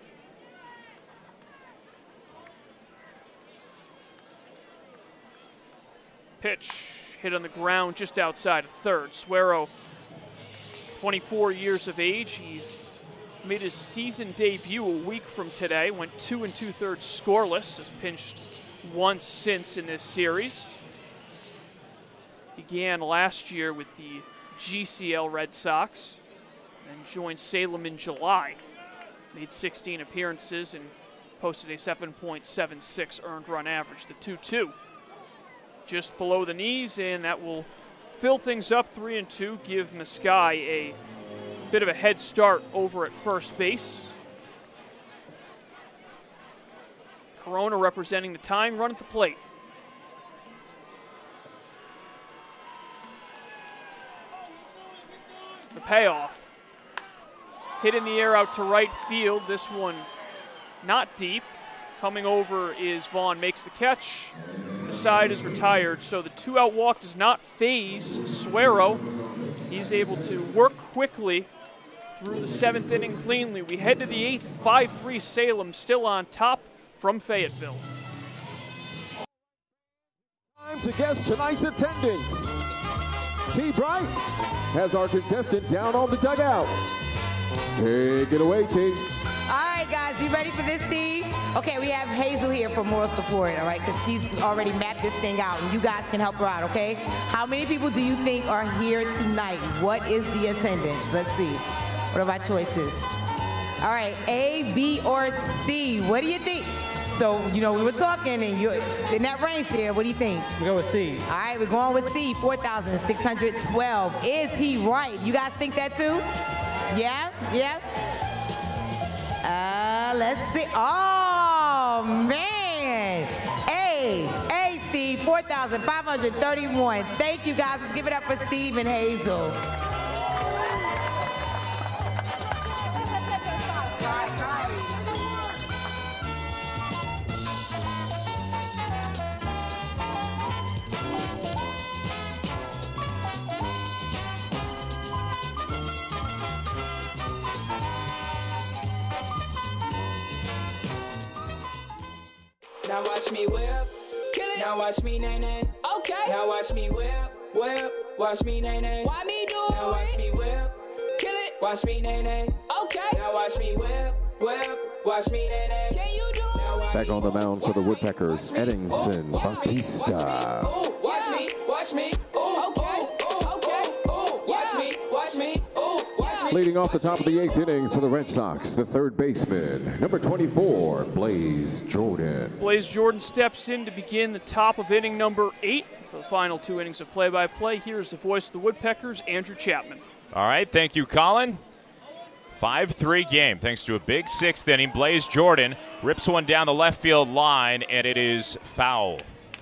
Pitch hit on the ground just outside of third. Suero, twenty-four years of age. He made his season debut a week from today. Went two and two-thirds scoreless. Has pinched once since in this series. Began last year with the G C L Red Sox and joined Salem in July. Made sixteen appearances and posted a seven point seven six earned run average. The two two just below the knees, and that will fill things up three and two, give Mascai a bit of a head start over at first base. Corona representing the tying run at the plate. The payoff. Hit in the air out to right field. This one not deep. Coming over is Vaughn, makes the catch. The side is retired, so the two-out walk does not phase Suero. He's able to work quickly through the seventh inning cleanly. We head to the eighth, five three Salem still on top from Fayetteville. Time to guess tonight's attendance. T. Bright has our contestant down on the dugout. Take it away, T. All right, guys, you ready for this, Steve? Okay, we have Hazel here for moral support, all right, because she's already mapped this thing out, and you guys can help her out, okay? How many people do you think are here tonight? What is the attendance? Let's see. What are my choices? All right, A, B, or C. What do you think? So, you know, we were talking, and you're in that range there. What do you think? We go with C. All right, we're going with C, four thousand six hundred twelve. Is he right? You guys think that too? Yeah? Yeah? Uh, let's see. Oh, man. A, A, Steve, four thousand five hundred thirty-one. Thank you, guys. Let's give it up for Steve and Hazel. Now watch me whip. Kill it. Now watch me nay nay. Okay. Now watch me whip, whip. Watch me nay nay. Why me do it? Now watch me whip. Kill it. Watch me nay nay. Okay. Now watch me whip, whip. Watch me nay nay. Can you do it? Back on the mound for the Woodpeckers, Edinson Batista. Watch me, watch me. Ooh, okay, okay. Ooh, watch me, watch me. Ooh, watch me. Leading off the top of the eighth inning for the Red Sox, the third baseman, number twenty-four, Blaze Jordan. Blaze Jordan steps in to begin the top of inning number eight for the final two innings of play-by-play. Here's the voice of the Woodpeckers, Andrew Chapman. All right, thank you, Colin. five three game thanks to a big sixth inning. Blaze Jordan rips one down the left field line, and it is foul.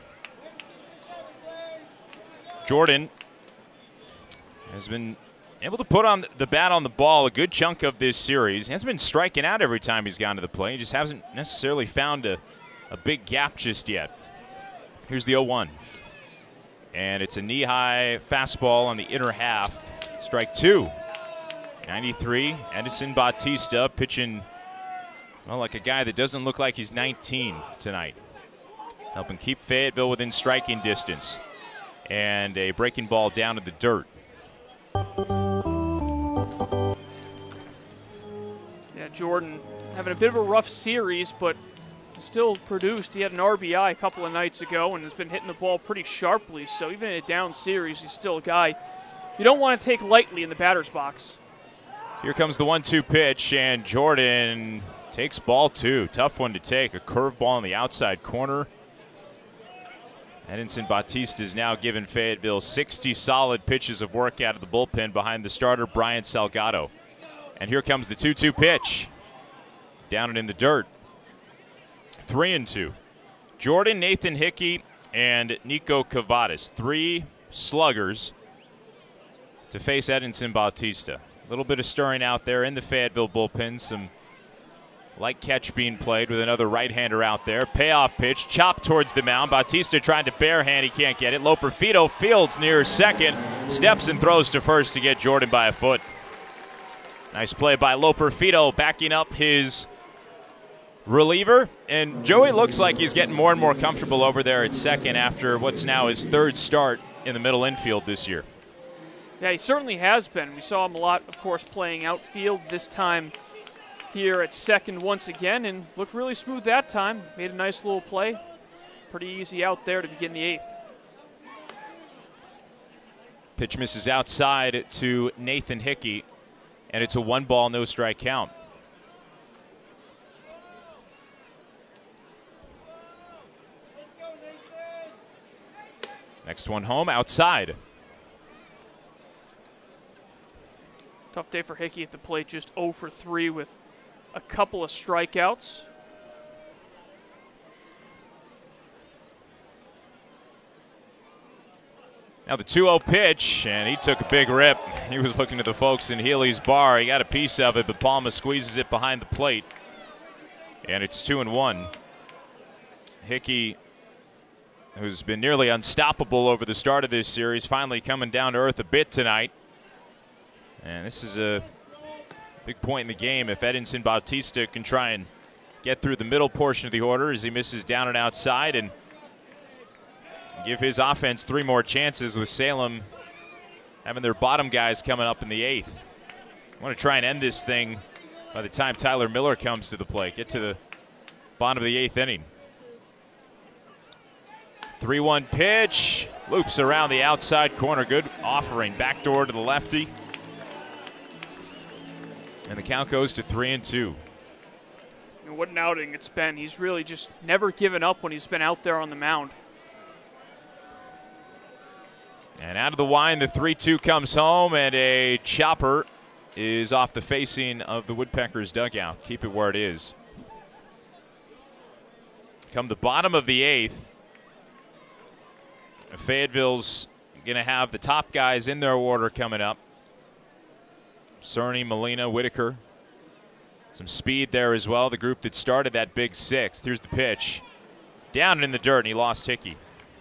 Jordan has been able to put on the bat on the ball a good chunk of this series. He hasn't been striking out every time he's gone to the plate. He just hasn't necessarily found a, a big gap just yet. Here's the oh one. And it's a knee-high fastball on the inner half. Strike two. ninety-three, Edinson Batista pitching, well, like a guy that doesn't look like he's nineteen tonight. Helping keep Fayetteville within striking distance. And a breaking ball down to the dirt. Yeah, Jordan having a bit of a rough series, but still produced. He had an R B I a couple of nights ago and has been hitting the ball pretty sharply. So even in a down series, he's still a guy you don't want to take lightly in the batter's box. Here comes the one two pitch, and Jordan takes ball two. Tough one to take. A curveball on the outside corner. Edinson Batista is now given Fayetteville sixty solid pitches of work out of the bullpen behind the starter, Brian Salgado. And here comes the two two pitch. Down and in the dirt. Three and two. Jordan, Nathan Hickey, and Nico Cavadas. Three sluggers to face Edinson Batista. A little bit of stirring out there in the Fayetteville bullpen. Some light catch being played with another right-hander out there. Payoff pitch, chopped towards the mound. Batista trying to barehand, he can't get it. Loperfido fields near second, steps and throws to first to get Jordan by a foot. Nice play by Loperfido, backing up his reliever. And Joey looks like he's getting more and more comfortable over there at second after what's now his third start in the middle infield this year. Yeah, he certainly has been. We saw him a lot, of course, playing outfield. This time here at second once again, and looked really smooth that time. Made a nice little play. Pretty easy out there to begin the eighth. Pitch misses outside to Nathan Hickey, and it's a one ball, no strike count. Next one home, outside. Tough day for Hickey at the plate, just oh for three with a couple of strikeouts. Now the two oh pitch, and he took a big rip. He was looking to the folks in Healy's bar. He got a piece of it, but Palma squeezes it behind the plate. And it's two and one. Hickey, who's been nearly unstoppable over the start of this series, finally coming down to earth a bit tonight. And this is a big point in the game. If Edinson Batista can try and get through the middle portion of the order as he misses down and outside and give his offense three more chances with Salem having their bottom guys coming up in the eighth. I want to try and end this thing by the time Tyler Miller comes to the plate. Get to the bottom of the eighth inning. three one pitch. Loops around the outside corner. Good offering. Backdoor to the lefty. And the count goes to three and two. And what an outing it's been. He's really just never given up when he's been out there on the mound. And out of the wind, the three two comes home, and a chopper is off the facing of the Woodpeckers dugout. Keep it where it is. Come the bottom of the eighth, Fayetteville's going to have the top guys in their order coming up. Cerny, Molina, Whitaker. Some speed there as well. The group that started that big sixth. Here's the pitch. Down and in the dirt, and he lost Hickey.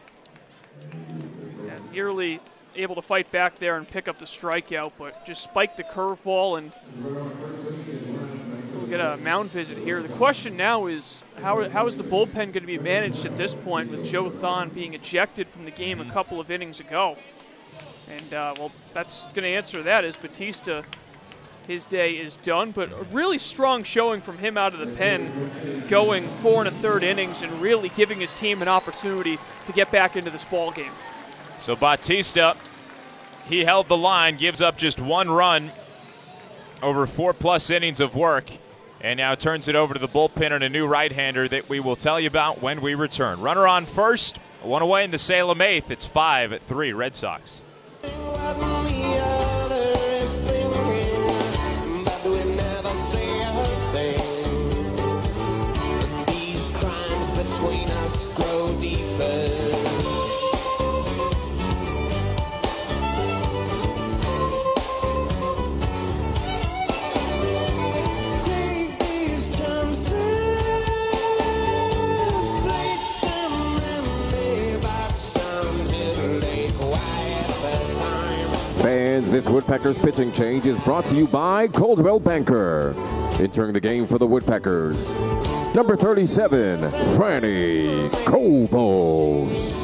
Yeah, nearly able to fight back there and pick up the strikeout, but just spiked the curveball and get a mound visit here. The question now is how, how is the bullpen going to be managed at this point with Joe Thon being ejected from the game a couple of innings ago? And, uh, well, that's going to answer that is Bautista. His day is done, but a really strong showing from him out of the pen, going four and a third innings and really giving his team an opportunity to get back into this ball game. So Bautista, he held the line, gives up just one run over four-plus innings of work, and now turns it over to the bullpen and a new right-hander that we will tell you about when we return. Runner on first, one away in the Salem eighth. It's five at three, Red Sox. Between us grow deeper. Take these chances, place them in the box until they quiet the time. Fans, this Woodpeckers pitching change is brought to you by Coldwell Banker. Entering the game for the Woodpeckers, number thirty-seven, Franny Cobos.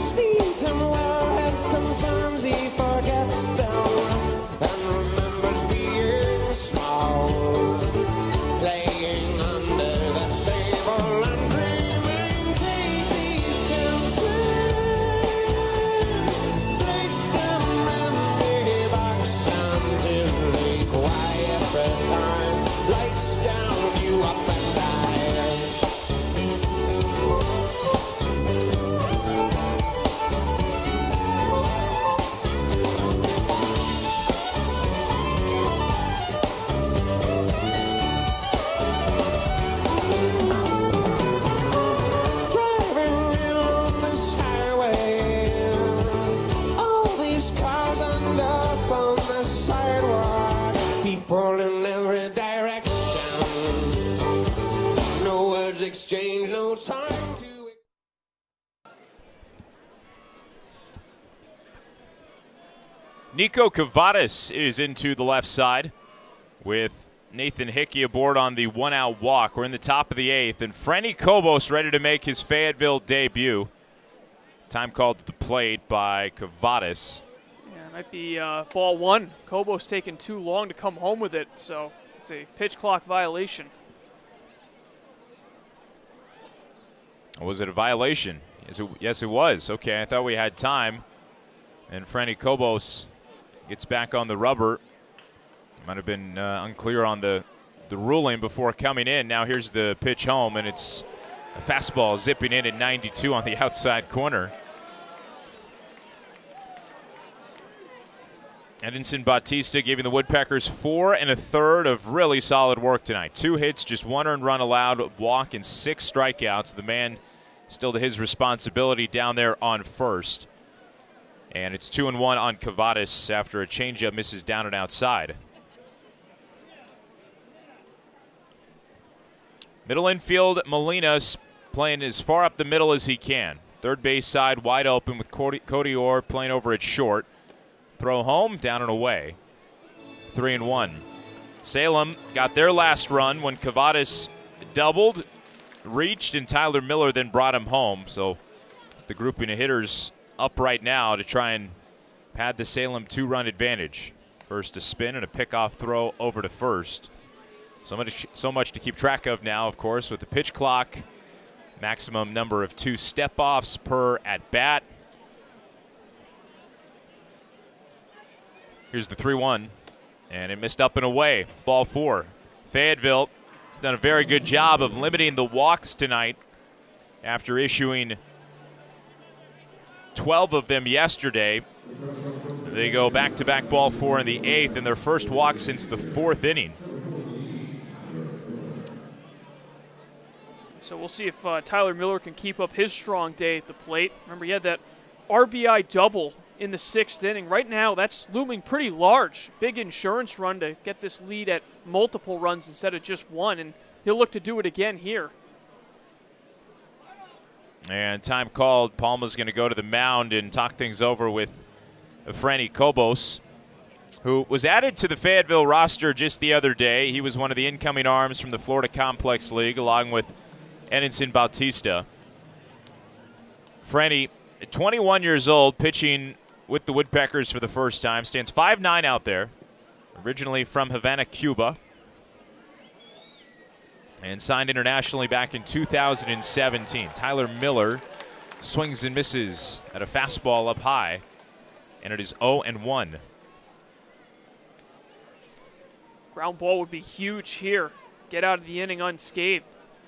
Exchange, no time to. Nico Cavadas is into the left side with Nathan Hickey aboard on the one-out walk. We're in the top of the eighth, and Franny Cobos ready to make his Fayetteville debut. Time called at the plate by Cavadas. Yeah, it might be uh, ball one. Cobos taking too long to come home with it, so it's a pitch clock violation. Was it a violation? Yes it, yes, it was. Okay, I thought we had time. And Franny Cobos gets back on the rubber. Might have been uh, unclear on the, the ruling before coming in. Now here's the pitch home, and it's a fastball zipping in at ninety-two on the outside corner. Edinson Bautista giving the Woodpeckers four and a third of really solid work tonight. Two hits, just one earned run allowed, walk, and six strikeouts. The man still to his responsibility down there on first. And it's two and one on Cavadas after a changeup misses down and outside. Middle infield, Molina's playing as far up the middle as he can. Third base side wide open with Cody, Cody Orr playing over at short. Throw home, down and away. Three and one. Salem got their last run when Cavadas doubled, reached, and Tyler Miller then brought him home. So it's the grouping of hitters up right now to try and pad the Salem two-run advantage. First a spin and a pickoff throw over to first. So much, so much to keep track of now, of course, with the pitch clock. Maximum number of two step-offs per at-bat. Here's the three one, and it missed up and away. Ball four. Fayetteville has done a very good job of limiting the walks tonight after issuing twelve of them yesterday. They go back-to-back ball four in the eighth, and their first walk since the fourth inning. So we'll see if uh, Tyler Miller can keep up his strong day at the plate. Remember, he had that R B I double in the sixth inning. Right now, that's looming pretty large. Big insurance run to get this lead at multiple runs instead of just one, and he'll look to do it again here. And time called. Palma's going to go to the mound and talk things over with Franny Cobos. who was added to the Fayetteville roster just the other day. He was one of the incoming arms from the Florida Complex League, along with Edinson Bautista. Franny, twenty-one years old, pitching with the Woodpeckers for the first time, stands five nine out there, originally from Havana, Cuba, and signed internationally back in two thousand seventeen. Tyler Miller swings and misses at a fastball up high, and it is oh and one. Ground ball would be huge here. Get out of the inning unscathed.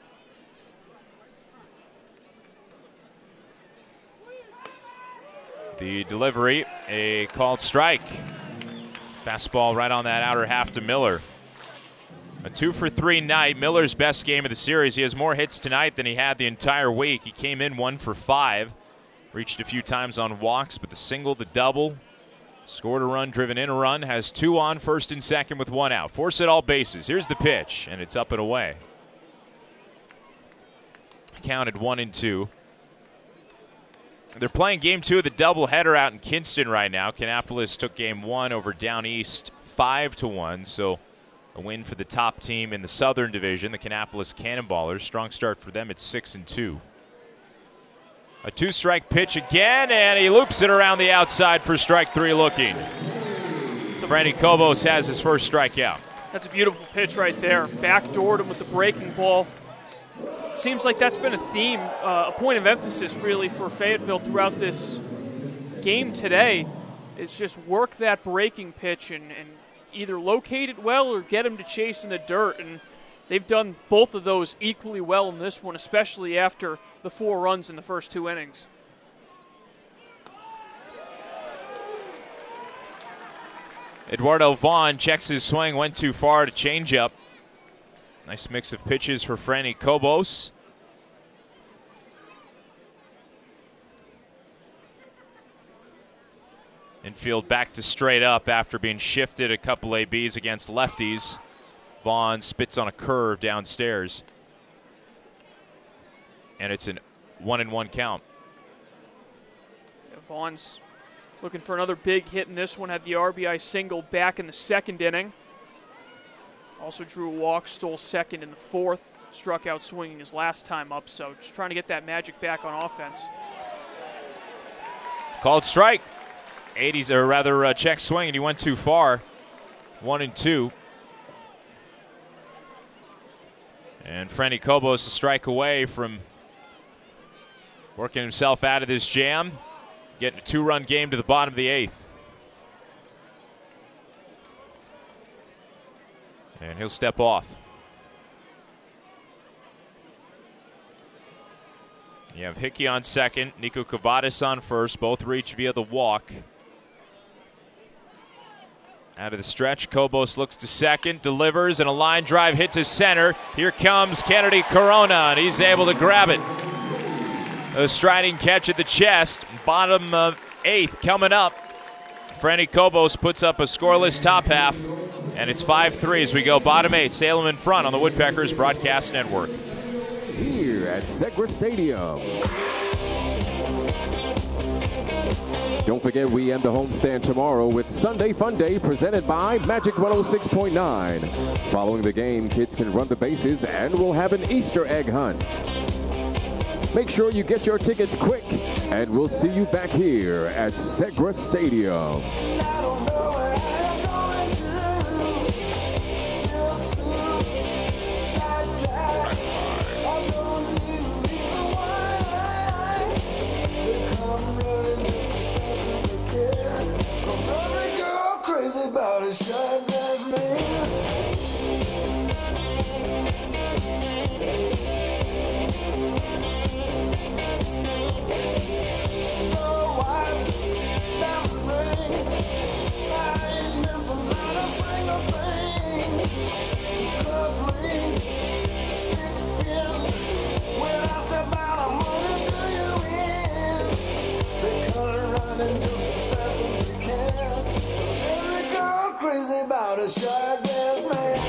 The delivery, a called strike. Fastball right on that outer half to Miller. A two for three night. Miller's best game of the series. He has more hits tonight than he had the entire week. He came in one for five. Reached a few times on walks, but the single, the double. Scored a run, driven in a run. Has two on, first and second with one out. Force it all bases. Here's the pitch, and it's up and away. Counted one and two. They're playing game two of the doubleheader out in Kinston right now. Kannapolis took game one over Down East five to one, so a win for the top team in the Southern Division, the Kannapolis Cannonballers. Strong start for them at six and two. A two-strike pitch again, and he loops it around the outside for strike three looking. Franny Cobos has his first strikeout. That's a beautiful pitch right there. Backdoored him with the breaking ball. Seems like that's been a theme, uh, a point of emphasis really for Fayetteville throughout this game today, is just work that breaking pitch and, and either locate it well or get him to chase in the dirt. And they've done both of those equally well in this one, especially after the four runs in the first two innings. Eduardo Vaughn checks his swing, went too far to change up. Nice mix of pitches for Franny Cobos. Infield back to straight up after being shifted a couple A Bs against lefties. Vaughn spits on a curve downstairs. And it's a one and one count. Yeah, Vaughn's looking for another big hit in this one. Had the R B I single back in the second inning. Also drew a walk, stole second in the fourth. Struck out swinging his last time up, so just trying to get that magic back on offense. Called strike. eighties, or rather uh, check swing, and he went too far. One and two. And Franny Cobos a strike away from working himself out of this jam. Getting a two-run game to the bottom of the eighth. And he'll step off. You have Hickey on second, Nico Cavadas on first. Both reach via the walk. Out of the stretch, Cobos looks to second, delivers, and a line drive hit to center. Here comes Kennedy Corona, and he's able to grab it. A striding catch at the chest. Bottom of eighth coming up. Franny Cobos puts up a scoreless top half, and it's five three as we go bottom eight. Salem in front on the Woodpeckers Broadcast Network. Here at Segra Stadium. Don't forget, we end the homestand tomorrow with Sunday Fun Day presented by Magic one oh six point nine. Following the game, kids can run the bases and we'll have an Easter egg hunt. Make sure you get your tickets quick, and we'll see you back here at Segra Stadium. About a shot that's crazy about a shot glass man.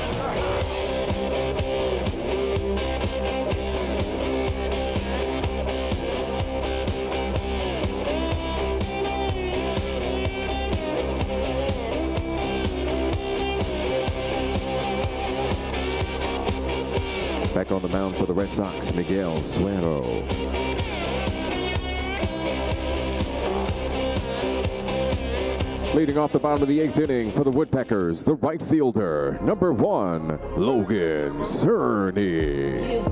Back on the mound for the Red Sox, Miguel Suero. Leading off the bottom of the eighth inning for the Woodpeckers, the right fielder, number one, Logan Cerny.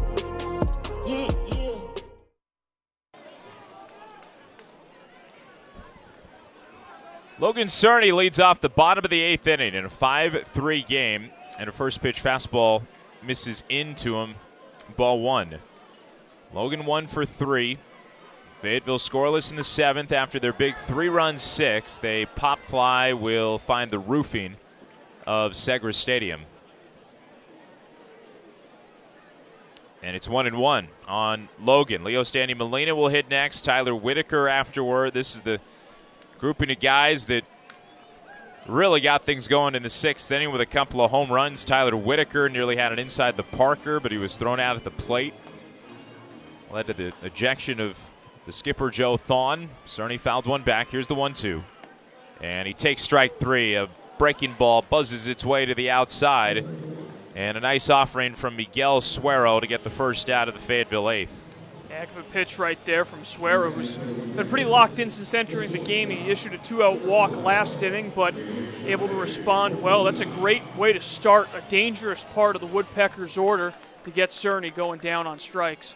Logan Cerny leads off the bottom of the eighth inning in a five three game, and a first pitch fastball misses into him, ball one. Logan one for three. Fayetteville scoreless in the seventh after their big three-run sixth. A pop fly will find the roofing of Segra Stadium. And it's one and one on Logan. Leo Standing Molina will hit next. Tyler Whitaker afterward. This is the grouping of guys that really got things going in the sixth inning with a couple of home runs. Tyler Whitaker nearly had it inside the Parker, but he was thrown out at the plate. Led to the ejection of the skipper, Joe Thon. Cerny fouled one back. Here's the one two. And he takes strike three. A breaking ball buzzes its way to the outside. And a nice offering from Miguel Suero to get the first out of the Fayetteville eighth. Heck of a pitch right there from Suero, who's been pretty locked in since entering the game. He issued a two-out walk last inning, but able to respond well. That's a great way to start a dangerous part of the Woodpeckers' order to get Cerny going down on strikes.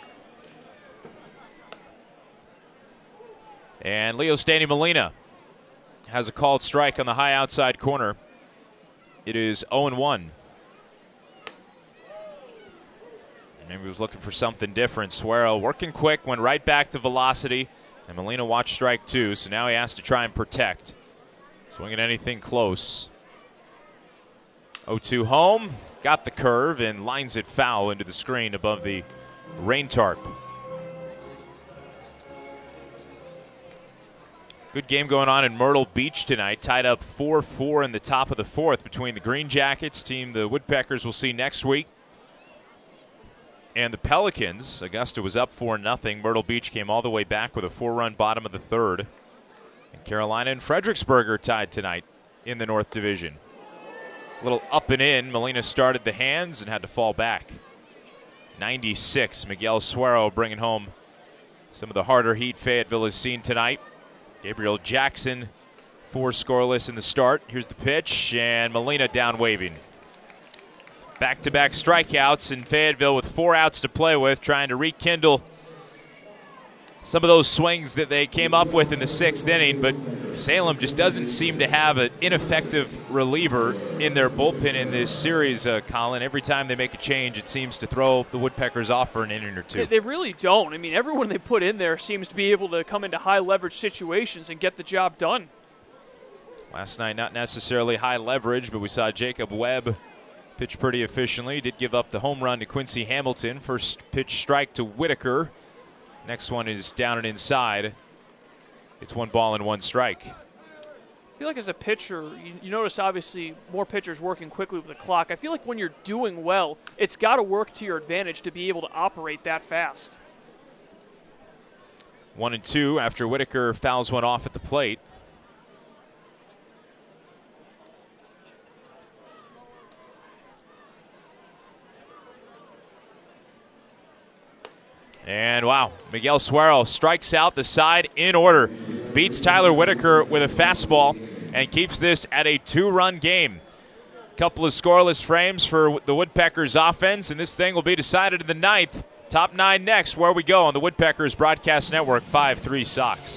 And Leo Standing Molina has a called strike on the high outside corner. It is oh and one. Maybe he was looking for something different. Suero working quick, went right back to velocity, and Molina watched strike two, so now he has to try and protect. Swinging anything close. oh two home, got the curve, and lines it foul into the screen above the rain tarp. Good game going on in Myrtle Beach tonight. Tied up four four in the top of the fourth between the Green Jackets, team the Woodpeckers will see next week, and the Pelicans. Augusta was up four nothing. Myrtle Beach came all the way back with a four-run bottom of the third. And Carolina and Fredericksburg are tied tonight in the North Division. A little up and in. Molina started the hands and had to fall back. ninety-six. Miguel Suero bringing home some of the harder heat Fayetteville has seen tonight. Gabriel Jackson, four scoreless in the start. Here's the pitch, and Molina down waving. Back-to-back strikeouts in Fayetteville with four outs to play with, trying to rekindle some of those swings that they came up with in the sixth inning, but Salem just doesn't seem to have an ineffective reliever in their bullpen in this series, uh, Colin. Every time they make a change, it seems to throw the Woodpeckers off for an inning or two. They, they really don't. I mean, everyone they put in there seems to be able to come into high-leverage situations and get the job done. Last night, not necessarily high leverage, but we saw Jacob Webb pitch pretty efficiently. Did give up the home run to Quincy Hamilton. First pitch strike to Whitaker. Next one is down and inside. It's one ball and one strike. I feel like as a pitcher, you, you notice obviously more pitchers working quickly with the clock. I feel like when you're doing well, it's got to work to your advantage to be able to operate that fast. One and two after Whitaker fouls one off at the plate. And wow, Miguel Suero strikes out the side in order. Beats Tyler Whitaker with a fastball and keeps this at a two-run game. Couple of scoreless frames for the Woodpeckers offense, and this thing will be decided in the ninth. Top nine next, where we go on the Woodpeckers Broadcast Network, five three Sox.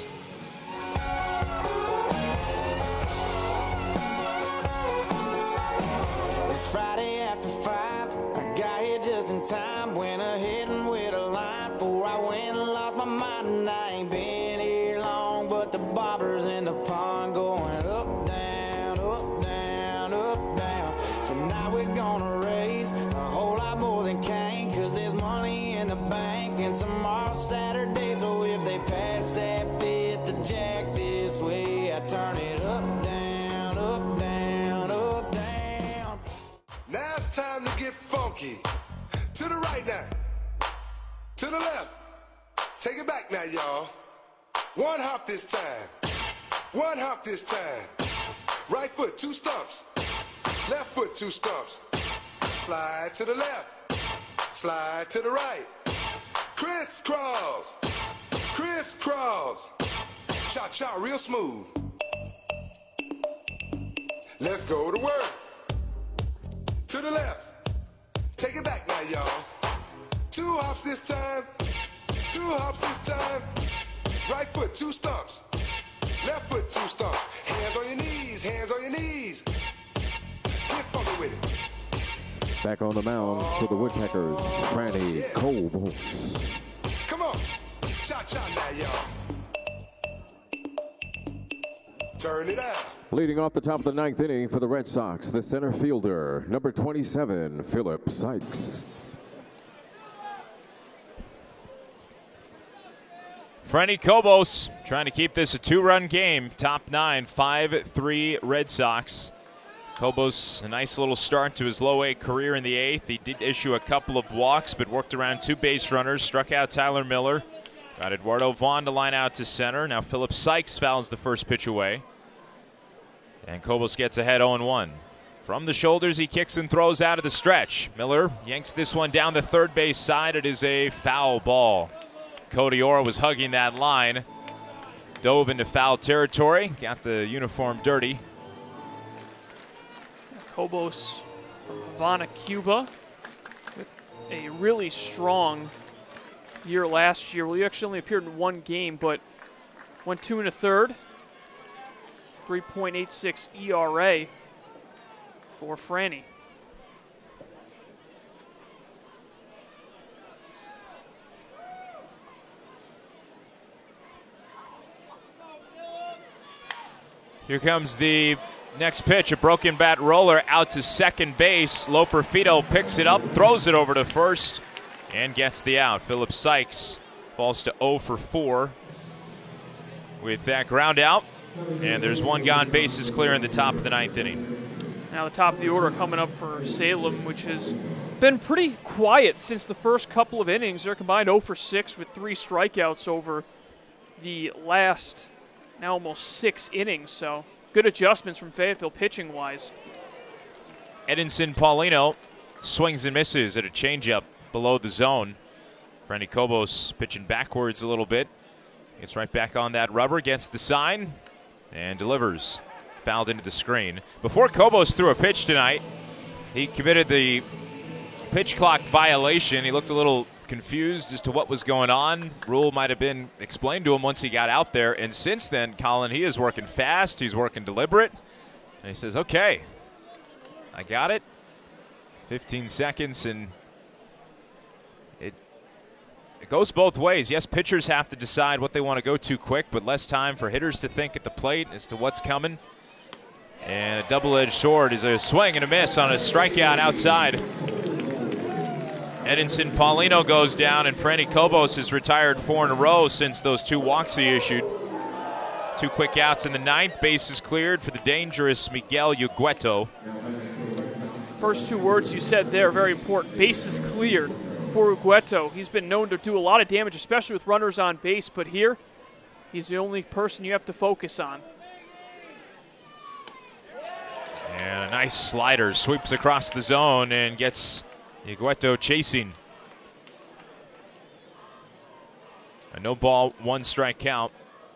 Friday after five, I got here just in time. Went ahead and with a line before I went and lost my mind. And I ain't been here long, but the bobbers in the pond going up, down, up, down, up, down. Tonight we're gonna raise a whole lot more than Kane, cause there's money in the bank and tomorrow's Saturday. So if they pass that fifth, the jack this way, I turn it up, down, up, down, up, down. Now it's time to get funky. To the right now. To the left. Take it back now, y'all. One hop this time. One hop this time. Right foot, two stumps. Left foot, two stumps. Slide to the left. Slide to the right. Crisscross. Crisscross. Cha-cha real smooth. Let's go to work. To the left. Take it back now, y'all. Two hops this time. Two hops this time. Right foot, two stumps. Left foot, two stumps. Hands on your knees, hands on your knees. Get funky with it. Back on the mound for the Woodpeckers, Franny Yeah. Cobos. Come on. Cha-cha now, y'all. Turn it out. Leading off the top of the ninth inning for the Red Sox, the center fielder, number twenty-seven, Philip Sykes. Franny Cobos trying to keep this a two-run game. Top nine, five three Red Sox. Cobos, a nice little start to his low A career in the eighth. He did issue a couple of walks, but worked around two base runners, struck out Tyler Miller. Got Eduardo Vaughn to line out to center. Now Philip Sykes fouls the first pitch away. And Cobos gets ahead oh one. From the shoulders, he kicks and throws out of the stretch. Miller yanks this one down the third base side. It is a foul ball. Cody Orr was hugging that line. Dove into foul territory. Got the uniform dirty. Cobos from Havana, Cuba, with a really strong year last year. Well, he actually only appeared in one game, but went two and a third. three point eight six E R A for Franny. Here comes the next pitch, a broken bat roller out to second base. Loperfido picks it up, throws it over to first, and gets the out. Philip Sykes falls to oh for four with that ground out. And there's one gone, bases clear in the top of the ninth inning. Now the top of the order coming up for Salem, which has been pretty quiet since the first couple of innings. They're combined oh for six with three strikeouts over the last now almost six innings. So good adjustments from Fayetteville pitching-wise. Edinson Paulino swings and misses at a changeup below the zone. Franny Cobos pitching backwards a little bit. Gets right back on that rubber, gets the sign, and delivers. Fouled into the screen. Before Cobos threw a pitch tonight, he committed the pitch clock violation. He looked a little confused as to what was going on. Rule might have been explained to him once he got out there. And since then, Colin, he is working fast. He's working deliberate. And he says, okay, I got it. fifteen seconds, and it it goes both ways. Yes, pitchers have to decide what they want to go to quick, but less time for hitters to think at the plate as to what's coming. And a double-edged sword is a swing and a miss on a strikeout outside. Edinson Paulino goes down, and Franny Cobos has retired four in a row since those two walks he issued. Two quick outs in the ninth. Bases cleared for the dangerous Miguel Ugueto. First two words you said there, very important. Bases cleared for Ugueto. He's been known to do a lot of damage, especially with runners on base, but here he's the only person you have to focus on. And a nice slider sweeps across the zone and gets Ugueto chasing. A no ball, one strike count.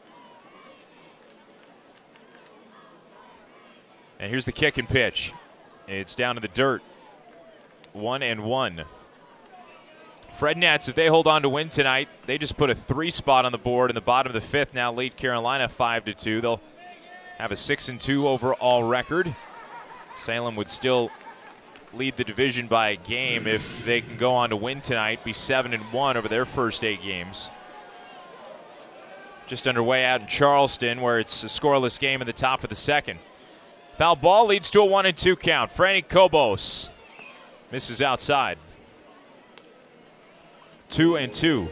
And here's the kick and pitch. It's down to the dirt. One and one. Fred Nats, if they hold on to win tonight, they just put a three spot on the board in the bottom of the fifth. Now lead Carolina five to two. They'll have a six and two overall record. Salem would still lead the division by a game if they can go on to win tonight, be seven and one over their first eight games. Just underway out in Charleston, where it's a scoreless game in the top of the second. Foul ball leads to a one and two count. Franny Cobos misses outside. Two and two.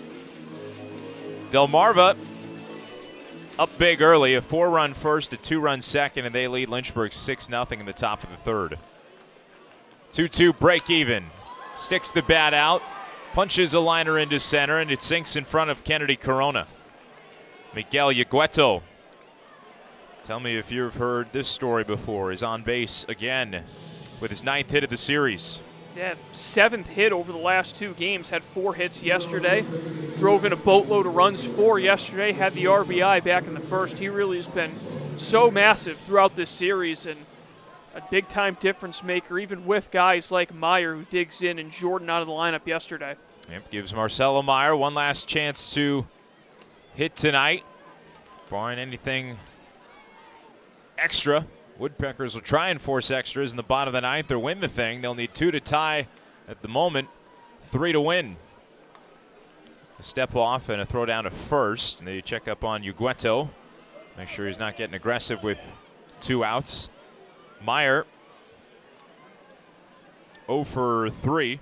Delmarva up big early, a four-run first, a two-run second, and they lead Lynchburg six nothing in the top of the third. two two break even. Sticks the bat out, punches a liner into center, and it sinks in front of Kennedy Corona. Miguel Ugueto, tell me if you've heard this story before, is on base again with his ninth hit of the series. Yeah, seventh hit over the last two games. Had four hits yesterday. Drove in a boatload of runs, four yesterday. Had the R B I back in the first. He really has been so massive throughout this series and a big-time difference maker, even with guys like Meyer, who digs in, and Jordan out of the lineup yesterday. Yep, gives Marcelo Meyer one last chance to hit tonight. Barring anything extra, Woodpeckers will try and force extras in the bottom of the ninth or win the thing. They'll need two to tie at the moment, three to win. A step off and a throw down to first. And they check up on Ugueto. Make sure he's not getting aggressive with two outs. Meyer, oh for three.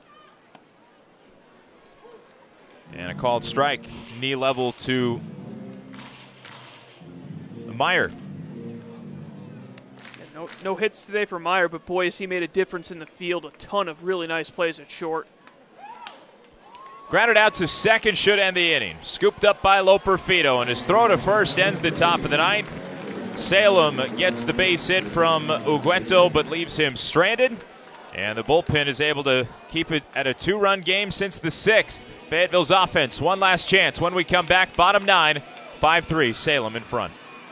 And a called strike, knee level to Meyer. No, no hits today for Meyer, but boy, has he made a difference in the field. A ton of really nice plays at short. Grounded out to second, should end the inning. Scooped up by Loperfido, and his throw to first ends the top of the ninth. Salem gets the base hit from Ugueto, but leaves him stranded. And the bullpen is able to keep it at a two-run game since the sixth. Fayetteville's offense, one last chance. When we come back, bottom nine, five three, Salem in front.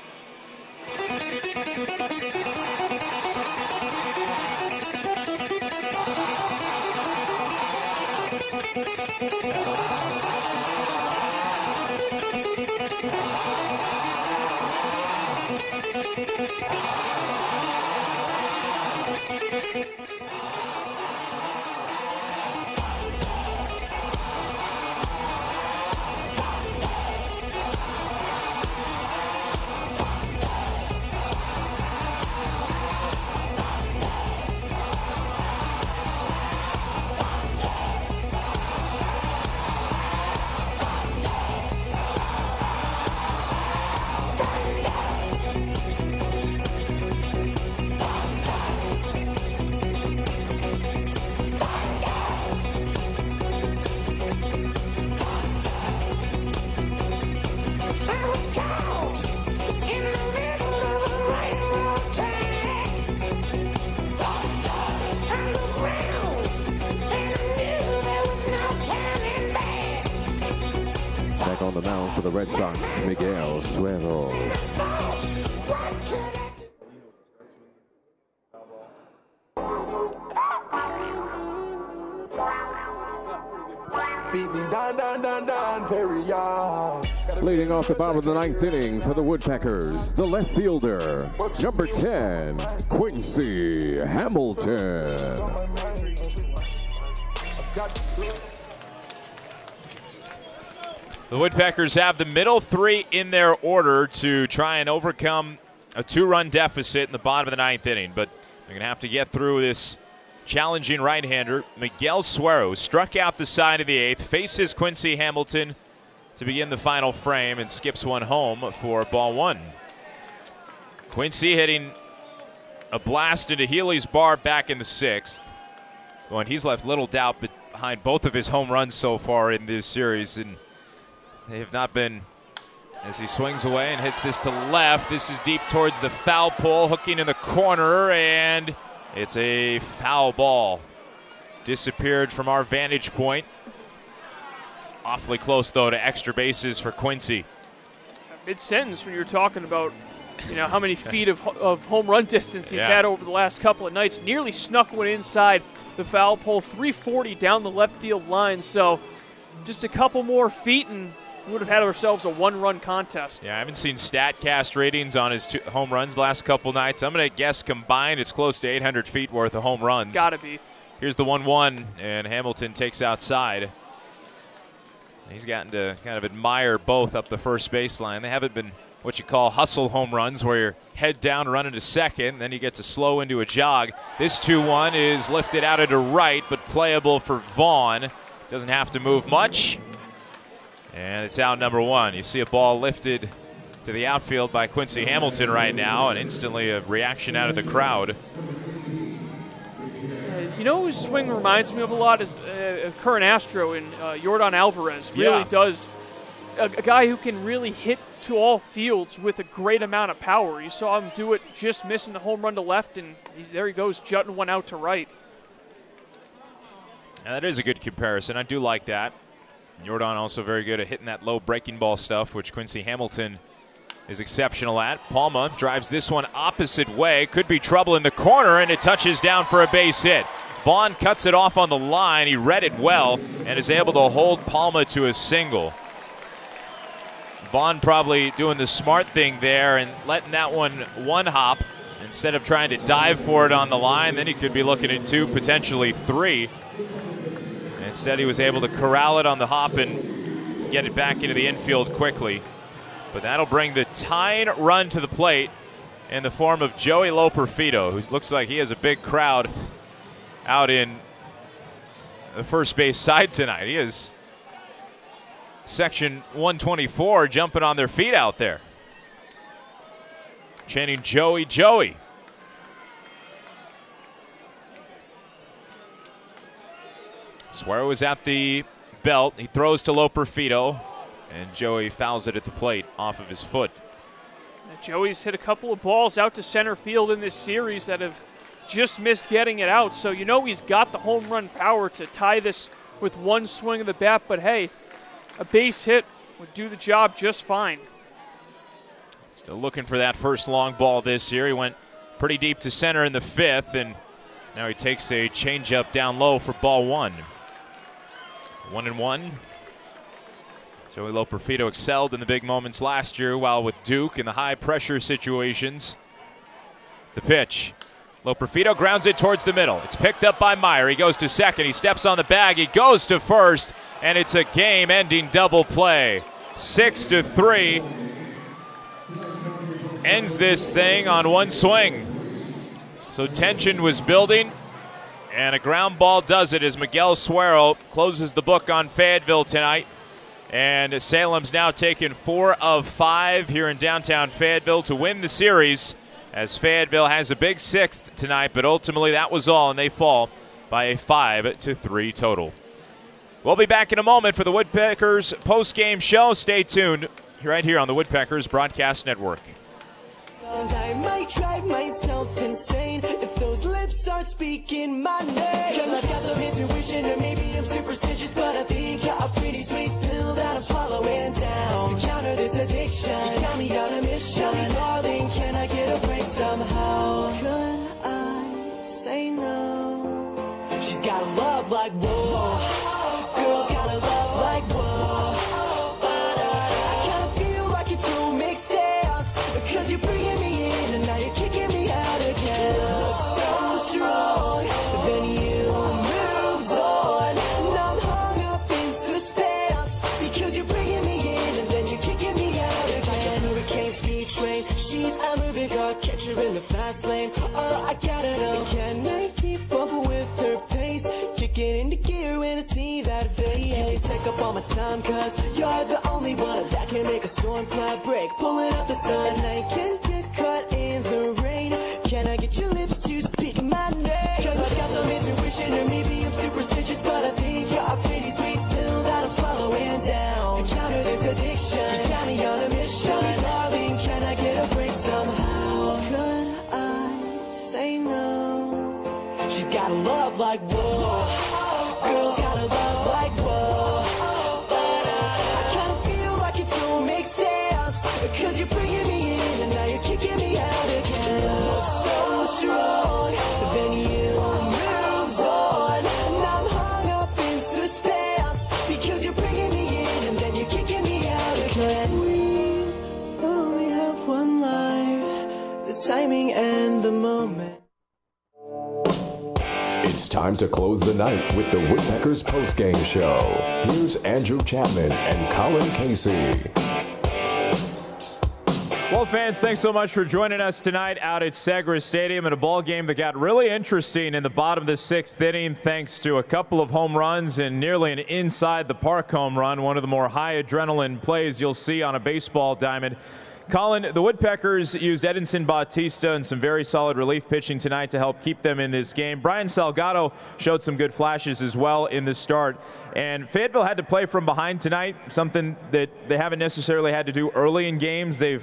On the mound for the Red Sox, Miguel Suero. Leading off the bottom of the ninth inning for the Woodpeckers, the left fielder, number ten, Quincy Hamilton. The Woodpeckers have the middle three in their order to try and overcome a two-run deficit in the bottom of the ninth inning. But they're going to have to get through this challenging right-hander. Miguel Suero struck out the side of the eighth, faces Quincy Hamilton to begin the final frame and skips one home for ball one. Quincy hitting a blast into Healy's bar back in the sixth. Well, and he's left little doubt behind both of his home runs so far in this series, and they have not been, as he swings away and hits this to left. This is deep towards the foul pole, hooking in the corner, and it's a foul ball. Disappeared from our vantage point. Awfully close, though, to extra bases for Quincy. Mid-sentence, when you're talking about, you know, how many feet of, of home run distance he's Yeah. had over the last couple of nights. Nearly snuck one inside the foul pole, three forty down the left field line. So just a couple more feet and we would have had ourselves a one-run contest. Yeah, I haven't seen StatCast ratings on his two home runs the last couple nights. I'm going to guess combined it's close to eight hundred feet worth of home runs. Gotta be. Here's the one one, and Hamilton takes outside. He's gotten to kind of admire both up the first baseline. They haven't been what you call hustle home runs, where you're head down running to second, then you get to slow into a jog. This two one is lifted out into right, but playable for Vaughn. Doesn't have to move much. And it's out number one. You see a ball lifted to the outfield by Quincy Hamilton right now, and instantly a reaction out of the crowd. Uh, you know whose swing reminds me of a lot is uh, current Astro in uh, Yordan Alvarez. Really Yeah. does. A, a guy who can really hit to all fields with a great amount of power. You saw him do it just missing the home run to left, and he's, there he goes, jutting one out to right. Now, that is a good comparison. I do like that. Jordan also very good at hitting that low breaking ball stuff, which Quincy Hamilton is exceptional at. Palma drives this one opposite way. Could be trouble in the corner, and it touches down for a base hit. Vaughn cuts it off on the line. He read it well and is able to hold Palma to a single. Vaughn probably doing the smart thing there and letting that one one hop instead of trying to dive for it on the line. Then he could be looking at two, potentially three. Instead, he was able to corral it on the hop and get it back into the infield quickly. But that'll bring the tying run to the plate in the form of Joey Loperfido, who looks like he has a big crowd out in the first base side tonight. He is section one twenty-four jumping on their feet out there, chanting Joey, Joey. Suero is at the belt. He throws to Loperfido, and Joey fouls it at the plate off of his foot. Now, Joey's hit a couple of balls out to center field in this series that have just missed getting it out, so you know he's got the home run power to tie this with one swing of the bat, but hey, a base hit would do the job just fine. Still looking for that first long ball this year. He went pretty deep to center in the fifth, and now he takes a changeup down low for ball one. One and one. Joey Loperfido excelled in the big moments last year while with Duke in the high pressure situations. The pitch. Loperfido grounds it towards the middle. It's picked up by Meyer. He goes to second. He steps on the bag. He goes to first, and it's a game-ending double play. Six to three. Ends this thing on one swing. So tension was building, and a ground ball does it as Miguel Suero closes the book on Fayetteville tonight. And Salem's now taken four of five here in downtown Fayetteville to win the series, as Fayetteville has a big sixth tonight, but ultimately that was all, and they fall by a five to three total. We'll be back in a moment for the Woodpeckers post-game show. Stay tuned right here on the Woodpeckers Broadcast Network. I might drive myself insane if those lips start speaking my name. Cause I've got some intuition, or maybe I'm superstitious, but I think you're a pretty sweet pill that I'm swallowing down. To counter this addiction, you got me on a mission. Tell me, darling, can I get a break somehow? Could I say no? She's got a love like whoa. Girls got a love like whoa. I kinda feel like it don't make sense, because you're bringing me in and now you're kicking me out again. Love so strong, then you moves on. Now I'm hung up in suspense, because you're bringing me in and then you're kicking me out again. It's like a hurricane speed train. She's a moving car, catch her in the fast lane. Oh, I gotta know, can I keep up with her pace? Kicking into gear when I see that face. Take up all my time, cause you're the only one that can make a storm cloud break. Pulling up the sun, and I can't get caught in the rain. Can I get your lips to speak my name? Cause I've got some intuition, or maybe I'm superstitious, but I think you're a pretty sweet pill that I'm swallowing down. To counter this addiction, you got me on a mission. Tell me, darling, can I get a break somehow? Could I say no? She's got a love like whoa. Girls got a love like whoa. I kinda feel like it don't make sense, cause you're bringing me in and now you're kicking me out again. Love so strong, then you moves on. Now I'm hung up in suspense, because you're bringing me in and then you're kicking me out again. Cause we only have one life, the timing and the moment. It's time to close the night with the Woodpeckers postgame show. Here's Andrew Chapman and Colin Casey. Well, fans, thanks so much for joining us tonight out at Segra Stadium in a ball game that got really interesting in the bottom of the sixth inning, thanks to a couple of home runs and nearly an inside the park home run, one of the more high adrenaline plays you'll see on a baseball diamond. Colin, the Woodpeckers used Edinson Bautista and some very solid relief pitching tonight to help keep them in this game. Brian Salgado showed some good flashes as well in the start. And Fayetteville had to play from behind tonight, something that they haven't necessarily had to do early in games. They've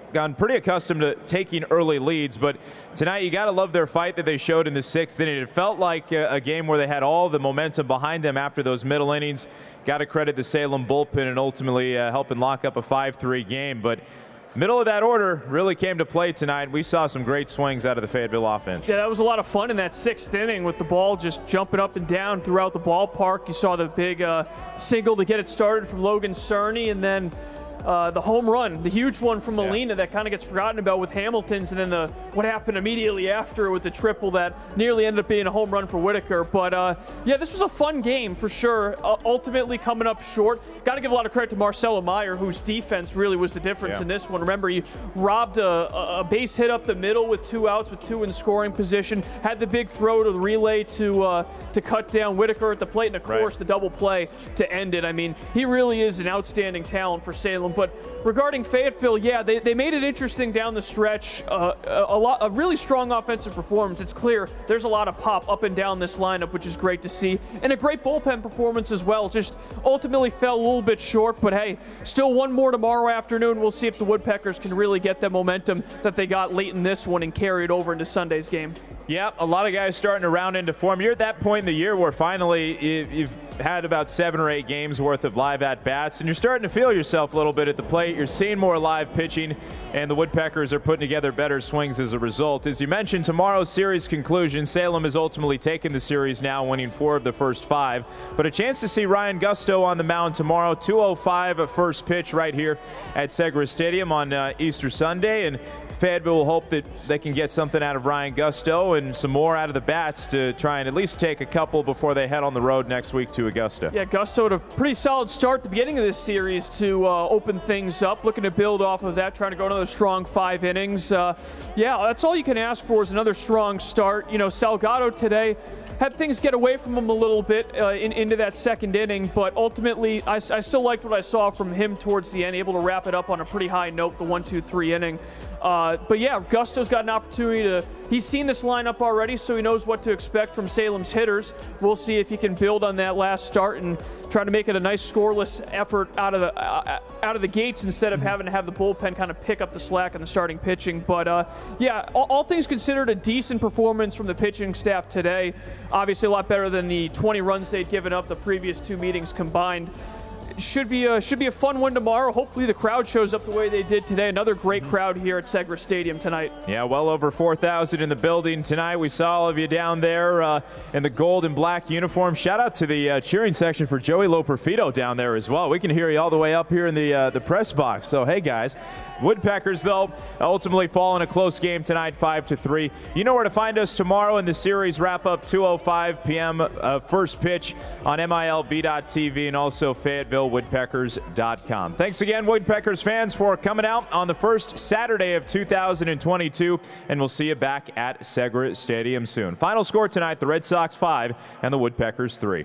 gotten pretty accustomed to taking early leads, but tonight you got to love their fight that they showed in the sixth inning. It felt like a, a game where they had all the momentum behind them after those middle innings. Got to credit the Salem bullpen and ultimately uh, helping lock up a five three game. But middle of that order really came to play tonight. We saw some great swings out of the Fayetteville offense. Yeah, that was a lot of fun in that sixth inning with the ball just jumping up and down throughout the ballpark. You saw the big uh, single to get it started from Logan Cerny, and then Uh, the home run, the huge one from Molina, yeah, that kind of gets forgotten about with Hamilton's, and then the what happened immediately after with the triple that nearly ended up being a home run for Whitaker. But uh, yeah, this was a fun game for sure. Uh, ultimately coming up short. Got to give a lot of credit to Marcelo Meyer, whose defense really was the difference yeah. in this one. Remember, he robbed a, a base hit up the middle with two outs, with two in scoring position. Had the big throw to the relay to uh, to cut down Whitaker at the plate, and of course right. the double play to end it. I mean, he really is an outstanding talent for Salem. But regarding Fayetteville, yeah, they, they made it interesting down the stretch. Uh, a, a lot, a really strong offensive performance. It's clear there's a lot of pop up and down this lineup, which is great to see, and a great bullpen performance as well. Just ultimately fell a little bit short, but hey, still one more tomorrow afternoon. We'll see if the Woodpeckers can really get the momentum that they got late in this one and carry it over into Sunday's game. Yeah, a lot of guys starting to round into form. You're at that point in the year where finally you've had about seven or eight games worth of live at-bats, and you're starting to feel yourself a little bit at the plate. You're seeing more live pitching, and the Woodpeckers are putting together better swings as a result. As you mentioned, tomorrow's series conclusion, Salem has ultimately taken the series now, winning four of the first five. But a chance to see Ryan Gusto on the mound tomorrow, two oh five at first pitch right here at Segra Stadium on uh, Easter Sunday, and Fayetteville will hope that they can get something out of Ryan Gusto and some more out of the bats to try and at least take a couple before they head on the road next week to Augusta. Yeah, Gusto had a pretty solid start at the beginning of this series to uh, open things up, looking to build off of that, trying to go another strong five innings. Uh, yeah, that's all you can ask for is another strong start. You know, Salgado today had things get away from him a little bit uh, in, into that second inning, but ultimately I, I still liked what I saw from him towards the end, able to wrap it up on a pretty high note, the one two three inning. Uh, but yeah, Gusto's got an opportunity to, he's seen this lineup already, so he knows what to expect from Salem's hitters. We'll see if he can build on that last start and try to make it a nice scoreless effort out of the uh, out of the gates instead of having to have the bullpen kind of pick up the slack in the starting pitching. But uh, yeah, all, all things considered, a decent performance from the pitching staff today. Obviously a lot better than the twenty runs they'd given up the previous two meetings combined. Should be a, should be a fun one tomorrow. Hopefully the crowd shows up the way they did today. Another great crowd here at Segra Stadium tonight. Yeah, well over four thousand in the building tonight. We saw all of you down there uh, in the gold and black uniform. Shout out to the uh, cheering section for Joey Loperfido down there as well. We can hear you all the way up here in the uh, the press box. So hey guys. Woodpeckers, though, ultimately fall in a close game tonight, five to three. You know where to find us tomorrow in the series wrap-up, two oh five p.m. Uh, first pitch on M I L B dot T V and also Fayetteville Woodpeckers dot com. Thanks again, Woodpeckers fans, for coming out on the first Saturday of two thousand twenty-two, and we'll see you back at Segra Stadium soon. Final score tonight, the Red Sox five and the Woodpeckers three.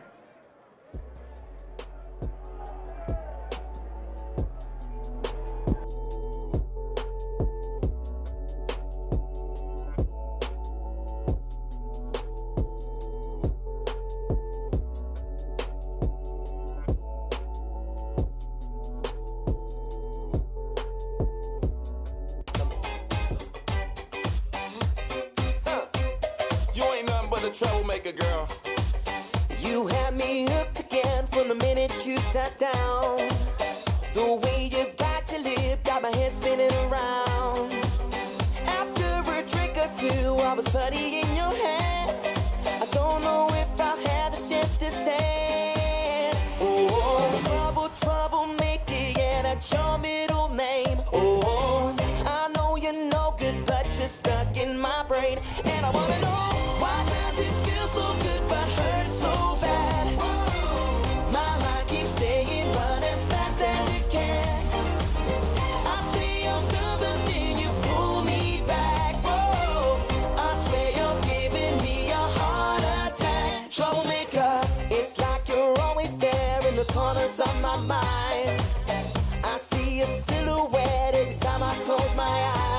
Troublemaker girl. You had me hooked again from the minute you sat down. The way you bite your lip got my head spinning around. After a drink or two, I was putty in your hands. I don't know if I'll have the strength to stand. Oh, trouble, troublemaker, yeah, that's your middle name. Oh, I know you're no good, but you're stuck in my brain, and I wanna know. So good but hurt so bad. My mind keeps saying run as fast as you can. I say I'm done but then you pull me back. Whoa, I swear you're giving me a heart attack. Troublemaker, it's like you're always there in the corners of my mind. I see a silhouette every time I close my eyes.